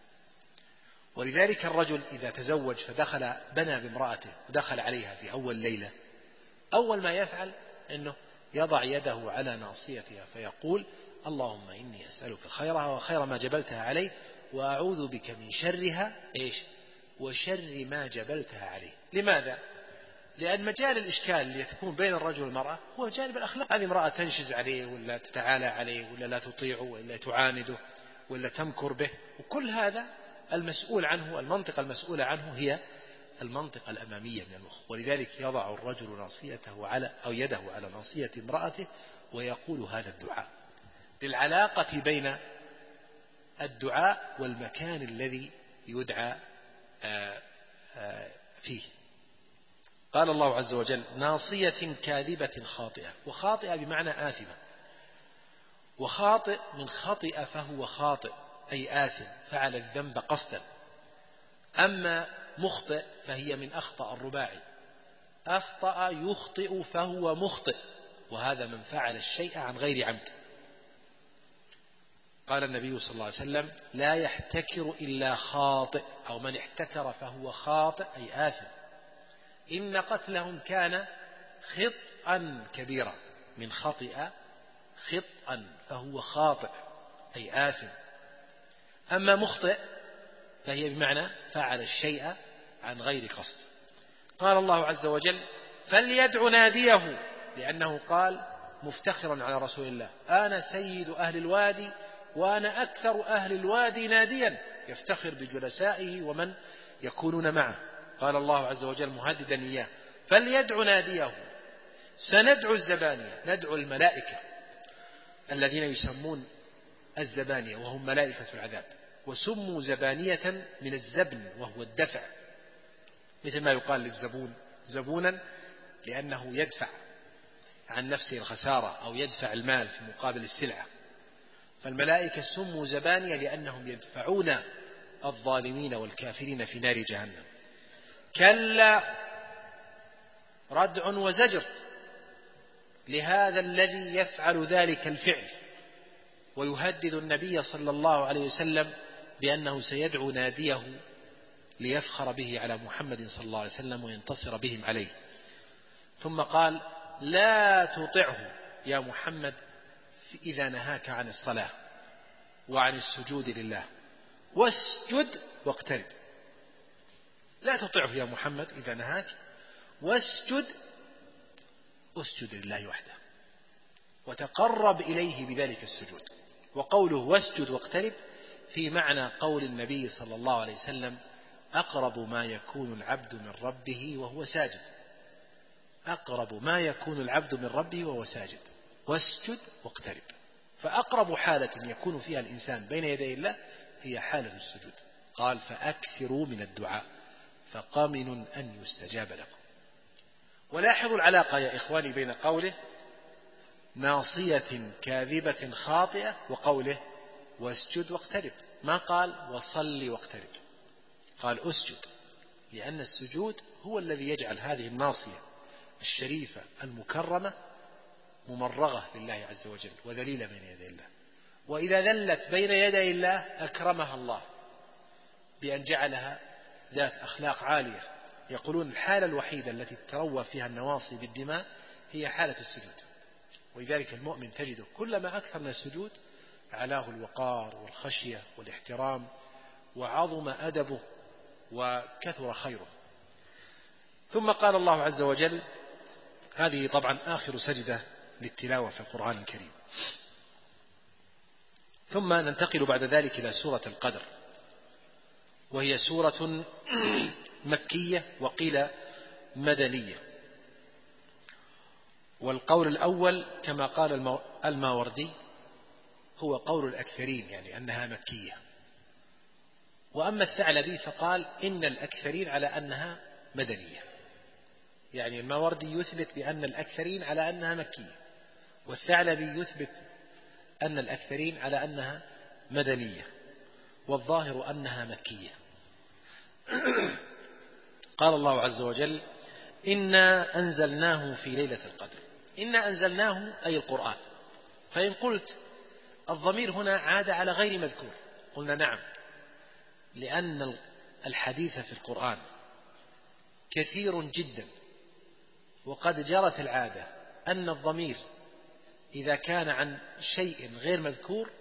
ولذلك الرجل إذا تزوج فدخل بنى بامرأته ودخل عليها في أول ليلة، أول ما يفعل أنه يضع يده على ناصيتها فيقول اللهم إني أسألك خيرها وخير ما جبلتها عليه وأعوذ بك من شرها إيش وشر ما جبلتها عليه. لماذا؟ لأن مجال الإشكال اللي تكون بين الرجل والمرأة هو جانب الأخلاق. هذه امرأة تنشز عليه ولا تتعالى عليه ولا لا تطيعه ولا تعانده ولا تمكر به، وكل هذا المسؤول عنه، المنطقة المسؤولة عنه هي المنطقة الأمامية من المخ. ولذلك يضع الرجل ناصيته على أو يده على ناصية امرأته ويقول هذا الدعاء، للعلاقة بين الدعاء والمكان الذي يدعى فيه. قال الله عز وجل ناصية كاذبة خاطئة. وخاطئة بمعنى آثمة، وخاطئ من خطئ فهو خاطئ أي آثم، فعل الذنب قصدا. أما مخطئ فهي من أخطأ الرباعي، أخطأ يخطئ فهو مخطئ، وهذا من فعل الشيء عن غير عمد. قال النبي صلى الله عليه وسلم لا يحتكر إلا خاطئ، أو من احتكر فهو خاطئ أي آثم. إن قتلهم كان خطأ كبيرا، من خطئ خطأ فهو خاطئ أي آثم. أما مخطئ فهي بمعنى فعل الشيء عن غير قصد. قال الله عز وجل فليدع ناديه، لأنه قال مفتخرا على رسول الله أنا سيد أهل الوادي وأنا أكثر أهل الوادي ناديا، يفتخر بجلسائه ومن يكونون معه. قال الله عز وجل مهددا إياه فليدع ناديه. سندعو الزبانية، ندعو الملائكة الذين يسمون الزبانية وهم ملائكة العذاب، وسموا زبانية من الزبن وهو الدفع، مثل ما يقال للزبون زبونا لأنه يدفع عن نفسه الخسارة أو يدفع المال في مقابل السلعة. فالملائكة سموا زبانية لأنهم يدفعون الظالمين والكافرين في نار جهنم. كلا ردع وزجر لهذا الذي يفعل ذلك الفعل، ويهدد النبي صلى الله عليه وسلم بأنه سيدعو ناديه ليفخر به على محمد صلى الله عليه وسلم وينتصر بهم عليه. ثم قال لا تطعه يا محمد إذا نهاك عن الصلاة وعن السجود لله واسجد واقترب. لا تطعه يا محمد إذا نهاك، واسجد، اسجد لله وحده وتقرب إليه بذلك السجود. وقوله واسجد واقترب في معنى قول النبي صلى الله عليه وسلم: أقرب ما يكون العبد من ربه وهو ساجد. أقرب ما يكون العبد من ربه وهو ساجد، واسجد واقترب. فأقرب حالة يكون فيها الإنسان بين يدي الله هي حالة السجود. قال: فأكثروا من الدعاء فقامن أن يستجاب لكم. ولاحظوا العلاقة يا إخواني بين قوله ناصية كاذبة خاطئة وقوله واسجد واقترب. ما قال وصل واقترب، قال اسجد، لأن السجود هو الذي يجعل هذه الناصية الشريفة المكرمة ممرغة لله عز وجل وذليلة بين يدي الله. وإذا ذلت بين يدي الله أكرمها الله بأن جعلها ذات أخلاق عالية. يقولون الحالة الوحيدة التي تروى فيها النواصي بالدماء هي حالة السجود. ولذلك المؤمن تجده كلما أكثر من السجود علاه الوقار والخشية والاحترام، وعظم أدبه وكثر خيره. ثم قال الله عز وجل، هذه طبعا آخر سجدة للتلاوة في القرآن الكريم. ثم ننتقل بعد ذلك إلى سورة القدر، وهي سورة مكية وقيل مدنية. والقول الأول كما قال الماوردي هو قول الأكثرين، يعني أنها مكية. وأما الثعلبي فقال إن الأكثرين على أنها مدنية، يعني الماوردي يثبت بأن الأكثرين على أنها مكية، والثعلبي يثبت أن الأكثرين على أنها مدنية، والظاهر أنها مكية. قال الله عز وجل: إنا أنزلناه في ليلة القدر. إنا أنزلناه أي القرآن. فإن قلت الضمير هنا عاد على غير مذكور، قلنا نعم، لأن الحديث في القرآن كثير جدا، وقد جرت العادة أن الضمير إذا كان عن شيء غير مذكور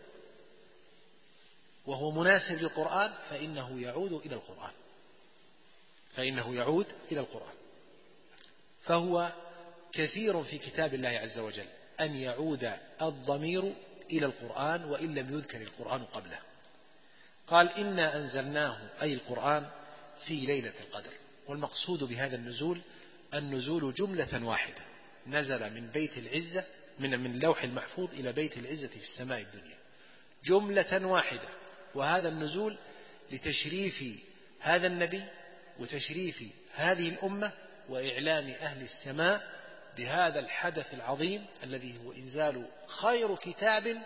وهو مناسب للقرآن فإنه يعود إلى القرآن فإنه يعود إلى القرآن فهو كثير في كتاب الله عز وجل أن يعود الضمير إلى القرآن وإن لم يذكر القرآن قبله. قال: إنا أنزلناه أي القرآن في ليلة القدر. والمقصود بهذا النزول النزول جملة واحدة، نزل من بيت العزة من من لوح المحفوظ إلى بيت العزة في السماء الدنيا جملة واحدة. وهذا النزول لتشريف هذا النبي وتشريف هذه الأمة وإعلام أهل السماء بهذا الحدث العظيم الذي هو إنزال خير كتاب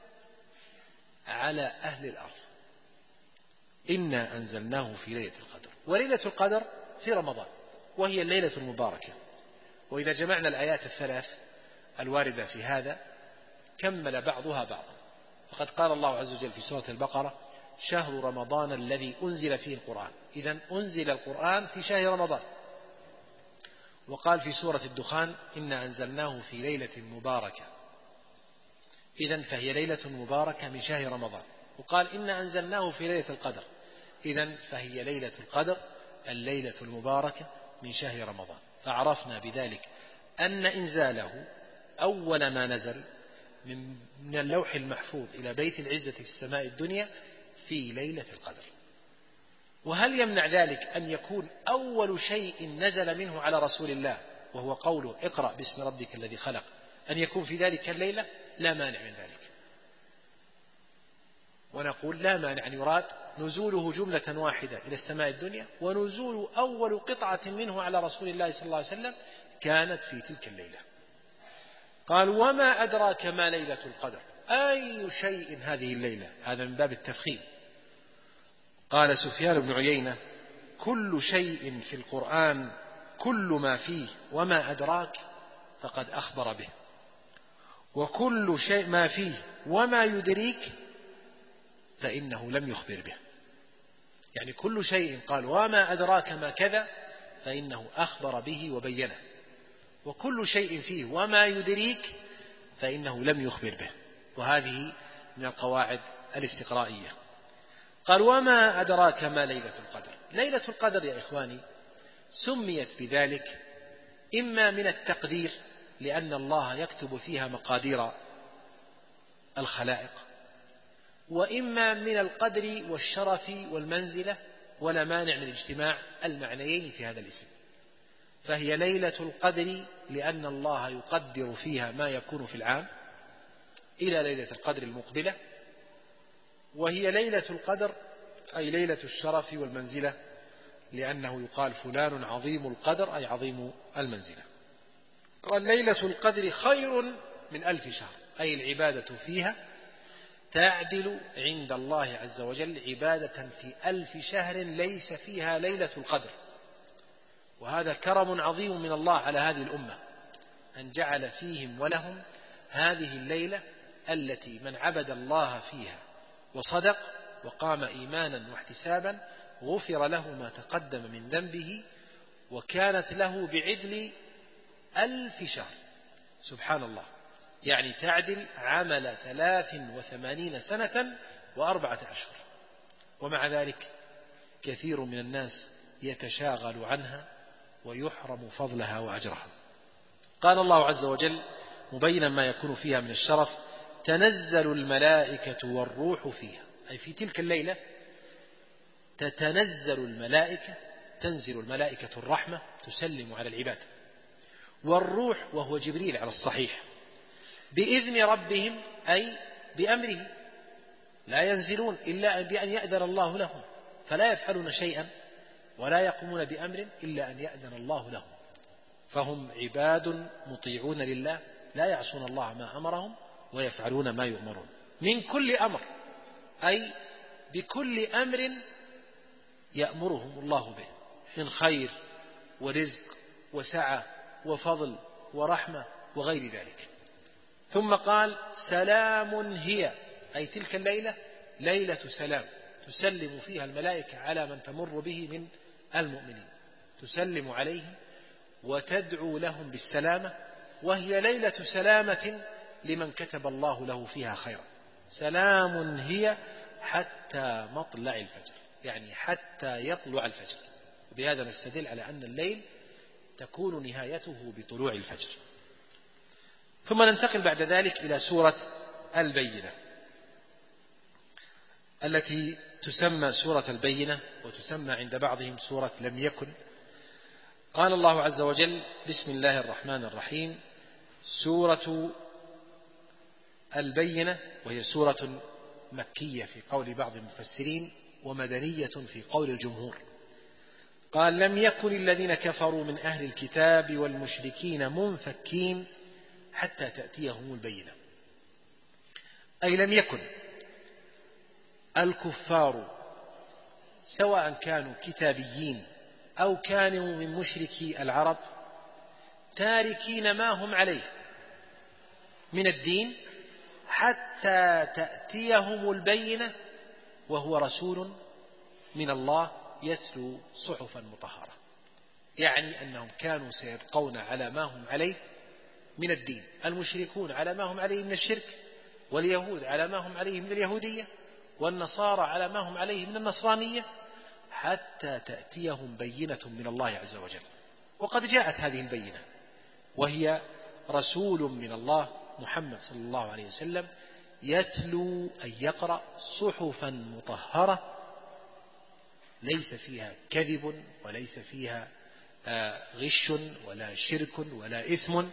على أهل الأرض. إنا أنزلناه في ليلة القدر. وليلة القدر في رمضان، وهي الليلة المباركة. وإذا جمعنا الآيات الثلاث الواردة في هذا كمل بعضها بعضا. فقد قال الله عز وجل في سورة البقرة: شهر رمضان الذي أنزل فيه القرآن. إذن أنزل القرآن في شهر رمضان. وقال في سورة الدخان: إنا أنزلناه في ليلة مباركة. إذن فهي ليلة مباركة من شهر رمضان. وقال: إنا أنزلناه في ليلة القدر. إذن فهي ليلة القدر الليلة المباركة من شهر رمضان. فعرفنا بذلك أن إنزاله أول ما نزل من اللوح المحفوظ إلى بيت العزة في السماء الدنيا في ليلة القدر. وهل يمنع ذلك أن يكون أول شيء نزل منه على رسول الله وهو قوله: اقرأ باسم ربك الذي خلق، أن يكون في ذلك الليلة؟ لا مانع من ذلك. ونقول لا مانع أن يراد نزوله جملة واحدة إلى السماء الدنيا، ونزول أول قطعة منه على رسول الله صلى الله عليه وسلم كانت في تلك الليلة. قال: وما أدراك ما ليلة القدر. أي شيء هذه الليلة؟ هذا من باب التفخيم. قال سفيان بن عيينة: كل شيء في القرآن كل ما فيه وما أدراك فقد أخبر به، وكل شيء ما فيه وما يدريك فإنه لم يخبر به. يعني كل شيء قال وما أدراك ما كذا فإنه أخبر به وبينه، وكل شيء فيه وما يدريك فإنه لم يخبر به. وهذه من القواعد الاستقرائية. قال: وما أدراك ما ليلة القدر. ليلة القدر يا إخواني سميت بذلك إما من التقدير لأن الله يكتب فيها مقادير الخلائق، وإما من القدر والشرف والمنزلة، ولا مانع من اجتماع المعنيين في هذا الاسم. فهي ليلة القدر لأن الله يقدر فيها ما يكون في العام إلى ليلة القدر المقبلة، وهي ليلة القدر أي ليلة الشرف والمنزلة لأنه يقال فلان عظيم القدر أي عظيم المنزلة. قال ليلة القدر خير من ألف شهر، أي العبادة فيها تعدل عند الله عز وجل عبادة في ألف شهر ليس فيها ليلة القدر. وهذا كرم عظيم من الله على هذه الأمة أن جعل فيهم ولهم هذه الليلة التي من عبد الله فيها وصدق وقام إيمانا واحتسابا غفر له ما تقدم من ذنبه، وكانت له بعدل ألف شهر. سبحان الله، يعني تعدل عمل ثلاث وثمانين سنة وأربعة أشهر. ومع ذلك كثير من الناس يتشاغل عنها ويحرم فضلها وأجرها. قال الله عز وجل مبينا ما يكون فيها من الشرف: تنزل الملائكة والروح فيها، أي في تلك الليلة تتنزل الملائكة، تنزل الملائكة الرحمة تسلم على العباد، والروح وهو جبريل على الصحيح، بإذن ربهم أي بأمره، لا ينزلون إلا بأن يأذن الله لهم، فلا يفعلون شيئا ولا يقومون بأمر إلا أن يأذن الله لهم. فهم عباد مطيعون لله لا يعصون الله ما أمرهم ويفعلون ما يؤمرون من كل أمر، أي بكل أمر يأمرهم الله به من خير ورزق وسعة وفضل ورحمة وغير ذلك. ثم قال: سلام هي، أي تلك الليلة ليلة سلام تسلم فيها الملائكة على من تمر به من المؤمنين، تسلم عليهم وتدعو لهم بالسلامة، وهي ليلة سلامة لمن كتب الله له فيها خيرا. سلام هي حتى مطلع الفجر، يعني حتى يطلع الفجر. وبهذا نستدل على أن الليل تكون نهايته بطلوع الفجر. ثم ننتقل بعد ذلك إلى سورة البينة التي تسمى سورة البينة وتسمى عند بعضهم سورة لم يكن. قال الله عز وجل: بسم الله الرحمن الرحيم. سورة البينة وهي سورة مكية في قول بعض المفسرين ومدنية في قول الجمهور. قال: لم يكن الذين كفروا من أهل الكتاب والمشركين منفكين حتى تأتيهم البينة، أي لم يكن الكفار سواء كانوا كتابيين أو كانوا من مشركي العرب تاركين ما هم عليه من الدين حتى تأتيهم البينة، وهو رسول من الله يتلو صحفا مطهرة، يعني أنهم كانوا سيبقون على ما هم عليه من الدين، المشركون على ما هم عليه من الشرك، واليهود على ما هم عليه من اليهودية، والنصارى على ما هم عليه من النصرانية، حتى تأتيهم بينة من الله عز وجل. وقد جاءت هذه البينة، وهي رسول من الله محمد صلى الله عليه وسلم يتلو أي يقرأ صحفا مطهرة ليس فيها كذب وليس فيها غش ولا شرك ولا إثم،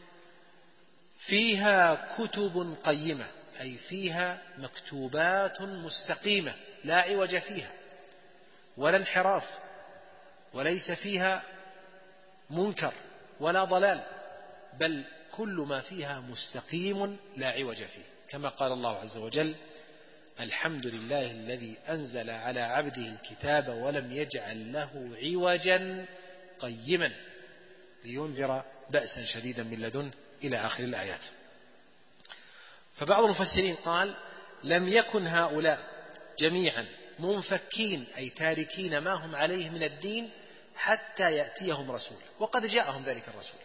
فيها كتب قيمة، أي فيها مكتوبات مستقيمة لا عوج فيها ولا انحراف، وليس فيها منكر ولا ضلال، بل كل ما فيها مستقيم لا عوج فيه، كما قال الله عز وجل: الحمد لله الذي أنزل على عبده الكتاب ولم يجعل له عوجا قيما لينذر بأسا شديدا من لدنه إلى آخر الآيات. فبعض المفسرين قال: لم يكن هؤلاء جميعا منفكين أي تاركين ما هم عليه من الدين حتى يأتيهم رسول، وقد جاءهم ذلك الرسول،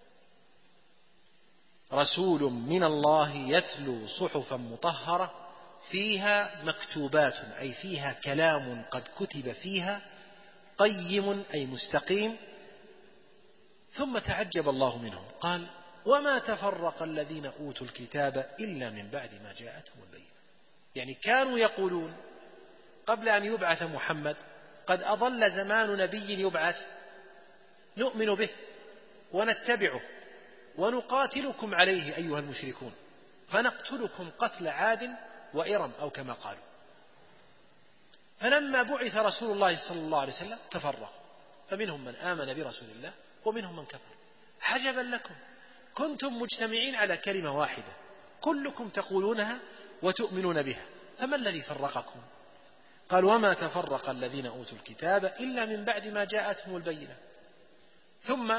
رسول من الله يتلو صحفا مطهرة فيها مكتوبات، أي فيها كلام قد كتب فيها، قيم أي مستقيم. ثم تعجب الله منهم، قال: وما تفرق الذين أوتوا الكتاب إلا من بعد ما جاءتهم البينة. يعني كانوا يقولون قبل أن يبعث محمد: قد أضل زمان نبي يبعث نؤمن به ونتبعه ونقاتلكم عليه أيها المشركون، فنقتلكم قتل عاد وإرم، أو كما قالوا. فلما بعث رسول الله صلى الله عليه وسلم تفرقوا، فمنهم من آمن برسول الله ومنهم من كفر. عجبا لكم، كنتم مجتمعين على كلمة واحدة كلكم تقولونها وتؤمنون بها، فما الذي فرقكم؟ قال: وما تفرق الذين أوتوا الكتاب إلا من بعد ما جاءتهم البينة. ثم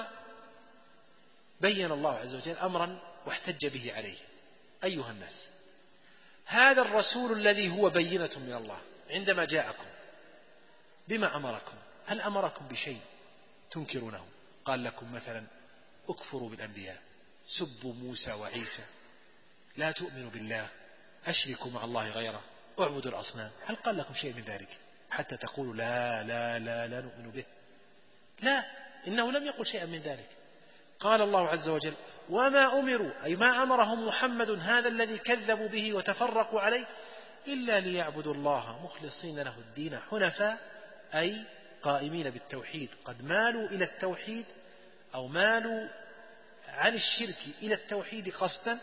بين الله عز وجل أمرا واحتج به عليه: أيها الناس، هذا الرسول الذي هو بينة من الله عندما جاءكم بما أمركم؟ هل أمركم بشيء تنكرونه؟ قال لكم مثلا: اكفروا بالأنبياء، سبوا موسى وعيسى، لا تؤمنوا بالله، أشركوا مع الله غيره، اعبدوا الأصنام. هل قال لكم شيء من ذلك حتى تقولوا لا لا لا لا نؤمن به؟ لا، إنه لم يقل شيئا من ذلك. قال الله عز وجل: وما أمروا، أي ما أمرهم محمد هذا الذي كذبوا به وتفرقوا عليه، إلا ليعبدوا الله مخلصين له الدين حنفاء، أي قائمين بالتوحيد، قد مالوا إلى التوحيد أو مالوا عن الشرك إلى التوحيد قصدا،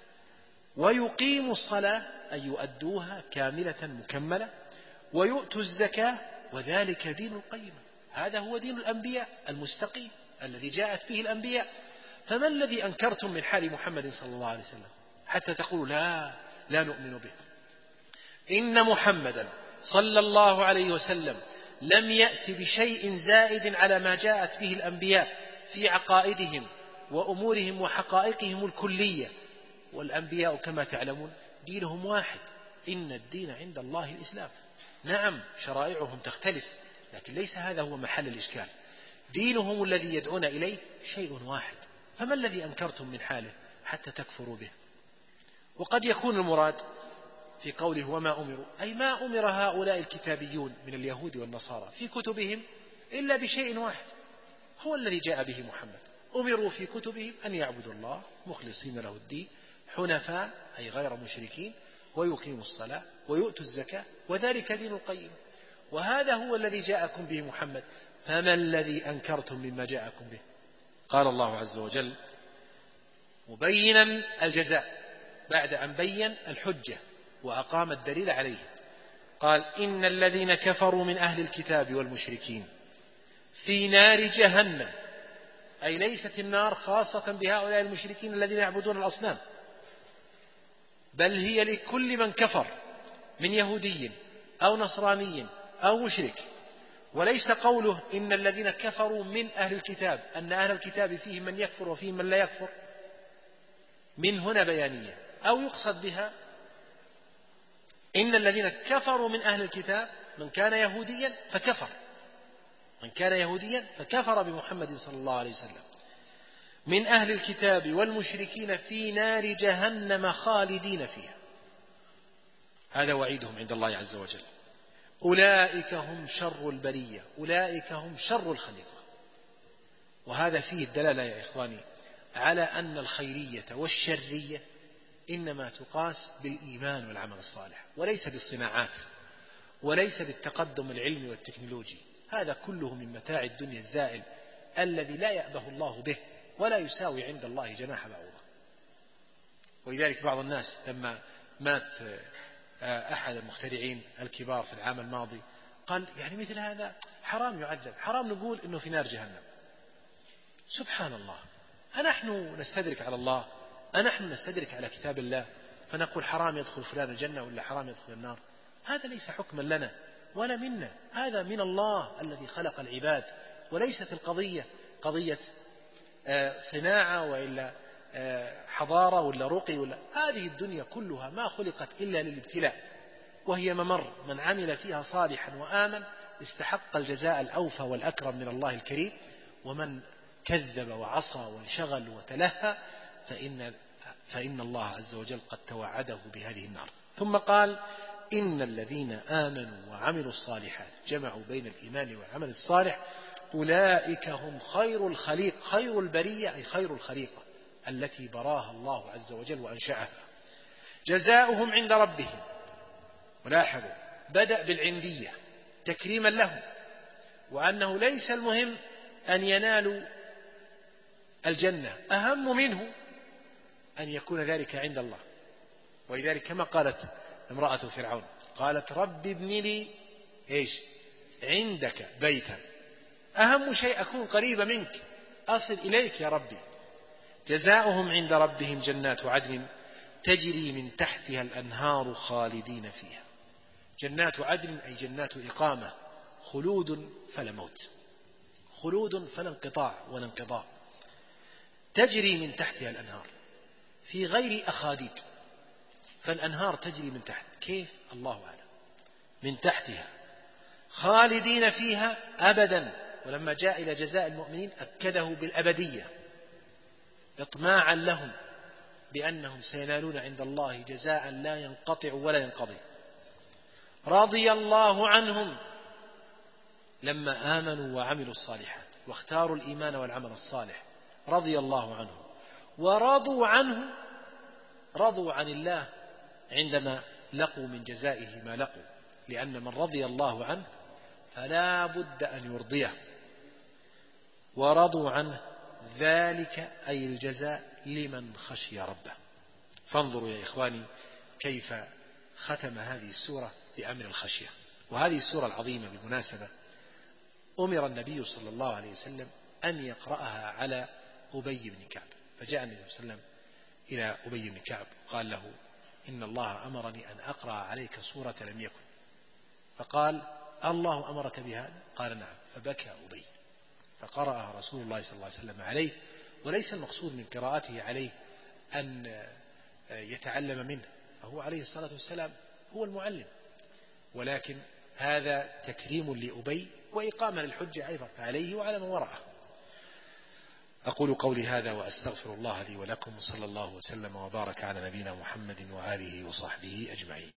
ويقيموا الصلاة أي يؤدوها كاملة مكملة، ويؤتوا الزكاة، وذلك دين القيمة. هذا هو دين الأنبياء المستقيم الذي جاءت به الأنبياء. فما الذي أنكرتم من حال محمد صلى الله عليه وسلم حتى تقولوا لا لا نؤمن به؟ إن محمدا صلى الله عليه وسلم لم يأت بشيء زائد على ما جاءت به الأنبياء في عقائدهم وأمورهم وحقائقهم الكلية. والأنبياء كما تعلمون دينهم واحد: إن الدين عند الله الإسلام. نعم، شرائعهم تختلف، لكن ليس هذا هو محل الإشكال. دينهم الذي يدعون إليه شيء واحد، فما الذي أنكرتم من حاله حتى تكفروا به؟ وقد يكون المراد في قوله وما أمروا، أي ما أمر هؤلاء الكتابيون من اليهود والنصارى في كتبهم إلا بشيء واحد هو الذي جاء به محمد. أمروا في كتبهم أن يعبدوا الله مخلصين له الدين حنفاء، أي غير مشركين، ويقيموا الصلاة ويؤتوا الزكاة، وذلك دين القيم. وهذا هو الذي جاءكم به محمد، فما الذي أنكرتم مما جاءكم به؟ قال الله عز وجل مبينا الجزاء بعد أن بين الحجة وأقام الدليل عليه، قال: إن الذين كفروا من أهل الكتاب والمشركين في نار جهنم، أي ليست النار خاصة بهؤلاء المشركين الذين يعبدون الأصنام، بل هي لكل من كفر من يهودي أو نصراني أو مشرك. وليس قوله إن الذين كفروا من أهل الكتاب أن أهل الكتاب فيهم من يكفر وفيهم من لا يكفر، من هنا بيانية، أو يقصد بها إن الذين كفروا من أهل الكتاب من كان يهوديا فكفر، من كان يهوديا فكفر بمحمد صلى الله عليه وسلم. من أهل الكتاب والمشركين في نار جهنم خالدين فيها، هذا وعيدهم عند الله عز وجل. أولئك هم شر البرية، أولئك هم شر الخليقة. وهذا فيه الدلالة يا إخواني على أن الخيرية والشرية إنما تقاس بالإيمان والعمل الصالح، وليس بالصناعات، وليس بالتقدم العلمي والتكنولوجي. هذا كله من متاع الدنيا الزائل الذي لا يأبه الله به ولا يساوي عند الله جناح بعوضة. ولذلك بعض الناس لما مات أحد المخترعين الكبار في العام الماضي قال: يعني مثل هذا حرام يعذب، حرام نقول إنه في نار جهنم. سبحان الله، أنحن نستدرك على الله، أنحن نستدرك على كتاب الله فنقول حرام يدخل فلان الجنة ولا حرام يدخل النار؟ هذا ليس حكما لنا ولا منا، هذا من الله الذي خلق العباد. وليست القضية قضية صناعة وإلا حضارة ولا رقي ولا، هذه الدنيا كلها ما خلقت إلا للابتلاء، وهي ممر، من عمل فيها صالحا وآمن استحق الجزاء الأوفى والأكرم من الله الكريم، ومن كذب وعصى وانشغل وتلهى فإن, فإن الله عز وجل قد توعده بهذه النار. ثم قال: إن الذين آمنوا وعملوا الصالحات، جمعوا بين الإيمان والعمل الصالح، أولئك هم خير الخليق، خير البرية أي خير الخليقة التي براها الله عز وجل وأنشأها. جزاؤهم عند ربهم، ولاحظوا بدأ بالعندية تكريما لهم، وأنه ليس المهم أن ينالوا الجنة، أهم منه أن يكون ذلك عند الله. ولذلك كما قالت امرأة فرعون قالت رب ابن لي إيش عندك بيتا، أهم شيء أكون قريبة منك، أصل إليك يا ربي. جزاؤهم عند ربهم جنات عدن تجري من تحتها الأنهار خالدين فيها. جنات عدن أي جنات إقامة، خلود فلا موت، خلود فلا انقطاع ولا انقضاء. تجري من تحتها الأنهار في غير أخاديد، فالأنهار تجري من تحت، كيف الله أعلم، من تحتها خالدين فيها أبدا. ولما جاء إلى جزاء المؤمنين أكده بالأبدية إطماعا لهم بأنهم سينالون عند الله جزاء لا ينقطع ولا ينقضي. رضي الله عنهم لما آمنوا وعملوا الصالحات واختاروا الإيمان والعمل الصالح، رضي الله عنهم ورضوا عنه، رضوا عن الله عندما لقوا من جزائه ما لقوا، لأن من رضي الله عنه فلا بد أن يرضيه. ورضوا عنه ذلك أي الجزاء لمن خشي ربه. فانظروا يا إخواني كيف ختم هذه السورة بأمر الخشية. وهذه السورة العظيمة بالمناسبة أمر النبي صلى الله عليه وسلم أن يقرأها على أبي بن كعب، فجاء النبي صلى الله عليه وسلم إلى أبي بن كعب قال له إن الله أمرني أن أقرأ عليك سورة لم يكن، فقال الله أمرك بهذا؟ قال نعم، فبكى أبي، فقرأها رسول الله صلى الله عليه وسلم عليه. وليس المقصود من قراءته عليه أن يتعلم منه، فهو عليه الصلاة والسلام هو المعلم، ولكن هذا تكريم لأبي وإقامة للحجة أيضا عليه وعلى من وراءه. أقول قولي هذا وأستغفر الله لي ولكم، صلى الله وسلم وبارك على نبينا محمد وآله وصحبه أجمعين.